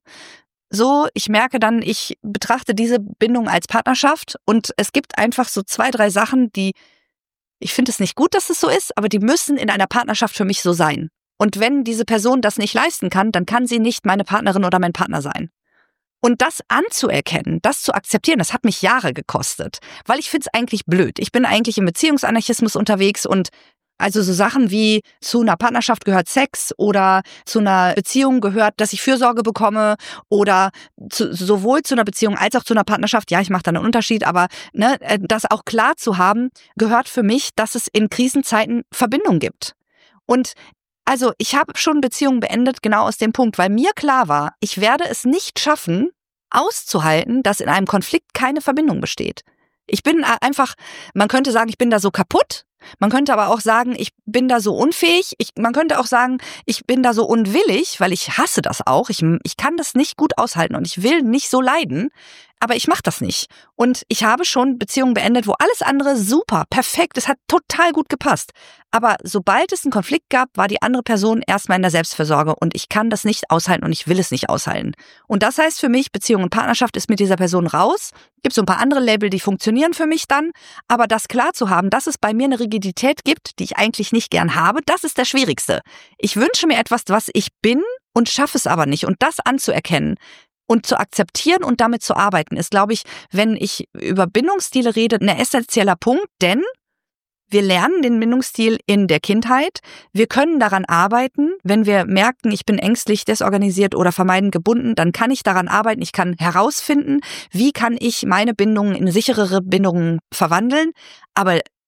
So, ich merke dann, ich betrachte diese Bindung als Partnerschaft und es gibt einfach so 2-3 Sachen, die, ich finde es nicht gut, dass es so ist, aber die müssen in einer Partnerschaft für mich so sein. Und wenn diese Person das nicht leisten kann, dann kann sie nicht meine Partnerin oder mein Partner sein. Und das anzuerkennen, das zu akzeptieren, das hat mich Jahre gekostet. Weil ich finde es eigentlich blöd. Ich bin eigentlich im Beziehungsanarchismus unterwegs und also so Sachen wie zu einer Partnerschaft gehört Sex oder zu einer Beziehung gehört, dass ich Fürsorge bekomme oder sowohl zu einer Beziehung als auch zu einer Partnerschaft, ja, ich mache da einen Unterschied, aber ne, das auch klar zu haben, gehört für mich, dass es in Krisenzeiten Verbindung gibt. Und also ich habe schon Beziehungen beendet, genau aus dem Punkt, weil mir klar war, ich werde es nicht schaffen, auszuhalten, dass in einem Konflikt keine Verbindung besteht. Ich bin einfach, man könnte sagen, ich bin da so kaputt. Man könnte aber auch sagen, ich bin da so unfähig. Man könnte auch sagen, ich bin da so unwillig, weil ich hasse das auch. Ich kann das nicht gut aushalten und ich will nicht so leiden. Aber ich mache das nicht. Und ich habe schon Beziehungen beendet, wo alles andere super, perfekt, es hat total gut gepasst. Aber sobald es einen Konflikt gab, war die andere Person erstmal in der Selbstfürsorge und ich kann das nicht aushalten und ich will es nicht aushalten. Und das heißt für mich, Beziehung und Partnerschaft ist mit dieser Person raus. Gibt so ein paar andere Label, die funktionieren für mich dann. Aber das klar zu haben, dass es bei mir eine Rigidität gibt, die ich eigentlich nicht gern habe, das ist das Schwierigste. Ich wünsche mir etwas, was ich bin und schaffe es aber nicht. Und das anzuerkennen und zu akzeptieren und damit zu arbeiten, ist, glaube ich, wenn ich über Bindungsstile rede, ein essentieller Punkt, denn wir lernen den Bindungsstil in der Kindheit. Wir können daran arbeiten. Wenn wir merken, ich bin ängstlich, desorganisiert oder vermeidend gebunden, dann kann ich daran arbeiten. Ich kann herausfinden, wie kann ich meine Bindungen in sicherere Bindungen verwandeln. Aber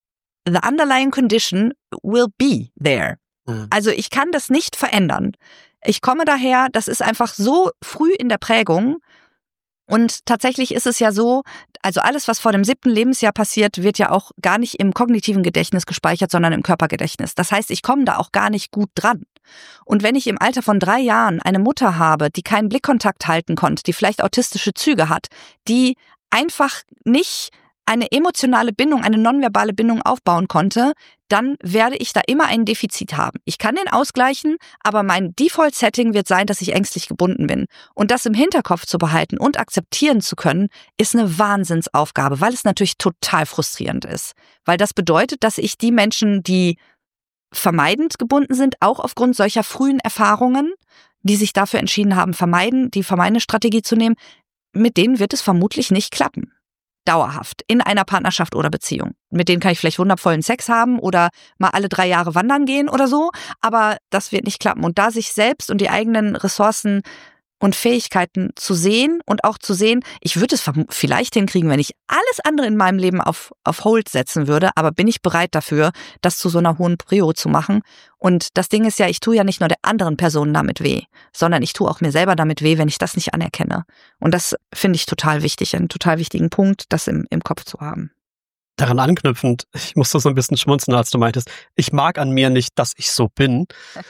the underlying condition will be there. Also ich kann das nicht verändern. Ich komme daher, das ist einfach so früh in der Prägung. Und tatsächlich ist es ja so, also alles, was vor dem 7. Lebensjahr passiert, wird ja auch gar nicht im kognitiven Gedächtnis gespeichert, sondern im Körpergedächtnis. Das heißt, ich komme da auch gar nicht gut dran. Und wenn ich im Alter von 3 Jahren eine Mutter habe, die keinen Blickkontakt halten konnte, die vielleicht autistische Züge hat, die einfach nicht eine emotionale Bindung, eine nonverbale Bindung aufbauen konnte, dann werde ich da immer ein Defizit haben. Ich kann den ausgleichen, aber mein Default-Setting wird sein, dass ich ängstlich gebunden bin. Und das im Hinterkopf zu behalten und akzeptieren zu können, ist eine Wahnsinnsaufgabe, weil es natürlich total frustrierend ist. Weil das bedeutet, dass ich die Menschen, die vermeidend gebunden sind, auch aufgrund solcher frühen Erfahrungen, die sich dafür entschieden haben, die vermeidende Strategie zu nehmen, mit denen wird es vermutlich nicht klappen. Dauerhaft, in einer Partnerschaft oder Beziehung. Mit denen kann ich vielleicht wundervollen Sex haben oder mal alle 3 Jahre wandern gehen oder so, aber das wird nicht klappen. Und da sich selbst und die eigenen Ressourcen und Fähigkeiten zu sehen und auch zu sehen, ich würde es vielleicht hinkriegen, wenn ich alles andere in meinem Leben auf Hold setzen würde, aber bin ich bereit dafür, das zu so einer hohen Prio zu machen? Und das Ding ist ja, ich tue ja nicht nur der anderen Person damit weh, sondern ich tue auch mir selber damit weh, wenn ich das nicht anerkenne. Und das finde ich total wichtig, einen total wichtigen Punkt, das im Kopf zu haben. Daran anknüpfend, ich musste so ein bisschen schmunzeln, als du meintest, ich mag an mir nicht, dass ich so bin.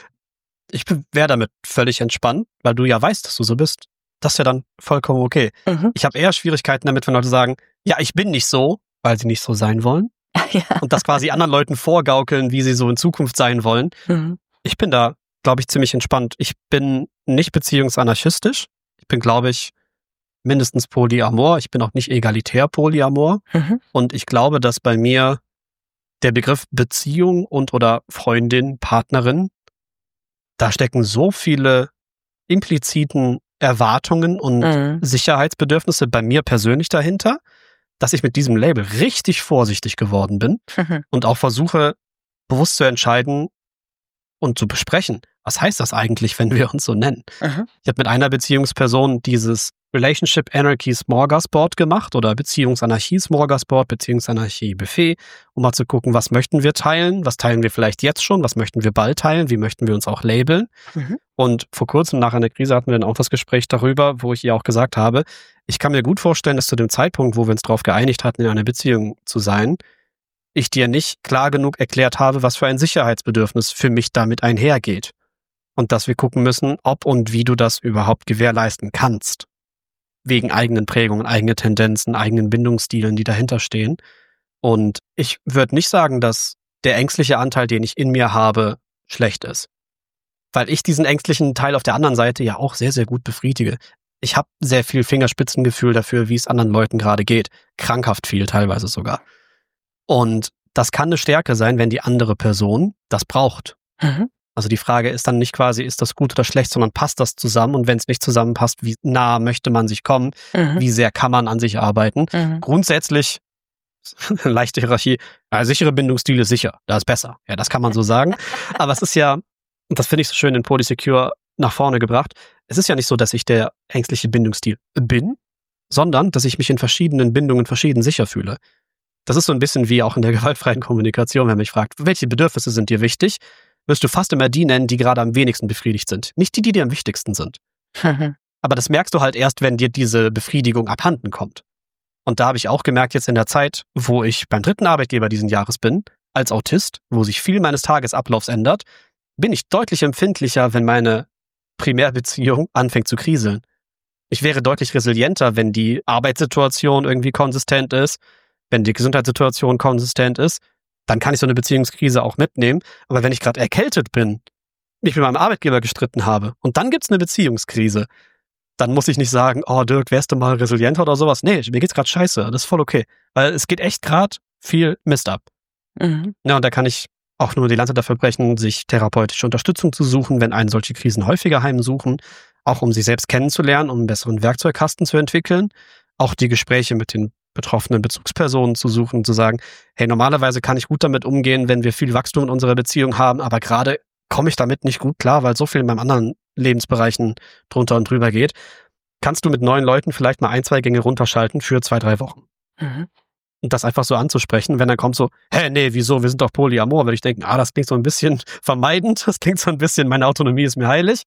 Ich wäre damit völlig entspannt, weil du ja weißt, dass du so bist. Das ist ja dann vollkommen okay. Ich habe eher Schwierigkeiten damit, wenn Leute sagen, ja, ich bin nicht so, weil sie nicht so sein wollen. Ja. Und das quasi anderen Leuten vorgaukeln, wie sie so in Zukunft sein wollen. Ich bin da, glaube ich, ziemlich entspannt. Ich bin nicht beziehungsanarchistisch. Ich bin, glaube ich, mindestens Polyamor. Ich bin auch nicht egalitär Polyamor. Und ich glaube, dass bei mir der Begriff Beziehung und oder Freundin, Partnerin, da stecken so viele impliziten Erwartungen und Sicherheitsbedürfnisse bei mir persönlich dahinter, dass ich mit diesem Label richtig vorsichtig geworden bin und auch versuche, bewusst zu entscheiden und zu besprechen, was heißt das eigentlich, wenn wir uns so nennen? Ich habe mit einer Beziehungsperson dieses Relationship Anarchy Smorgasbord gemacht oder Beziehungsanarchie Smorgasbord, Beziehungsanarchie Buffet, um mal zu gucken, was möchten wir teilen, was teilen wir vielleicht jetzt schon, was möchten wir bald teilen, wie möchten wir uns auch labeln. Und vor kurzem nach einer Krise hatten wir dann auch das Gespräch darüber, wo ich ihr auch gesagt habe, ich kann mir gut vorstellen, dass zu dem Zeitpunkt, wo wir uns darauf geeinigt hatten, in einer Beziehung zu sein, ich dir nicht klar genug erklärt habe, was für ein Sicherheitsbedürfnis für mich damit einhergeht. Und dass wir gucken müssen, ob und wie du das überhaupt gewährleisten kannst. Wegen eigenen Prägungen, eigene Tendenzen, eigenen Bindungsstilen, die dahinter stehen. Und ich würde nicht sagen, dass der ängstliche Anteil, den ich in mir habe, schlecht ist. Weil ich diesen ängstlichen Teil auf der anderen Seite ja auch sehr, sehr gut befriedige. Ich habe sehr viel Fingerspitzengefühl dafür, wie es anderen Leuten gerade geht. Krankhaft viel teilweise sogar. Und das kann eine Stärke sein, wenn die andere Person das braucht. Also die Frage ist dann nicht quasi, ist das gut oder schlecht, sondern passt das zusammen? Und wenn es nicht zusammenpasst, wie nah möchte man sich kommen? Wie sehr kann man an sich arbeiten? Grundsätzlich, leichte Hierarchie, sichere Bindungsstil ist sicher, da ist besser. Ja, das kann man so sagen. Aber es ist ja, und das finde ich so schön in Polysecure nach vorne gebracht, es ist ja nicht so, dass ich der ängstliche Bindungsstil bin, sondern dass ich mich in verschiedenen Bindungen verschieden sicher fühle. Das ist so ein bisschen wie auch in der gewaltfreien Kommunikation, wenn man mich fragt, welche Bedürfnisse sind dir wichtig, wirst du fast immer die nennen, die gerade am wenigsten befriedigt sind. Nicht die, die dir am wichtigsten sind. Aber das merkst du halt erst, wenn dir diese Befriedigung abhanden kommt. Und da habe ich auch gemerkt, jetzt in der Zeit, wo ich beim 3. Arbeitgeber diesen Jahres bin, als Autist, wo sich viel meines Tagesablaufs ändert, bin ich deutlich empfindlicher, wenn meine Primärbeziehung anfängt zu kriseln. Ich wäre deutlich resilienter, wenn die Arbeitssituation irgendwie konsistent ist, wenn die Gesundheitssituation konsistent ist, dann kann ich so eine Beziehungskrise auch mitnehmen. Aber wenn ich gerade erkältet bin, mich mit meinem Arbeitgeber gestritten habe und dann gibt's eine Beziehungskrise, dann muss ich nicht sagen, oh Dirk, wärst du mal resilienter oder sowas. Nee, mir geht's gerade scheiße, das ist voll okay. Weil es geht echt gerade viel Mist ab. Ja, und da kann ich auch nur die Lanze dafür brechen, sich therapeutische Unterstützung zu suchen, wenn einen solche Krisen häufiger heimsuchen, auch um sich selbst kennenzulernen, um einen besseren Werkzeugkasten zu entwickeln, auch die Gespräche mit den betroffenen Bezugspersonen zu suchen, zu sagen, hey, normalerweise kann ich gut damit umgehen, wenn wir viel Wachstum in unserer Beziehung haben, aber gerade komme ich damit nicht gut klar, weil so viel in meinen anderen Lebensbereichen drunter und drüber geht. Kannst du mit neuen Leuten vielleicht mal 1, 2 Gänge runterschalten für 2, 3 Wochen? Und das einfach so anzusprechen, wenn dann kommt so, hä, nee, wieso, wir sind doch Polyamor, würde ich denken, das klingt so ein bisschen vermeidend, das klingt so ein bisschen, meine Autonomie ist mir heilig.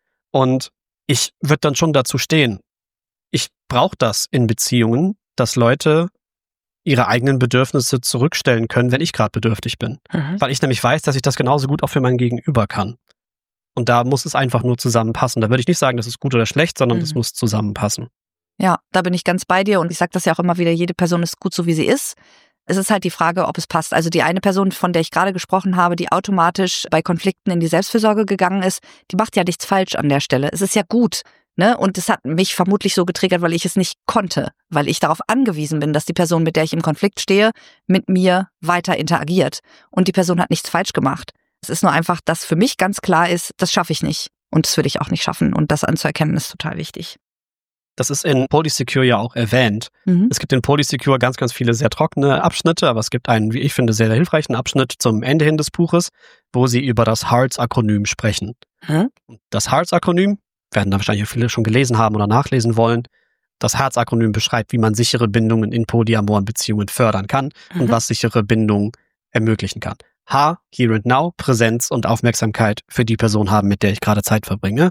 Und ich würde dann schon dazu stehen. Ich brauche das in Beziehungen, dass Leute ihre eigenen Bedürfnisse zurückstellen können, wenn ich gerade bedürftig bin. Weil ich nämlich weiß, dass ich das genauso gut auch für mein Gegenüber kann. Und da muss es einfach nur zusammenpassen. Da würde ich nicht sagen, das ist gut oder schlecht, sondern das muss zusammenpassen. Ja, da bin ich ganz bei dir und ich sage das ja auch immer wieder, jede Person ist gut so, wie sie ist. Es ist halt die Frage, ob es passt. Also die eine Person, von der ich gerade gesprochen habe, die automatisch bei Konflikten in die Selbstfürsorge gegangen ist, die macht ja nichts falsch an der Stelle. Es ist ja gut, ne? Und es hat mich vermutlich so getriggert, weil ich es nicht konnte, weil ich darauf angewiesen bin, dass die Person, mit der ich im Konflikt stehe, mit mir weiter interagiert. Und die Person hat nichts falsch gemacht. Es ist nur einfach, dass für mich ganz klar ist, das schaffe ich nicht. Und das will ich auch nicht schaffen. Und das anzuerkennen ist total wichtig. Das ist in Polysecure ja auch erwähnt. Es gibt in Polysecure ganz, ganz viele sehr trockene Abschnitte, aber es gibt einen, wie ich finde, sehr, sehr hilfreichen Abschnitt zum Ende hin des Buches, wo sie über das HEARTS-Akronym sprechen. Das HEARTS-Akronym, werden da wahrscheinlich viele schon gelesen haben oder nachlesen wollen, das HEARTS-Akronym beschreibt, wie man sichere Bindungen in polyamoren Beziehungen fördern kann und was sichere Bindungen ermöglichen kann. H, Here and Now, Präsenz und Aufmerksamkeit für die Person haben, mit der ich gerade Zeit verbringe.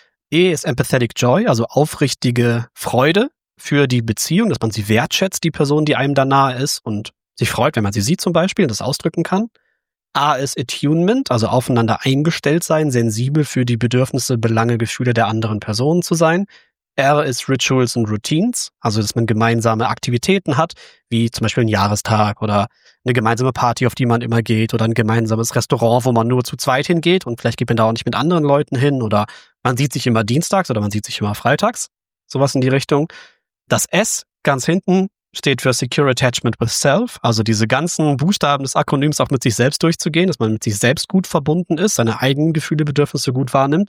E ist Empathetic Joy, also aufrichtige Freude für die Beziehung, dass man sie wertschätzt, die Person, die einem da nahe ist und sich freut, wenn man sie sieht zum Beispiel und das ausdrücken kann. A ist Attunement, also aufeinander eingestellt sein, sensibel für die Bedürfnisse, Belange, Gefühle der anderen Personen zu sein. R ist Rituals und Routines, also dass man gemeinsame Aktivitäten hat, wie zum Beispiel ein Jahrestag oder eine gemeinsame Party, auf die man immer geht oder ein gemeinsames Restaurant, wo man nur zu zweit hingeht und vielleicht geht man da auch nicht mit anderen Leuten hin oder man sieht sich immer dienstags oder man sieht sich immer freitags, sowas in die Richtung. Das S ganz hinten steht für Secure Attachment with Self, also diese ganzen Buchstaben des Akronyms auch mit sich selbst durchzugehen, dass man mit sich selbst gut verbunden ist, seine eigenen Gefühle, Bedürfnisse gut wahrnimmt.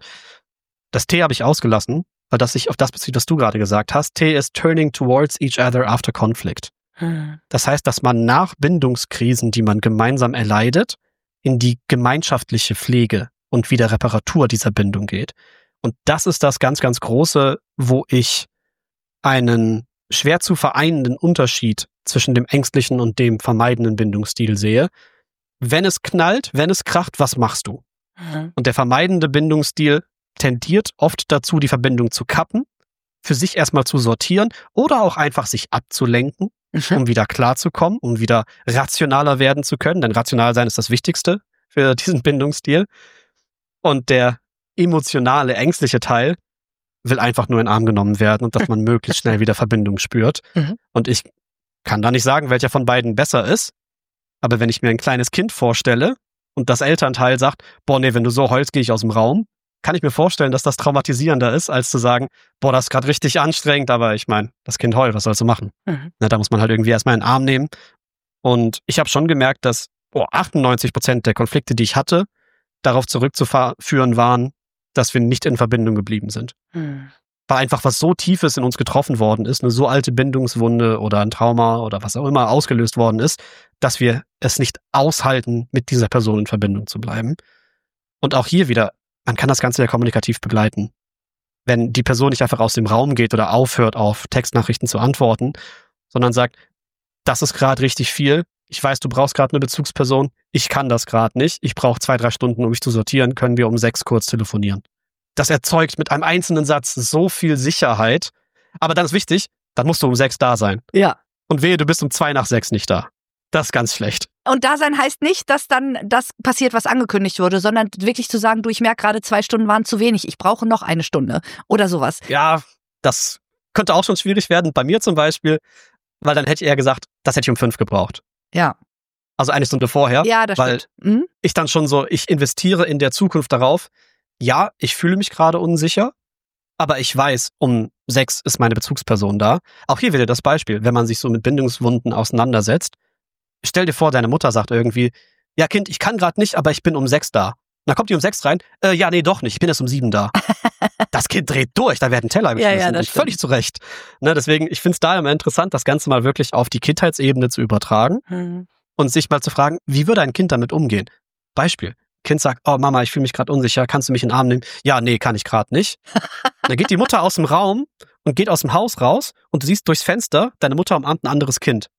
Das T habe ich ausgelassen, weil das sich auf das bezieht, was du gerade gesagt hast. T ist Turning towards each other after conflict. Das heißt, dass man nach Bindungskrisen, die man gemeinsam erleidet, in die gemeinschaftliche Pflege und wieder Reparatur dieser Bindung geht. Und das ist das ganz, ganz Große, wo ich einen schwer zu vereinenden Unterschied zwischen dem ängstlichen und dem vermeidenden Bindungsstil sehe. Wenn es knallt, wenn es kracht, was machst du? Und der vermeidende Bindungsstil tendiert oft dazu, die Verbindung zu kappen, für sich erstmal zu sortieren oder auch einfach sich abzulenken, um wieder klarzukommen, um wieder rationaler werden zu können. Denn rational sein ist das Wichtigste für diesen Bindungsstil. Und der emotionale, ängstliche Teil will einfach nur in den Arm genommen werden und dass man möglichst schnell wieder Verbindung spürt. Und ich kann da nicht sagen, welcher von beiden besser ist. Aber wenn ich mir ein kleines Kind vorstelle und das Elternteil sagt, boah, nee, wenn du so heulst, gehe ich aus dem Raum, kann ich mir vorstellen, dass das traumatisierender ist, als zu sagen, boah, das ist gerade richtig anstrengend, aber ich meine, das Kind heult, was sollst du machen? Na, da muss man halt irgendwie erstmal in den Arm nehmen. Und ich habe schon gemerkt, dass 98% der Konflikte, die ich hatte, darauf zurückzuführen waren, dass wir nicht in Verbindung geblieben sind. Weil einfach was so Tiefes in uns getroffen worden ist, eine so alte Bindungswunde oder ein Trauma oder was auch immer ausgelöst worden ist, dass wir es nicht aushalten, mit dieser Person in Verbindung zu bleiben. Und auch hier wieder, man kann das Ganze ja kommunikativ begleiten. Wenn die Person nicht einfach aus dem Raum geht oder aufhört, auf Textnachrichten zu antworten, sondern sagt, das ist gerade richtig viel, ich weiß, du brauchst gerade eine Bezugsperson, ich kann das gerade nicht, ich brauche 2-3 Stunden, um mich zu sortieren, können wir um 6 kurz telefonieren. Das erzeugt mit einem einzelnen Satz so viel Sicherheit, aber dann ist wichtig, dann musst du um 6 da sein. Ja. Und wehe, du bist um 2 nach 6 nicht da. Das ist ganz schlecht. Und da sein heißt nicht, dass dann das passiert, was angekündigt wurde, sondern wirklich zu sagen, du, ich merke gerade 2 Stunden waren zu wenig, ich brauche noch 1 Stunde oder sowas. Ja, das könnte auch schon schwierig werden, bei mir zum Beispiel, weil dann hätte ich eher gesagt, das hätte ich um 5 gebraucht. Ja. Also 1 Stunde vorher. Ja, das weil stimmt. Ich dann schon so, ich investiere in der Zukunft darauf, ja, ich fühle mich gerade unsicher, aber ich weiß, um 6 ist meine Bezugsperson da. Auch hier wieder das Beispiel, wenn man sich so mit Bindungswunden auseinandersetzt. Stell dir vor, deine Mutter sagt irgendwie, ja Kind, ich kann gerade nicht, aber ich bin um 6 da. Dann kommt die um 6 rein, ja, nee, doch nicht, ich bin erst um 7 da. Das Kind dreht durch, da werden Teller geschmissen. Ja, das völlig zu Recht. Ne, deswegen, ich finde es da immer interessant, das Ganze mal wirklich auf die Kindheitsebene zu übertragen und sich mal zu fragen, wie würde ein Kind damit umgehen? Beispiel, Kind sagt, oh Mama, ich fühle mich gerade unsicher, kannst du mich in den Arm nehmen? Ja, nee, kann ich gerade nicht. Dann geht die Mutter aus dem Raum und geht aus dem Haus raus und du siehst durchs Fenster, deine Mutter umarmt ein anderes Kind.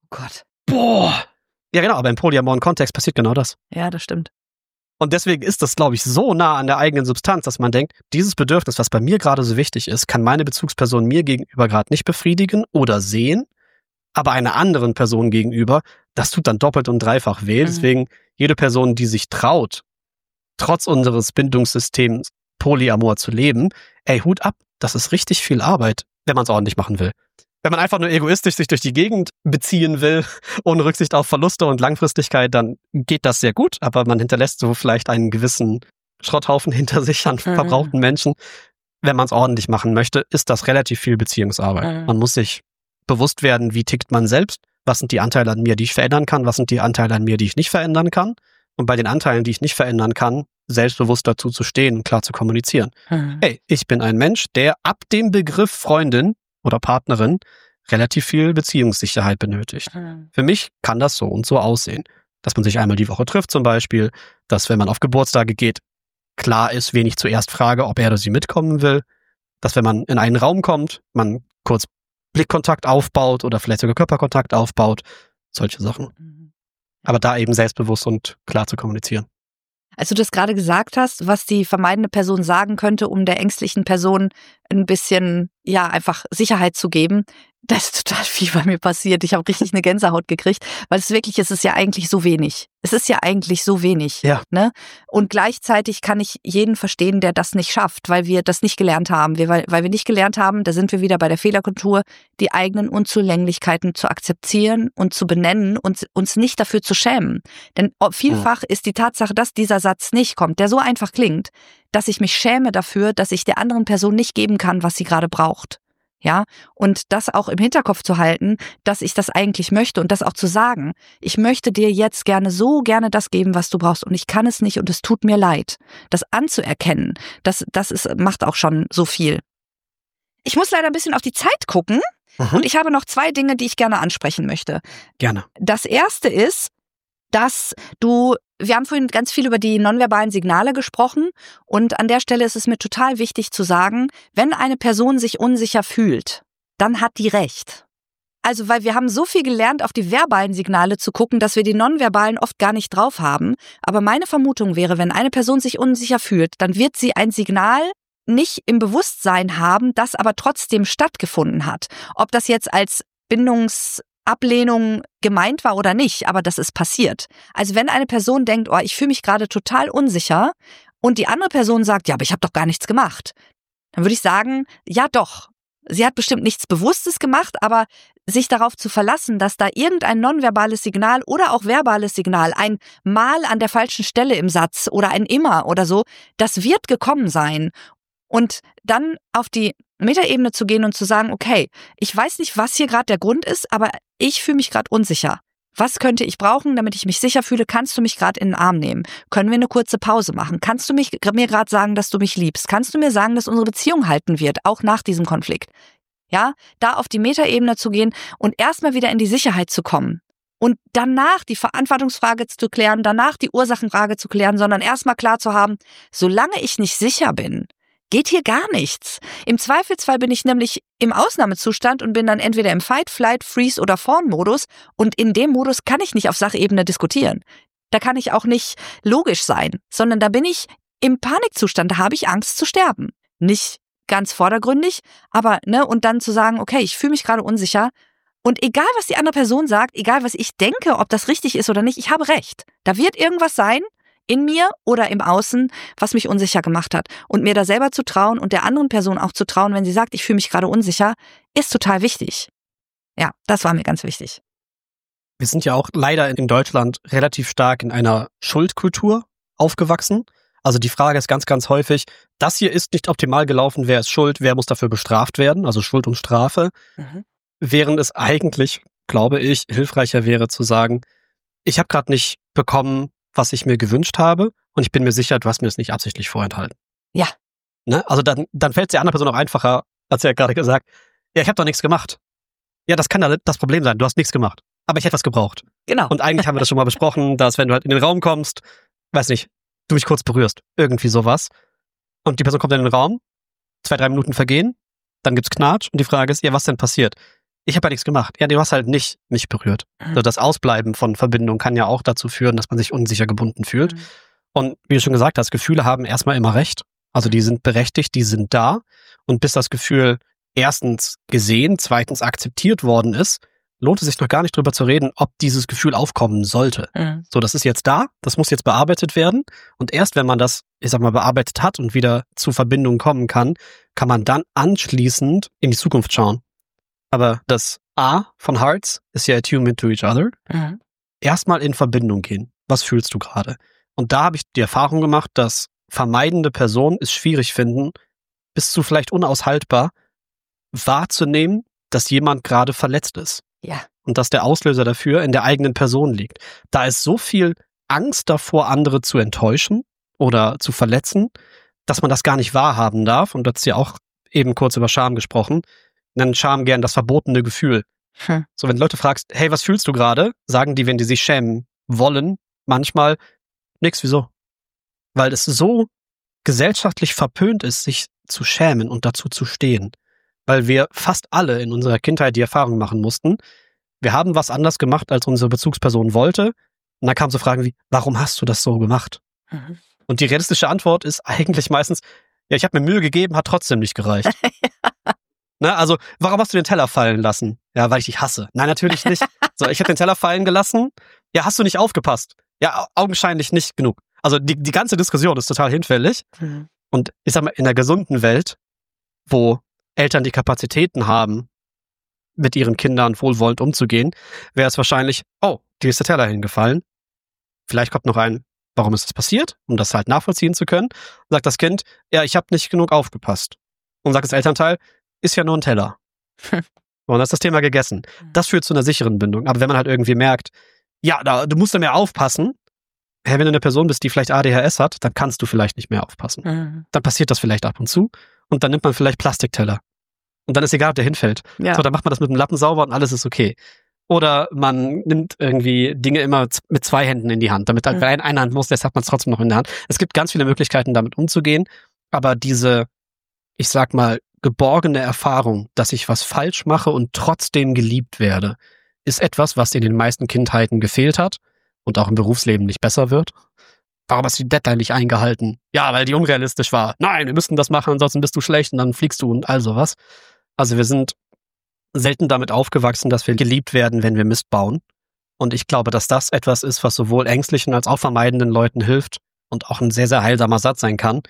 Gott. Boah. Ja, genau, aber im polyamoren Kontext passiert genau das. Ja, das stimmt. Und deswegen ist das, glaube ich, so nah an der eigenen Substanz, dass man denkt, dieses Bedürfnis, was bei mir gerade so wichtig ist, kann meine Bezugsperson mir gegenüber gerade nicht befriedigen oder sehen, aber einer anderen Person gegenüber, das tut dann doppelt und dreifach weh. Deswegen jede Person, die sich traut, trotz unseres Bindungssystems Polyamor zu leben, ey, Hut ab, das ist richtig viel Arbeit, wenn man es ordentlich machen will. Wenn man einfach nur egoistisch sich durch die Gegend beziehen will, ohne Rücksicht auf Verluste und Langfristigkeit, dann geht das sehr gut, aber man hinterlässt so vielleicht einen gewissen Schrotthaufen hinter sich an verbrauchten Menschen. Wenn man es ordentlich machen möchte, ist das relativ viel Beziehungsarbeit. Man muss sich bewusst werden, wie tickt man selbst, was sind die Anteile an mir, die ich verändern kann, was sind die Anteile an mir, die ich nicht verändern kann. Und bei den Anteilen, die ich nicht verändern kann, selbstbewusst dazu zu stehen und klar zu kommunizieren. Hey, ich bin ein Mensch, der ab dem Begriff Freundin oder Partnerin relativ viel Beziehungssicherheit benötigt. Für mich kann das so und so aussehen. Dass man sich einmal die Woche trifft zum Beispiel, dass wenn man auf Geburtstage geht, klar ist, wen ich zuerst frage, ob er oder sie mitkommen will. Dass wenn man in einen Raum kommt, man kurz Blickkontakt aufbaut oder vielleicht sogar Körperkontakt aufbaut. Solche Sachen. Aber da eben selbstbewusst und klar zu kommunizieren. Als du das gerade gesagt hast, was die vermeidende Person sagen könnte, um der ängstlichen Person ein bisschen, ja, einfach Sicherheit zu geben, da ist total viel bei mir passiert. Ich habe richtig eine Gänsehaut gekriegt, weil es ist ja eigentlich so wenig. Es ist ja eigentlich so wenig. Ja. Ne? Und gleichzeitig kann ich jeden verstehen, der das nicht schafft, weil wir das nicht gelernt haben. Weil wir nicht gelernt haben, da sind wir wieder bei der Fehlerkultur, die eigenen Unzulänglichkeiten zu akzeptieren und zu benennen und uns nicht dafür zu schämen. Denn vielfach ist die Tatsache, dass dieser Satz nicht kommt, der so einfach klingt, dass ich mich schäme dafür, dass ich der anderen Person nicht geben kann, was sie gerade braucht. Ja, und das auch im Hinterkopf zu halten, dass ich das eigentlich möchte und das auch zu sagen. Ich möchte dir jetzt so gerne das geben, was du brauchst und ich kann es nicht und es tut mir leid. Das anzuerkennen, macht auch schon so viel. Ich muss leider ein bisschen auf die Zeit gucken und ich habe noch 2 Dinge, die ich gerne ansprechen möchte. Gerne. Das erste ist, dass wir haben vorhin ganz viel über die nonverbalen Signale gesprochen und an der Stelle ist es mir total wichtig zu sagen, wenn eine Person sich unsicher fühlt, dann hat die recht. Also, weil wir haben so viel gelernt, auf die verbalen Signale zu gucken, dass wir die nonverbalen oft gar nicht drauf haben. Aber meine Vermutung wäre, wenn eine Person sich unsicher fühlt, dann wird sie ein Signal nicht im Bewusstsein haben, das aber trotzdem stattgefunden hat. Ob das jetzt als Ablehnung gemeint war oder nicht, aber das ist passiert. Also wenn eine Person denkt, ich fühle mich gerade total unsicher und die andere Person sagt, ja, aber ich habe doch gar nichts gemacht, dann würde ich sagen, ja doch. Sie hat bestimmt nichts Bewusstes gemacht, aber sich darauf zu verlassen, dass da irgendein nonverbales Signal oder auch verbales Signal, ein Mal an der falschen Stelle im Satz oder ein Immer oder so, das wird gekommen sein. Und dann auf die Metaebene zu gehen und zu sagen, okay, ich weiß nicht, was hier gerade der Grund ist, aber ich fühle mich gerade unsicher. Was könnte ich brauchen, damit ich mich sicher fühle? Kannst du mich gerade in den Arm nehmen? Können wir eine kurze Pause machen? Kannst du mir gerade sagen, dass du mich liebst? Kannst du mir sagen, dass unsere Beziehung halten wird, auch nach diesem Konflikt? Ja, da auf die Metaebene zu gehen und erstmal wieder in die Sicherheit zu kommen. Und danach die Verantwortungsfrage zu klären, danach die Ursachenfrage zu klären, sondern erstmal klar zu haben, solange ich nicht sicher bin, geht hier gar nichts. Im Zweifelsfall bin ich nämlich im Ausnahmezustand und bin dann entweder im Fight, Flight, Freeze oder Fawn-Modus und in dem Modus kann ich nicht auf Sachebene diskutieren. Da kann ich auch nicht logisch sein, sondern da bin ich im Panikzustand, da habe ich Angst zu sterben. Nicht ganz vordergründig, aber und dann zu sagen, okay, ich fühle mich gerade unsicher und egal, was die andere Person sagt, egal, was ich denke, ob das richtig ist oder nicht, ich habe recht. Da wird irgendwas sein, in mir oder im Außen, was mich unsicher gemacht hat. Und mir da selber zu trauen und der anderen Person auch zu trauen, wenn sie sagt, ich fühle mich gerade unsicher, ist total wichtig. Ja, das war mir ganz wichtig. Wir sind ja auch leider in Deutschland relativ stark in einer Schuldkultur aufgewachsen. Also die Frage ist ganz, ganz häufig, das hier ist nicht optimal gelaufen, wer ist schuld, wer muss dafür bestraft werden, also Schuld und Strafe. Während es eigentlich, glaube ich, hilfreicher wäre zu sagen, ich habe gerade nicht bekommen, was ich mir gewünscht habe und ich bin mir sicher, du hast mir das nicht absichtlich vorenthalten. Ja. Ne? Also dann fällt es der anderen Person auch einfacher, als er gerade gesagt, ja, ich habe doch nichts gemacht. Ja, das kann das Problem sein, du hast nichts gemacht. Aber ich hätte was gebraucht. Genau. Und eigentlich haben wir das schon mal besprochen, dass wenn du halt in den Raum kommst, weiß nicht, du mich kurz berührst, irgendwie sowas. Und die Person kommt in den Raum, 2-3 Minuten vergehen, dann gibt's Knatsch und die Frage ist, ja, was denn passiert? ich habe ja nichts gemacht. Ja, du hast halt nicht mich berührt. Also das Ausbleiben von Verbindung kann ja auch dazu führen, dass man sich unsicher gebunden fühlt. Und wie du schon gesagt hast, Gefühle haben erstmal immer recht. Also die sind berechtigt, die sind da. Und bis das Gefühl erstens gesehen, zweitens akzeptiert worden ist, lohnt es sich noch gar nicht drüber zu reden, ob dieses Gefühl aufkommen sollte. So, das ist jetzt da, das muss jetzt bearbeitet werden. Und erst wenn man das, ich sag mal, bearbeitet hat und wieder zu Verbindungen kommen kann, kann man dann anschließend in die Zukunft schauen. Aber das A von Hearts ist ja attunement to each other. Erstmal in Verbindung gehen. Was fühlst du gerade? Und da habe ich die Erfahrung gemacht, dass vermeidende Personen es schwierig finden, bis zu vielleicht unaushaltbar, wahrzunehmen, dass jemand gerade verletzt ist. Ja. Und dass der Auslöser dafür in der eigenen Person liegt. Da ist so viel Angst davor, andere zu enttäuschen oder zu verletzen, dass man das gar nicht wahrhaben darf. Und du hast ja auch eben kurz über Scham gesprochen. Nennen Scham gern das verbotene Gefühl. So, wenn Leute fragst, hey, was fühlst du gerade? Sagen die, wenn die sich schämen wollen, manchmal, nix, wieso? Weil es so gesellschaftlich verpönt ist, sich zu schämen und dazu zu stehen. Weil wir fast alle in unserer Kindheit die Erfahrung machen mussten, wir haben was anders gemacht, als unsere Bezugsperson wollte. Und dann kamen so Fragen wie, warum hast du das so gemacht? Und die realistische Antwort ist eigentlich meistens, ja, ich habe mir Mühe gegeben, hat trotzdem nicht gereicht. Ne, also, warum hast du den Teller fallen lassen? Ja, weil ich dich hasse. Nein, natürlich nicht. So, ich habe den Teller fallen gelassen. Ja, hast du nicht aufgepasst? Ja, augenscheinlich nicht genug. Also die ganze Diskussion ist total hinfällig. Und ich sag mal, in einer gesunden Welt, wo Eltern die Kapazitäten haben, mit ihren Kindern wohlwollend umzugehen, wäre es wahrscheinlich, oh, dir ist der Teller hingefallen. Vielleicht kommt noch ein, warum ist das passiert? Um das halt nachvollziehen zu können. Sagt das Kind, ja, ich habe nicht genug aufgepasst. Und sagt das Elternteil, ist ja nur ein Teller. Und dann ist das Thema gegessen. Das führt zu einer sicheren Bindung. Aber wenn man halt irgendwie merkt, ja, du musst da mehr aufpassen. Hey, wenn du eine Person bist, die vielleicht ADHS hat, dann kannst du vielleicht nicht mehr aufpassen. Dann passiert das vielleicht ab und zu. Und dann nimmt man vielleicht Plastikteller. Und dann ist egal, ob der hinfällt. Ja. So, dann macht man das mit dem Lappen sauber und alles ist okay. Oder man nimmt irgendwie Dinge immer mit 2 Händen in die Hand. Damit halt, wenn eine Hand muss, jetzt hat man es trotzdem noch in der Hand. Es gibt ganz viele Möglichkeiten, damit umzugehen. Aber diese, ich sag mal, geborgene Erfahrung, dass ich was falsch mache und trotzdem geliebt werde, ist etwas, was in den meisten Kindheiten gefehlt hat und auch im Berufsleben nicht besser wird. Warum hast du die Deadline nicht eingehalten? Ja, weil die unrealistisch war. Nein, wir müssten das machen, ansonsten bist du schlecht und dann fliegst du und all sowas. Also wir sind selten damit aufgewachsen, dass wir geliebt werden, wenn wir Mist bauen. Und ich glaube, dass das etwas ist, was sowohl ängstlichen als auch vermeidenden Leuten hilft und auch ein sehr, sehr heilsamer Satz sein kann.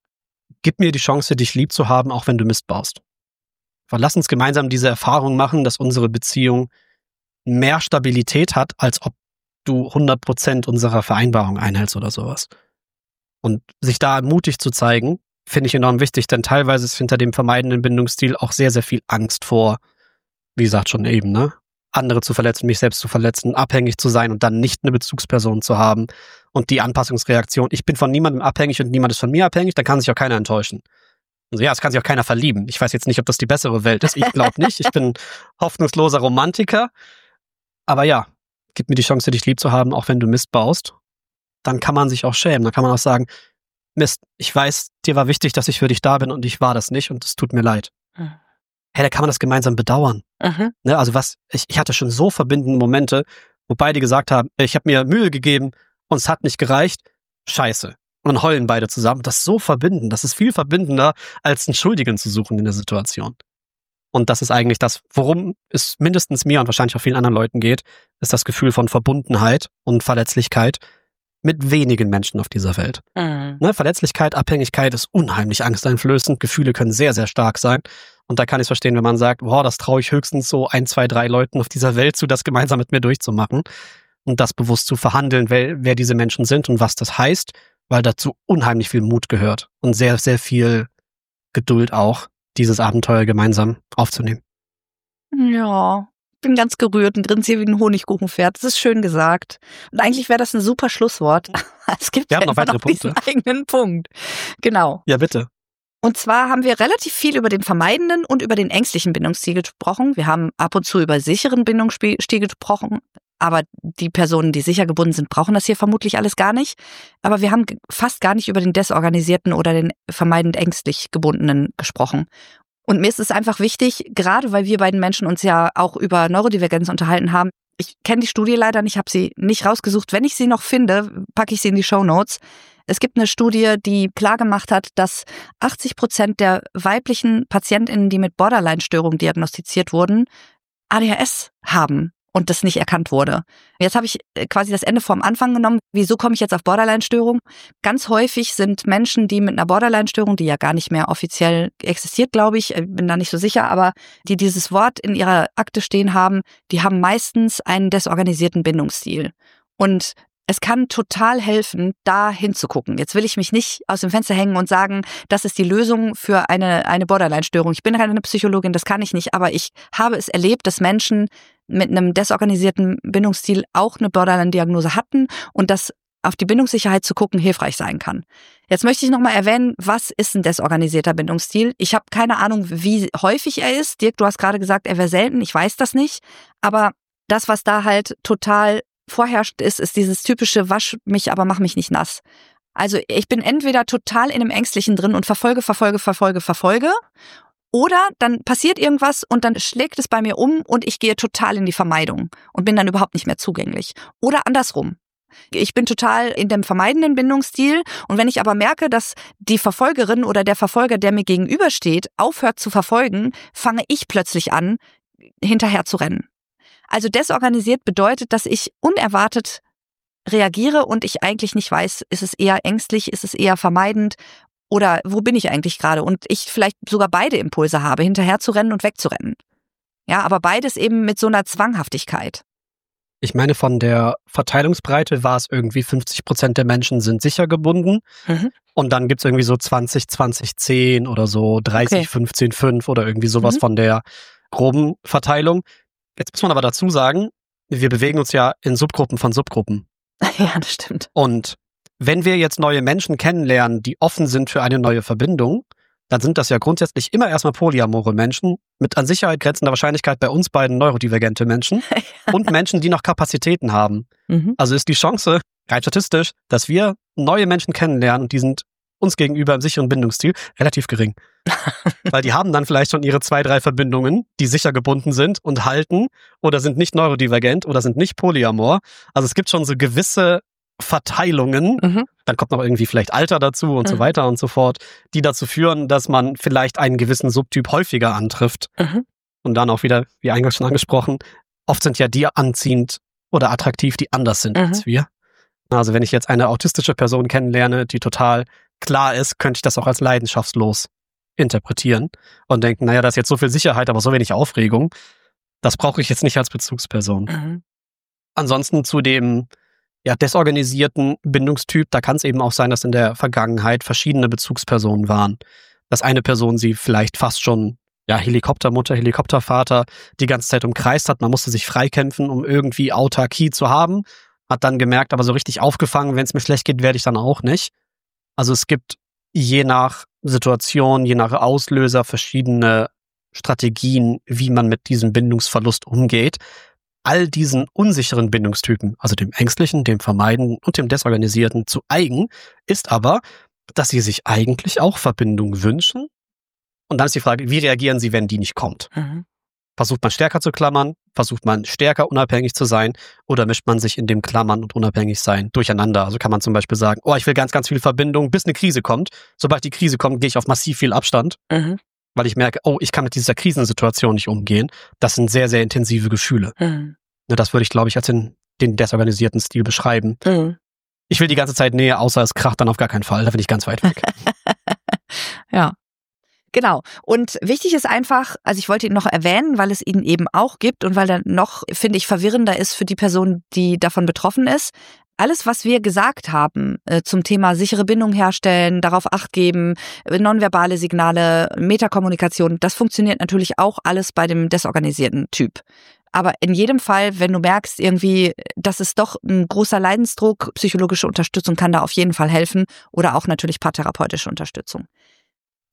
Gib mir die Chance, dich lieb zu haben, auch wenn du Mist baust. Weil lass uns gemeinsam diese Erfahrung machen, dass unsere Beziehung mehr Stabilität hat, als ob du 100% unserer Vereinbarung einhältst oder sowas. Und sich da mutig zu zeigen, finde ich enorm wichtig, denn teilweise ist hinter dem vermeidenden Bindungsstil auch sehr, sehr viel Angst vor, wie gesagt schon eben, ne? Andere zu verletzen, mich selbst zu verletzen, abhängig zu sein und dann nicht eine Bezugsperson zu haben. Und die Anpassungsreaktion, ich bin von niemandem abhängig und niemand ist von mir abhängig, dann kann sich auch keiner enttäuschen. Also ja, es kann sich auch keiner verlieben. Ich weiß jetzt nicht, ob das die bessere Welt ist. Ich glaube nicht. Ich bin hoffnungsloser Romantiker. Aber ja, gib mir die Chance, dich lieb zu haben, auch wenn du Mist baust. Dann kann man sich auch schämen. Dann kann man auch sagen, Mist, ich weiß, dir war wichtig, dass ich für dich da bin und ich war das nicht und es tut mir leid. Hey, da kann man das gemeinsam bedauern. Ne, also ich hatte schon so verbindende Momente, wo beide gesagt haben, ich habe mir Mühe gegeben und es hat nicht gereicht. Scheiße. Und dann heulen beide zusammen. Das ist so verbindend. Das ist viel verbindender, als einen Schuldigen zu suchen in der Situation. Und das ist eigentlich das, worum es mindestens mir und wahrscheinlich auch vielen anderen Leuten geht, ist das Gefühl von Verbundenheit und Verletzlichkeit mit wenigen Menschen auf dieser Welt. Ne, Verletzlichkeit, Abhängigkeit ist unheimlich angsteinflößend. Gefühle können sehr, sehr stark sein. Und da kann ich es verstehen, wenn man sagt, boah, das traue ich höchstens so 1, 2, 3 Leuten auf dieser Welt zu, das gemeinsam mit mir durchzumachen und das bewusst zu verhandeln, wer diese Menschen sind und was das heißt, weil dazu unheimlich viel Mut gehört und sehr, sehr viel Geduld auch, dieses Abenteuer gemeinsam aufzunehmen. Ja, ich bin ganz gerührt und grinse hier wie ein Honigkuchenpferd. Das ist schön gesagt. Und eigentlich wäre das ein super Schlusswort. Es gibt ja noch weitere Punkte. Diesen eigenen Punkt. Genau. Ja, bitte. Und zwar haben wir relativ viel über den vermeidenden und über den ängstlichen Bindungsstil gesprochen. Wir haben ab und zu über sicheren Bindungsstil gesprochen. Aber die Personen, die sicher gebunden sind, brauchen das hier vermutlich alles gar nicht. Aber wir haben fast gar nicht über den desorganisierten oder den vermeidend ängstlich gebundenen gesprochen. Und mir ist es einfach wichtig, gerade weil wir beiden Menschen uns ja auch über Neurodivergenz unterhalten haben. Ich kenne die Studie leider nicht, habe sie nicht rausgesucht. Wenn ich sie noch finde, packe ich sie in die Shownotes. Es gibt eine Studie, die klargemacht hat, dass 80% der weiblichen PatientInnen, die mit Borderline-Störungen diagnostiziert wurden, ADHS haben und das nicht erkannt wurde. Jetzt habe ich quasi das Ende vom Anfang genommen. Wieso komme ich jetzt auf Borderline-Störung? Ganz häufig sind Menschen, die mit einer Borderline-Störung, die ja gar nicht mehr offiziell existiert, glaube ich, bin da nicht so sicher, aber die dieses Wort in ihrer Akte stehen haben, die haben meistens einen desorganisierten Bindungsstil. Und es kann total helfen, da hinzugucken. Jetzt will ich mich nicht aus dem Fenster hängen und sagen, das ist die Lösung für eine Borderline-Störung. Ich bin keine Psychologin, das kann ich nicht, aber ich habe es erlebt, dass Menschen mit einem desorganisierten Bindungsstil auch eine Borderline-Diagnose hatten und dass auf die Bindungssicherheit zu gucken hilfreich sein kann. Jetzt möchte ich nochmal erwähnen, was ist ein desorganisierter Bindungsstil? Ich habe keine Ahnung, wie häufig er ist. Dirk, du hast gerade gesagt, er wäre selten. Ich weiß das nicht. Aber das, was da halt total vorherrscht, ist dieses typische Wasch mich, aber mach mich nicht nass. Also ich bin entweder total in einem Ängstlichen drin und verfolge. Oder dann passiert irgendwas und dann schlägt es bei mir um und ich gehe total in die Vermeidung und bin dann überhaupt nicht mehr zugänglich. Oder andersrum. Ich bin total in dem vermeidenden Bindungsstil und wenn ich aber merke, dass die Verfolgerin oder der Verfolger, der mir gegenübersteht, aufhört zu verfolgen, fange ich plötzlich an, hinterher zu rennen. Also desorganisiert bedeutet, dass ich unerwartet reagiere und ich eigentlich nicht weiß, ist es eher ängstlich, ist es eher vermeidend oder wo bin ich eigentlich gerade? Und ich vielleicht sogar beide Impulse habe, hinterher zu rennen und wegzurennen. Ja, aber beides eben mit so einer Zwanghaftigkeit. Ich meine, von der Verteilungsbreite war es irgendwie 50% der Menschen sind sicher gebunden. Und dann gibt's irgendwie so 20, 20, 10 oder so 30, okay. 15, 5 oder irgendwie sowas von der groben Verteilung. Jetzt muss man aber dazu sagen, wir bewegen uns ja in Subgruppen von Subgruppen. Ja, das stimmt. Und wenn wir jetzt neue Menschen kennenlernen, die offen sind für eine neue Verbindung, dann sind das ja grundsätzlich immer erstmal polyamore Menschen mit an Sicherheit grenzender Wahrscheinlichkeit bei uns beiden neurodivergente Menschen und Menschen, die noch Kapazitäten haben. Also ist die Chance, rein statistisch, dass wir neue Menschen kennenlernen und die sind uns gegenüber im sicheren Bindungsstil relativ gering. Weil die haben dann vielleicht schon ihre 2, 3 Verbindungen, die sicher gebunden sind und halten oder sind nicht neurodivergent oder sind nicht polyamor. Also es gibt schon so gewisse Verteilungen, dann kommt noch irgendwie vielleicht Alter dazu und so weiter und so fort, die dazu führen, dass man vielleicht einen gewissen Subtyp häufiger antrifft. Und dann auch wieder, wie eingangs schon angesprochen, oft sind ja die anziehend oder attraktiv, die anders sind als wir. Also wenn ich jetzt eine autistische Person kennenlerne, die total klar ist, könnte ich das auch als leidenschaftslos interpretieren und denken, naja, da ist jetzt so viel Sicherheit, aber so wenig Aufregung. Das brauche ich jetzt nicht als Bezugsperson. Ansonsten zu dem desorganisierten Bindungstyp, da kann es eben auch sein, dass in der Vergangenheit verschiedene Bezugspersonen waren. Dass eine Person sie vielleicht fast schon Helikoptermutter, Helikoptervater die ganze Zeit umkreist hat. Man musste sich freikämpfen, um irgendwie Autarkie zu haben. Hat dann gemerkt, aber so richtig aufgefangen, wenn es mir schlecht geht, werde ich dann auch nicht. Also es gibt je nach Situation, je nach Auslöser verschiedene Strategien, wie man mit diesem Bindungsverlust umgeht. All diesen unsicheren Bindungstypen, also dem ängstlichen, dem vermeidenden und dem desorganisierten, zu eigen, ist aber, dass sie sich eigentlich auch Verbindung wünschen. Und dann ist die Frage, wie reagieren sie, wenn die nicht kommt? Versucht man stärker zu klammern? Versucht man stärker unabhängig zu sein? Oder mischt man sich in dem Klammern und Unabhängigsein durcheinander? Also kann man zum Beispiel sagen, ich will ganz, ganz viel Verbindung, bis eine Krise kommt. Sobald die Krise kommt, gehe ich auf massiv viel Abstand, weil ich merke, ich kann mit dieser Krisensituation nicht umgehen. Das sind sehr, sehr intensive Gefühle. Das würde ich, glaube ich, als den desorganisierten Stil beschreiben. Ich will die ganze Zeit Nähe, außer es kracht dann auf gar keinen Fall. Da bin ich ganz weit weg. Ja. Genau. Und wichtig ist einfach, also ich wollte ihn noch erwähnen, weil es ihn eben auch gibt und weil er noch, finde ich, verwirrender ist für die Person, die davon betroffen ist. Alles, was wir gesagt haben zum Thema sichere Bindung herstellen, darauf Acht geben, nonverbale Signale, Metakommunikation, das funktioniert natürlich auch alles bei dem desorganisierten Typ. Aber in jedem Fall, wenn du merkst irgendwie, das ist doch ein großer Leidensdruck, psychologische Unterstützung kann da auf jeden Fall helfen oder auch natürlich paartherapeutische Unterstützung.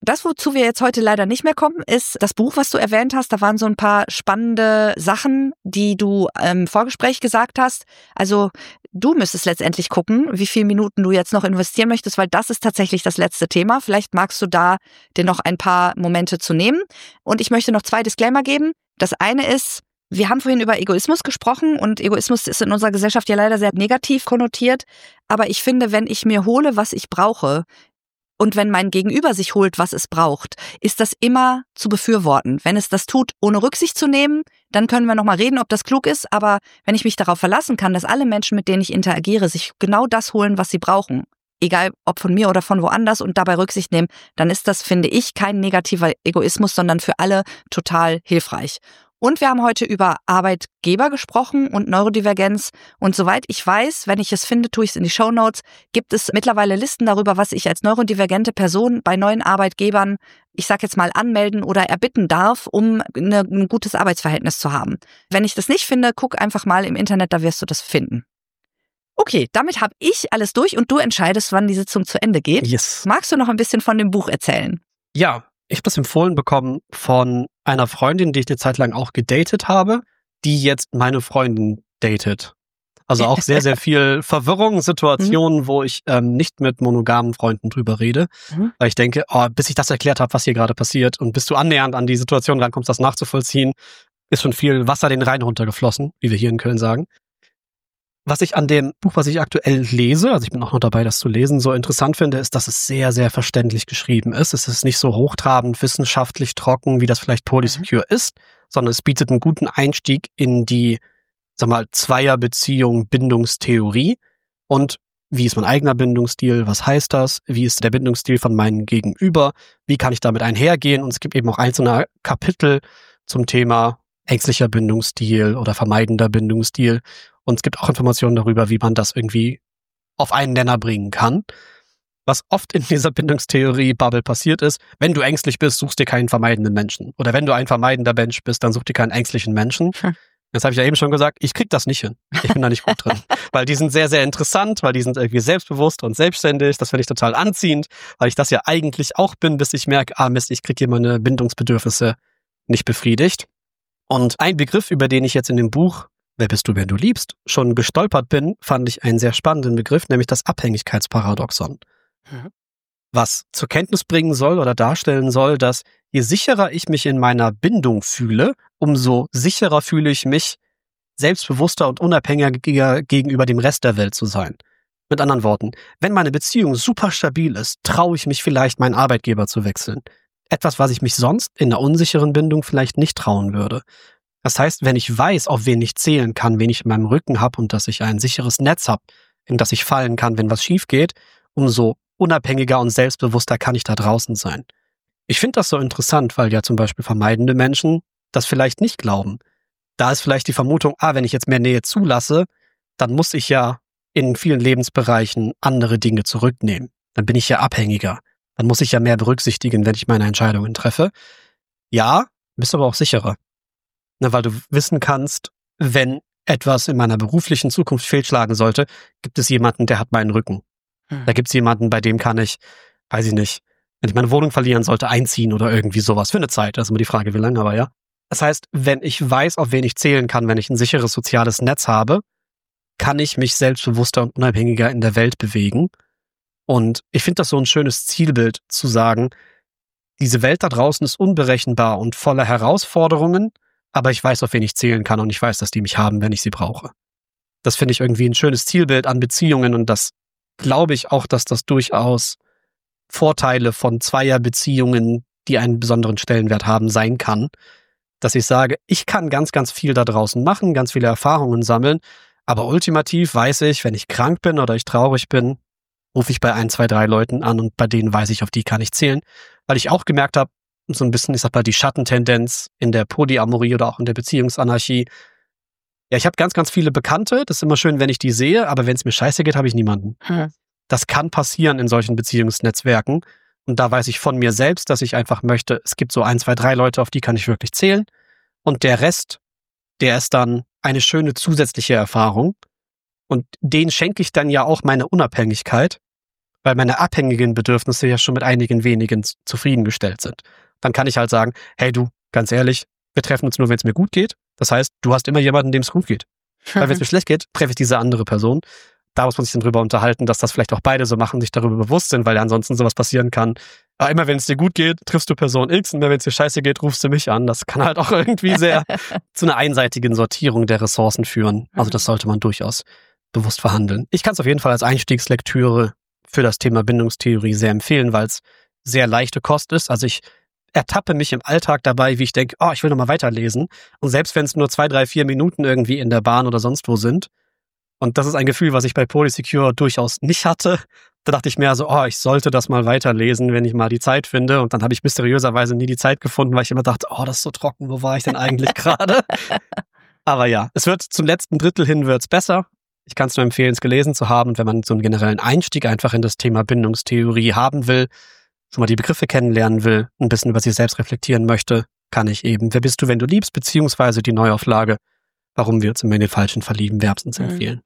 Das, wozu wir jetzt heute leider nicht mehr kommen, ist das Buch, was du erwähnt hast. Da waren so ein paar spannende Sachen, die du im Vorgespräch gesagt hast. Also du müsstest letztendlich gucken, wie viele Minuten du jetzt noch investieren möchtest, weil das ist tatsächlich das letzte Thema. Vielleicht magst du da dir noch ein paar Momente zu nehmen. Und ich möchte noch 2 Disclaimer geben. Das eine ist, wir haben vorhin über Egoismus gesprochen und Egoismus ist in unserer Gesellschaft ja leider sehr negativ konnotiert. Aber ich finde, wenn ich mir hole, was ich brauche, und wenn mein Gegenüber sich holt, was es braucht, ist das immer zu befürworten. Wenn es das tut, ohne Rücksicht zu nehmen, dann können wir nochmal reden, ob das klug ist. Aber wenn ich mich darauf verlassen kann, dass alle Menschen, mit denen ich interagiere, sich genau das holen, was sie brauchen, egal ob von mir oder von woanders und dabei Rücksicht nehmen, dann ist das, finde ich, kein negativer Egoismus, sondern für alle total hilfreich. Und wir haben heute über Arbeitgeber gesprochen und Neurodivergenz. Und soweit ich weiß, wenn ich es finde, tue ich es in die Shownotes, gibt es mittlerweile Listen darüber, was ich als neurodivergente Person bei neuen Arbeitgebern, ich sag jetzt mal, anmelden oder erbitten darf, um ein gutes Arbeitsverhältnis zu haben. Wenn ich das nicht finde, guck einfach mal im Internet, da wirst du das finden. Okay, damit habe ich alles durch und du entscheidest, wann die Sitzung zu Ende geht. Yes. Magst du noch ein bisschen von dem Buch erzählen? Ja, ich habe das empfohlen bekommen von einer Freundin, die ich eine Zeit lang auch gedatet habe, die jetzt meine Freundin datet. Also auch sehr, sehr viel Verwirrung, Situationen, wo ich nicht mit monogamen Freunden drüber rede, weil ich denke, bis ich das erklärt habe, was hier gerade passiert und bis du annähernd an die Situation rankommst, das nachzuvollziehen, ist schon viel Wasser den Rhein runtergeflossen, wie wir hier in Köln sagen. Was ich an dem Buch, was ich aktuell lese, also ich bin auch noch dabei, das zu lesen, so interessant finde, ist, dass es sehr, sehr verständlich geschrieben ist. Es ist nicht so hochtrabend, wissenschaftlich trocken, wie das vielleicht Polysecure ist, sondern es bietet einen guten Einstieg in die, sag mal, Zweierbeziehung, Bindungstheorie und wie ist mein eigener Bindungsstil, was heißt das, wie ist der Bindungsstil von meinem Gegenüber, wie kann ich damit einhergehen, und es gibt eben auch einzelne Kapitel zum Thema ängstlicher Bindungsstil oder vermeidender Bindungsstil. Und es gibt auch Informationen darüber, wie man das irgendwie auf einen Nenner bringen kann. Was oft in dieser Bindungstheorie-Bubble passiert ist, wenn du ängstlich bist, suchst dir keinen vermeidenden Menschen. Oder wenn du ein vermeidender Mensch bist, dann such dir keinen ängstlichen Menschen. Das habe ich ja eben schon gesagt, ich krieg das nicht hin. Ich bin da nicht gut drin. Weil die sind sehr, sehr interessant, weil die sind irgendwie selbstbewusst und selbstständig. Das finde ich total anziehend, weil ich das ja eigentlich auch bin, bis ich merke, Mist, ich kriege hier meine Bindungsbedürfnisse nicht befriedigt. Und ein Begriff, über den ich jetzt in dem Buch Wer bist du, wenn du liebst, schon gestolpert bin, fand ich einen sehr spannenden Begriff, nämlich das Abhängigkeitsparadoxon. Was zur Kenntnis bringen soll oder darstellen soll, dass je sicherer ich mich in meiner Bindung fühle, umso sicherer fühle ich mich, selbstbewusster und unabhängiger gegenüber dem Rest der Welt zu sein. Mit anderen Worten, wenn meine Beziehung super stabil ist, traue ich mich vielleicht, meinen Arbeitgeber zu wechseln. Etwas, was ich mich sonst in einer unsicheren Bindung vielleicht nicht trauen würde. Das heißt, wenn ich weiß, auf wen ich zählen kann, wen ich in meinem Rücken habe und dass ich ein sicheres Netz habe, in das ich fallen kann, wenn was schief geht, umso unabhängiger und selbstbewusster kann ich da draußen sein. Ich finde das so interessant, weil ja zum Beispiel vermeidende Menschen das vielleicht nicht glauben. Da ist vielleicht die Vermutung, wenn ich jetzt mehr Nähe zulasse, dann muss ich ja in vielen Lebensbereichen andere Dinge zurücknehmen. Dann bin ich ja abhängiger. Dann muss ich ja mehr berücksichtigen, wenn ich meine Entscheidungen treffe. Ja, bist aber auch sicherer. Weil du wissen kannst, wenn etwas in meiner beruflichen Zukunft fehlschlagen sollte, gibt es jemanden, der hat meinen Rücken. Da gibt es jemanden, bei dem kann ich, weiß ich nicht, wenn ich meine Wohnung verlieren sollte, einziehen oder irgendwie sowas. Für eine Zeit, das ist immer die Frage, wie lange, aber ja. Das heißt, wenn ich weiß, auf wen ich zählen kann, wenn ich ein sicheres soziales Netz habe, kann ich mich selbstbewusster und unabhängiger in der Welt bewegen. Und ich finde das so ein schönes Zielbild, zu sagen, diese Welt da draußen ist unberechenbar und voller Herausforderungen, aber ich weiß, auf wen ich zählen kann und ich weiß, dass die mich haben, wenn ich sie brauche. Das finde ich irgendwie ein schönes Zielbild an Beziehungen und das glaube ich auch, dass das durchaus Vorteile von Zweierbeziehungen, die einen besonderen Stellenwert haben, sein kann. Dass ich sage, ich kann ganz, ganz viel da draußen machen, ganz viele Erfahrungen sammeln, aber ultimativ weiß ich, wenn ich krank bin oder ich traurig bin, rufe ich bei 1, 2, 3 Leuten an und bei denen weiß ich, auf die kann ich zählen. Weil ich auch gemerkt habe, so ein bisschen, ich sag mal, die Schattentendenz in der Polyamorie oder auch in der Beziehungsanarchie. Ja, ich habe ganz, ganz viele Bekannte. Das ist immer schön, wenn ich die sehe, aber wenn es mir scheiße geht, habe ich niemanden. Das kann passieren in solchen Beziehungsnetzwerken. Und da weiß ich von mir selbst, dass ich einfach möchte, es gibt so 1, 2, 3 Leute, auf die kann ich wirklich zählen. Und der Rest, der ist dann eine schöne zusätzliche Erfahrung. Und denen schenke ich dann ja auch meine Unabhängigkeit, weil meine abhängigen Bedürfnisse ja schon mit einigen wenigen zufriedengestellt sind. Dann kann ich halt sagen, hey du, ganz ehrlich, wir treffen uns nur, wenn es mir gut geht. Das heißt, du hast immer jemanden, dem es gut geht. Weil wenn es mir schlecht geht, treffe ich diese andere Person. Da muss man sich dann drüber unterhalten, dass das vielleicht auch beide so machen, sich darüber bewusst sind, weil ja ansonsten sowas passieren kann. Aber immer wenn es dir gut geht, triffst du Person X, und wenn es dir scheiße geht, rufst du mich an. Das kann halt auch irgendwie sehr zu einer einseitigen Sortierung der Ressourcen führen. Also das sollte man durchaus bewusst verhandeln. Ich kann es auf jeden Fall als Einstiegslektüre für das Thema Bindungstheorie sehr empfehlen, weil es sehr leichte Kost ist. Also ich ertappe mich im Alltag dabei, wie ich denke, ich will noch mal weiterlesen. Und selbst wenn es nur 2, 3, 4 Minuten irgendwie in der Bahn oder sonst wo sind, und das ist ein Gefühl, was ich bei Polysecure durchaus nicht hatte, da dachte ich mir so, ich sollte das mal weiterlesen, wenn ich mal die Zeit finde. Und dann habe ich mysteriöserweise nie die Zeit gefunden, weil ich immer dachte, das ist so trocken, wo war ich denn eigentlich gerade? Aber ja, es wird zum letzten Drittel hin wird's besser. Ich kann es nur empfehlen, es gelesen zu haben. Und wenn man so einen generellen Einstieg einfach in das Thema Bindungstheorie haben will, schon mal die Begriffe kennenlernen will, ein bisschen über sich selbst reflektieren möchte, kann ich eben Wer bist du, wenn du liebst, beziehungsweise die Neuauflage Warum wir uns immer in den Falschen verlieben, wärmstens empfehlen.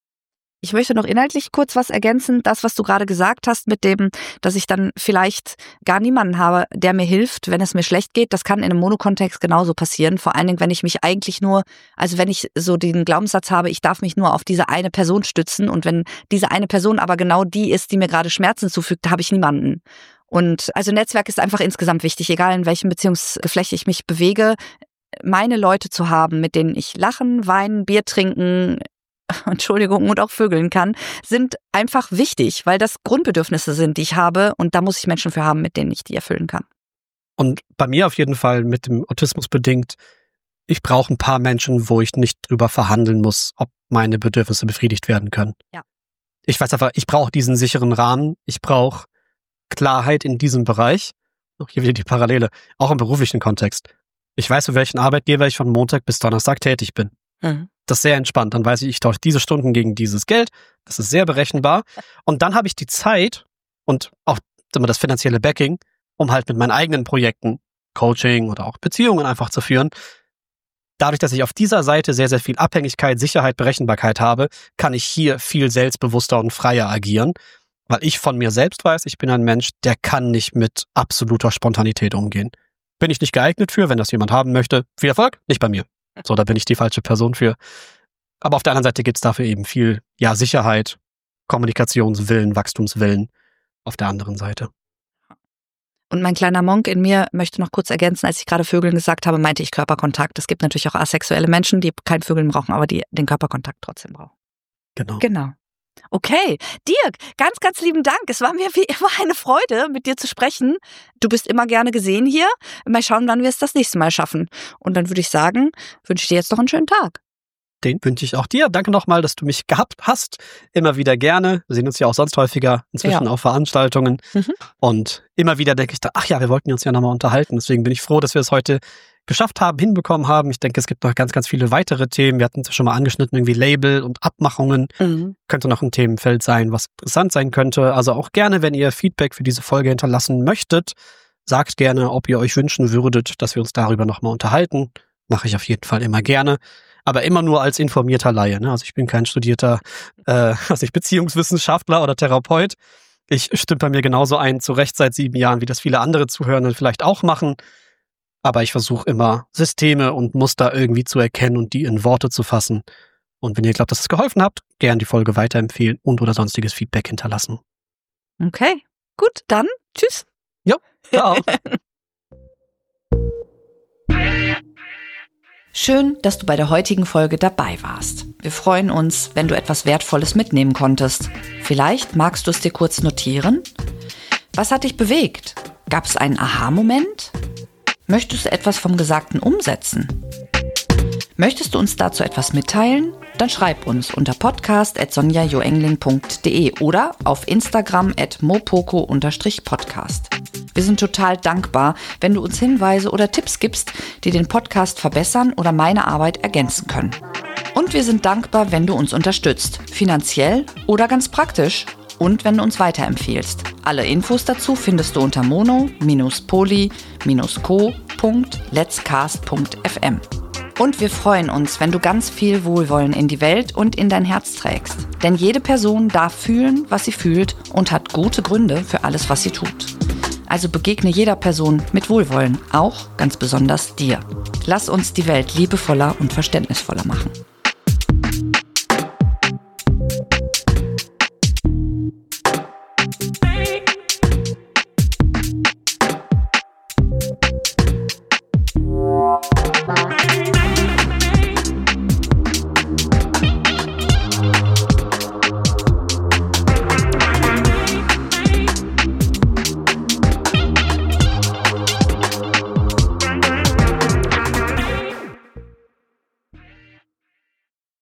Ich möchte noch inhaltlich kurz was ergänzen. Das, was du gerade gesagt hast mit dem, dass ich dann vielleicht gar niemanden habe, der mir hilft, wenn es mir schlecht geht, das kann in einem Monokontext genauso passieren. Vor allen Dingen, wenn ich mich eigentlich nur, also wenn ich so den Glaubenssatz habe, ich darf mich nur auf diese eine Person stützen, und wenn diese eine Person aber genau die ist, die mir gerade Schmerzen zufügt, da habe ich niemanden. Und also Netzwerk ist einfach insgesamt wichtig, egal in welchem Beziehungsgeflecht ich mich bewege, meine Leute zu haben, mit denen ich lachen, weinen, Bier trinken, Entschuldigung, und auch vögeln kann, sind einfach wichtig, weil das Grundbedürfnisse sind, die ich habe, und da muss ich Menschen für haben, mit denen ich die erfüllen kann. Und bei mir auf jeden Fall mit dem Autismus bedingt, ich brauche ein paar Menschen, wo ich nicht drüber verhandeln muss, ob meine Bedürfnisse befriedigt werden können. Ja. Ich weiß einfach, ich brauche diesen sicheren Rahmen, ich brauche Klarheit in diesem Bereich. Auch hier wieder die Parallele, auch im beruflichen Kontext. Ich weiß, für welchen Arbeitgeber ich von Montag bis Donnerstag tätig bin. Mhm. Das ist sehr entspannt. Dann weiß ich tausche diese Stunden gegen dieses Geld. Das ist sehr berechenbar. Und dann habe ich die Zeit und auch immer das finanzielle Backing, um halt mit meinen eigenen Projekten, Coaching oder auch Beziehungen einfach zu führen. Dadurch, dass ich auf dieser Seite sehr, sehr viel Abhängigkeit, Sicherheit, Berechenbarkeit habe, kann ich hier viel selbstbewusster und freier agieren. Weil ich von mir selbst weiß, ich bin ein Mensch, der kann nicht mit absoluter Spontanität umgehen. Bin ich nicht geeignet für, wenn das jemand haben möchte. Viel Erfolg, nicht bei mir. So, da bin ich die falsche Person für. Aber auf der anderen Seite gibt's dafür eben viel, Sicherheit, Kommunikationswillen, Wachstumswillen auf der anderen Seite. Und mein kleiner Monk in mir möchte noch kurz ergänzen, als ich gerade Vögeln gesagt habe, meinte ich Körperkontakt. Es gibt natürlich auch asexuelle Menschen, die kein Vögeln brauchen, aber die den Körperkontakt trotzdem brauchen. Genau. Okay, Dirk, ganz, ganz lieben Dank. Es war mir wie immer eine Freude, mit dir zu sprechen. Du bist immer gerne gesehen hier. Mal schauen, wann wir es das nächste Mal schaffen. Und dann würde ich sagen, wünsche ich dir jetzt noch einen schönen Tag. Den wünsche ich auch dir. Danke nochmal, dass du mich gehabt hast. Immer wieder gerne. Wir sehen uns ja auch sonst häufiger inzwischen auf Veranstaltungen. Und immer wieder denke ich da, wir wollten uns ja nochmal unterhalten. Deswegen bin ich froh, dass wir es heute geschafft haben, hinbekommen haben. Ich denke, es gibt noch ganz, ganz viele weitere Themen. Wir hatten es ja schon mal angeschnitten, irgendwie Label und Abmachungen. Könnte noch ein Themenfeld sein, was interessant sein könnte. Also auch gerne, wenn ihr Feedback für diese Folge hinterlassen möchtet, sagt gerne, ob ihr euch wünschen würdet, dass wir uns darüber nochmal unterhalten. Mache ich auf jeden Fall immer gerne. Aber immer nur als informierter Laie. Ne? Also ich bin kein studierter Beziehungswissenschaftler oder Therapeut. Ich stümper mir genauso ein, zurecht seit 7 Jahren, wie das viele andere Zuhörende vielleicht auch machen. Aber ich versuche immer, Systeme und Muster irgendwie zu erkennen und die in Worte zu fassen. Und wenn ihr glaubt, dass es geholfen habt, gern die Folge weiterempfehlen und oder sonstiges Feedback hinterlassen. Okay, gut, dann tschüss. Ja, ciao. Schön, dass du bei der heutigen Folge dabei warst. Wir freuen uns, wenn du etwas Wertvolles mitnehmen konntest. Vielleicht magst du es dir kurz notieren. Was hat dich bewegt? Gab es einen Aha-Moment? Möchtest du etwas vom Gesagten umsetzen? Möchtest du uns dazu etwas mitteilen? Dann schreib uns unter podcast@sonjajoengling.de oder auf Instagram @mopoko_podcast. Wir sind total dankbar, wenn du uns Hinweise oder Tipps gibst, die den Podcast verbessern oder meine Arbeit ergänzen können. Und wir sind dankbar, wenn du uns unterstützt, finanziell oder ganz praktisch. Und wenn du uns weiterempfehlst. Alle Infos dazu findest du unter mono-poly-co.letscast.fm. Und wir freuen uns, wenn du ganz viel Wohlwollen in die Welt und in dein Herz trägst. Denn jede Person darf fühlen, was sie fühlt und hat gute Gründe für alles, was sie tut. Also begegne jeder Person mit Wohlwollen, auch ganz besonders dir. Lass uns die Welt liebevoller und verständnisvoller machen.